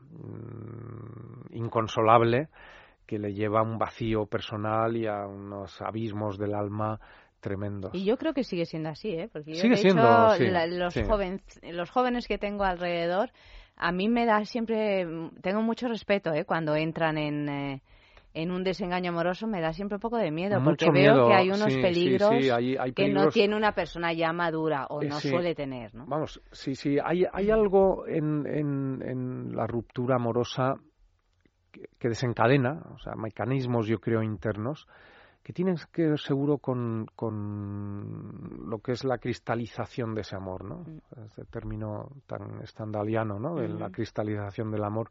inconsolable que le lleva a un vacío personal y a unos abismos del alma tremendos. Y yo creo que sigue siendo así, ¿eh? Porque yo, sigue siendo, los jóvenes que tengo alrededor, a mí me da siempre... Tengo mucho respeto, cuando entran en un desengaño amoroso, me da siempre un poco de miedo, porque veo que hay unos peligros, hay que no tiene una persona ya madura o no suele tener, ¿no? Vamos, hay algo en la ruptura amorosa que desencadena, o sea, mecanismos, yo creo, internos, que tienen que ver seguro con lo que es la cristalización de ese amor, ¿no? Este término tan stendhaliano, ¿no? De la cristalización del amor,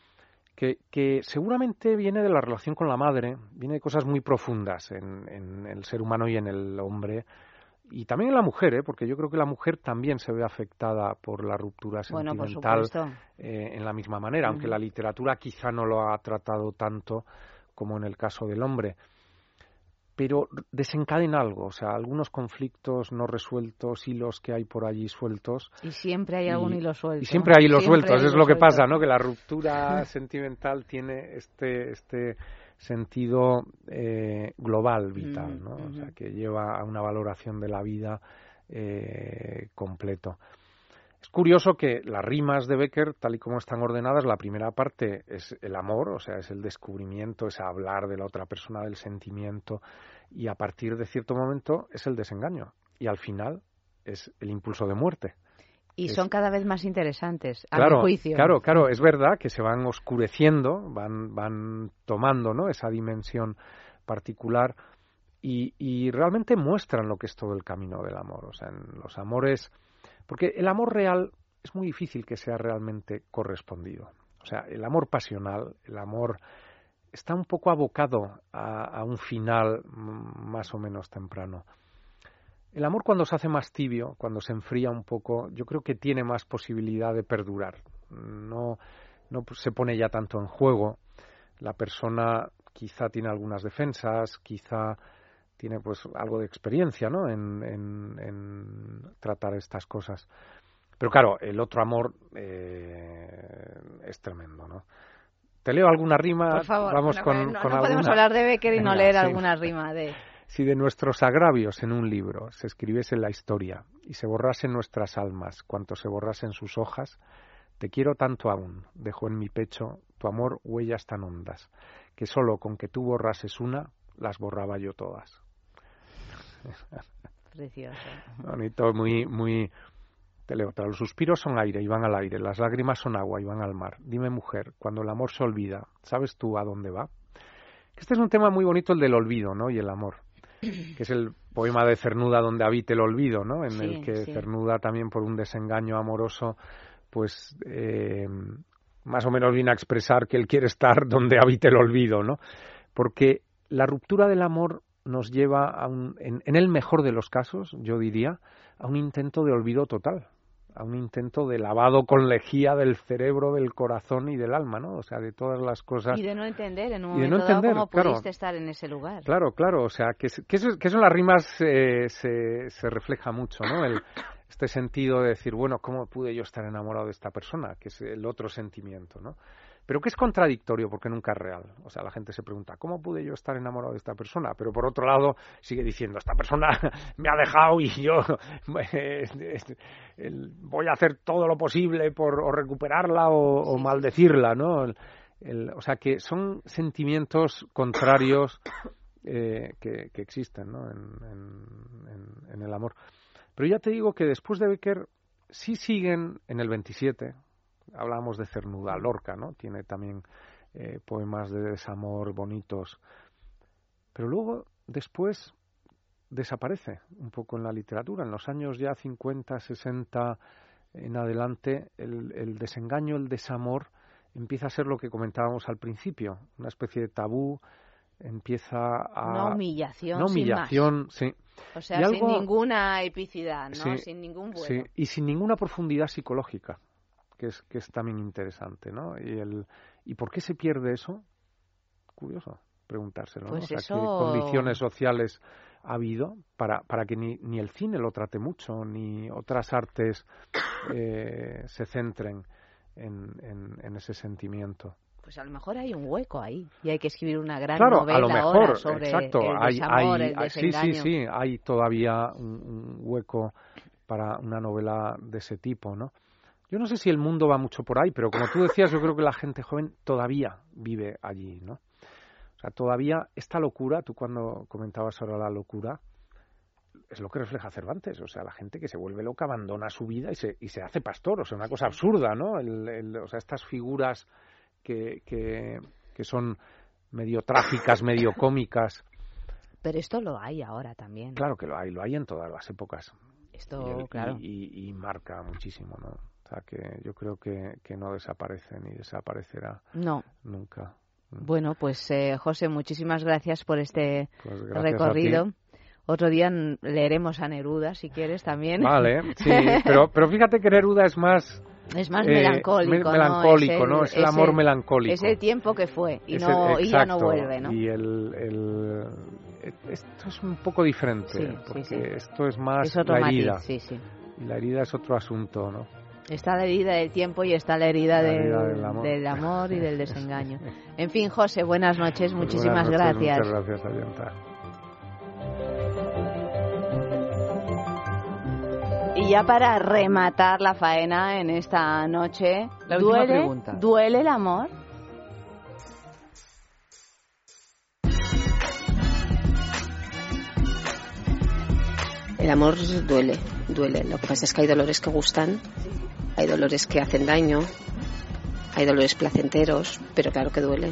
que seguramente viene de la relación con la madre, viene de cosas muy profundas en el ser humano y en el hombre, Y también en la mujer, porque yo creo que la mujer también se ve afectada por la ruptura sentimental en la misma manera, aunque la literatura quizá no lo ha tratado tanto como en el caso del hombre. Pero desencadena algo, o sea, algunos conflictos no resueltos, hilos que hay por allí sueltos. Y siempre hay algún hilo suelto. Y siempre hay hilos sueltos, es lo que pasa, ¿no? Que la ruptura sentimental tiene este sentido global, vital, ¿no? O sea, que lleva a una valoración de la vida completo. Es curioso que las rimas de Bécquer, tal y como están ordenadas, la primera parte es el amor, o sea, es el descubrimiento, es hablar de la otra persona, del sentimiento, y a partir de cierto momento es el desengaño, y al final es el impulso de muerte. Y son cada vez más interesantes, a mi juicio. Claro, es verdad que se van oscureciendo, van tomando, ¿no?, esa dimensión particular, y realmente muestran lo que es todo el camino del amor, o sea, en los amores. Porque el amor real es muy difícil que sea realmente correspondido. O sea, el amor pasional, el amor está un poco abocado a un final más o menos temprano. El amor, cuando se hace más tibio, cuando se enfría un poco, yo creo que tiene más posibilidad de perdurar. No se pone ya tanto en juego. La persona quizá tiene algunas defensas, quizá tiene pues algo de experiencia, ¿no?, en tratar estas cosas. Pero claro, el otro amor es tremendo, ¿no? ¿Te leo alguna rima? Por favor. Vamos no con podemos alguna. hablar de Bécquer y no leer alguna rima de... Si de nuestros agravios en un libro se escribiese la historia y se borrasen nuestras almas cuanto se borrasen sus hojas, te quiero tanto aún, dejo en mi pecho tu amor huellas tan hondas, que solo con que tú borrases una, las borraba yo todas. Precioso. Bonito, muy. Te leo otra. Los suspiros son aire y van al aire, las lágrimas son agua y van al mar. Dime, mujer, cuando el amor se olvida, ¿sabes tú a dónde va? Este es un tema muy bonito, el del olvido, ¿no?, y el amor, que es el poema de Cernuda donde habita el olvido, ¿no?, en el que Cernuda, también por un desengaño amoroso, pues más o menos viene a expresar que él quiere estar donde habita el olvido, ¿no? Porque la ruptura del amor nos lleva en el mejor de los casos, yo diría, a un intento de olvido total, a un intento de lavado con lejía del cerebro, del corazón y del alma, ¿no? O sea, de todas las cosas. Y de no entender en un momento dado cómo pudiste estar en ese lugar. Claro, o sea, que eso en las rimas se refleja mucho, ¿no? Este sentido de decir, bueno, ¿cómo pude yo estar enamorado de esta persona? Que es el otro sentimiento, ¿no? Pero que es contradictorio porque nunca es real. O sea, la gente se pregunta, ¿cómo pude yo estar enamorado de esta persona? Pero por otro lado sigue diciendo, esta persona me ha dejado y yo voy a hacer todo lo posible por o recuperarla o maldecirla, ¿no? O sea, que son sentimientos contrarios que existen, ¿no?, en el amor. Pero ya te digo que después de Bécquer sí siguen en el 27. Hablábamos de Cernuda, Lorca, ¿no? Tiene también poemas de desamor bonitos. Pero luego, después, desaparece un poco en la literatura. En los años ya 50, 60 en adelante, el desengaño, el desamor, empieza a ser lo que comentábamos al principio. Una especie de tabú, empieza a... No humillación, sin más. Sí. O sea, sin ninguna epicidad, ¿no? Sí, sin ningún vuelo. Sí, y sin ninguna profundidad psicológica. Que es también interesante, ¿no? ¿Y por qué se pierde eso? Curioso preguntárselo, ¿no? Pues o sea, ¿qué condiciones sociales ha habido para que ni el cine lo trate mucho, ni otras artes se centren en ese sentimiento? Pues a lo mejor hay un hueco ahí y hay que escribir una gran novela a lo mejor, ahora sobre exacto, el desamor, el desengaño. Sí, hay todavía un hueco para una novela de ese tipo, ¿no? Yo no sé si el mundo va mucho por ahí, pero como tú decías, yo creo que la gente joven todavía vive allí, ¿no? O sea, todavía esta locura, tú cuando comentabas ahora la locura, es lo que refleja Cervantes. O sea, la gente que se vuelve loca abandona su vida y se hace pastor. O sea, una cosa absurda, ¿no? O sea, estas figuras que son medio trágicas, medio cómicas. Pero esto lo hay ahora también. Claro que lo hay en todas las épocas. Esto, claro. Y marca muchísimo, ¿no? O sea, que yo creo que no desaparece ni desaparecerá nunca. Bueno, pues José, muchísimas gracias por este recorrido. Otro día leeremos a Neruda, si quieres, también. Vale, sí, pero fíjate que Neruda es más... Es más melancólico, melancólico, ¿no? Es el amor melancólico. Es el tiempo que fue y ya no vuelve, ¿no? Y esto es un poco diferente, porque esto es más la herida. Sí, sí. Y la herida es otro asunto, ¿no? Está la herida del tiempo y está la herida del amor y del desengaño. En fin, José, buenas noches, muchísimas gracias. Muchas gracias, Ayanta. Y ya para rematar la faena en esta noche, ¿duele el amor? El amor duele. Lo que pasa es que hay dolores que gustan, hay dolores que hacen daño, hay dolores placenteros, pero claro que duele.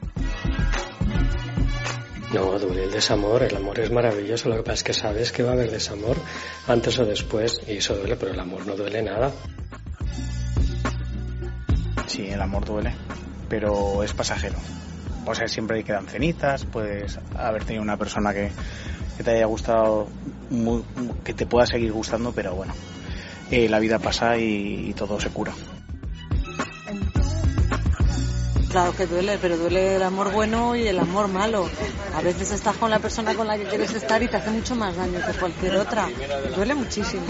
No, duele el desamor, el amor es maravilloso, lo que pasa es que sabes que va a haber desamor antes o después y eso duele, pero el amor no duele nada. Sí, el amor duele, pero es pasajero. O sea, siempre quedan cenizas, puedes haber tenido una persona que te haya gustado, que te pueda seguir gustando, pero bueno, la vida pasa y todo se cura. Claro que duele, pero duele el amor bueno y el amor malo. A veces estás con la persona con la que quieres estar y te hace mucho más daño que cualquier otra. Duele muchísimo.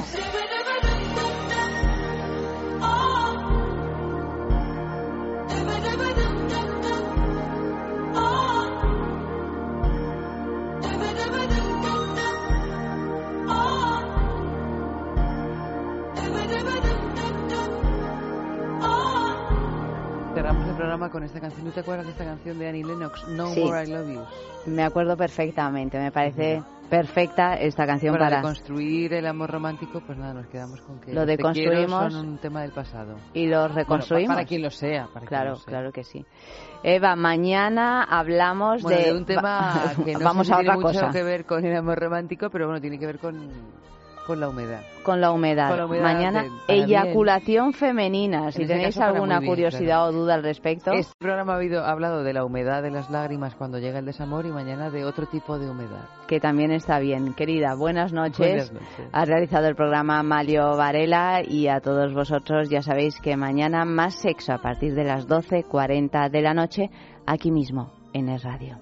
Con esta canción. ¿No te acuerdas de esta canción de Annie Lennox? No More I Love You. Me acuerdo perfectamente, me parece perfecta esta canción para construir el amor romántico. Pues nada, nos quedamos con que lo deconstruimos, son un tema del pasado y lo reconstruimos. Bueno, para quien lo sea, claro que sí. Eva, mañana hablamos de un tema que no vamos sé si a otra tiene cosa mucho que ver con el amor romántico, pero bueno, tiene que ver con la humedad. Con la humedad. Mañana, eyaculación femenina. Si tenéis alguna curiosidad o duda al respecto. Este programa ha hablado de la humedad de las lágrimas cuando llega el desamor y mañana de otro tipo de humedad. Que también está bien. Querida, buenas noches. Ha realizado el programa Mario Varela y a todos vosotros ya sabéis que mañana más sexo a partir de las 12:40 de la noche aquí mismo en Es Radio.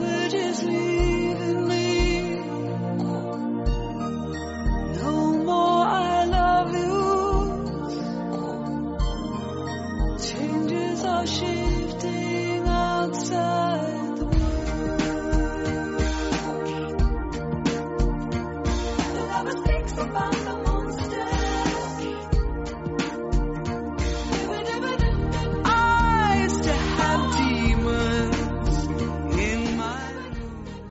Are shifting outside the world. The lover speaks about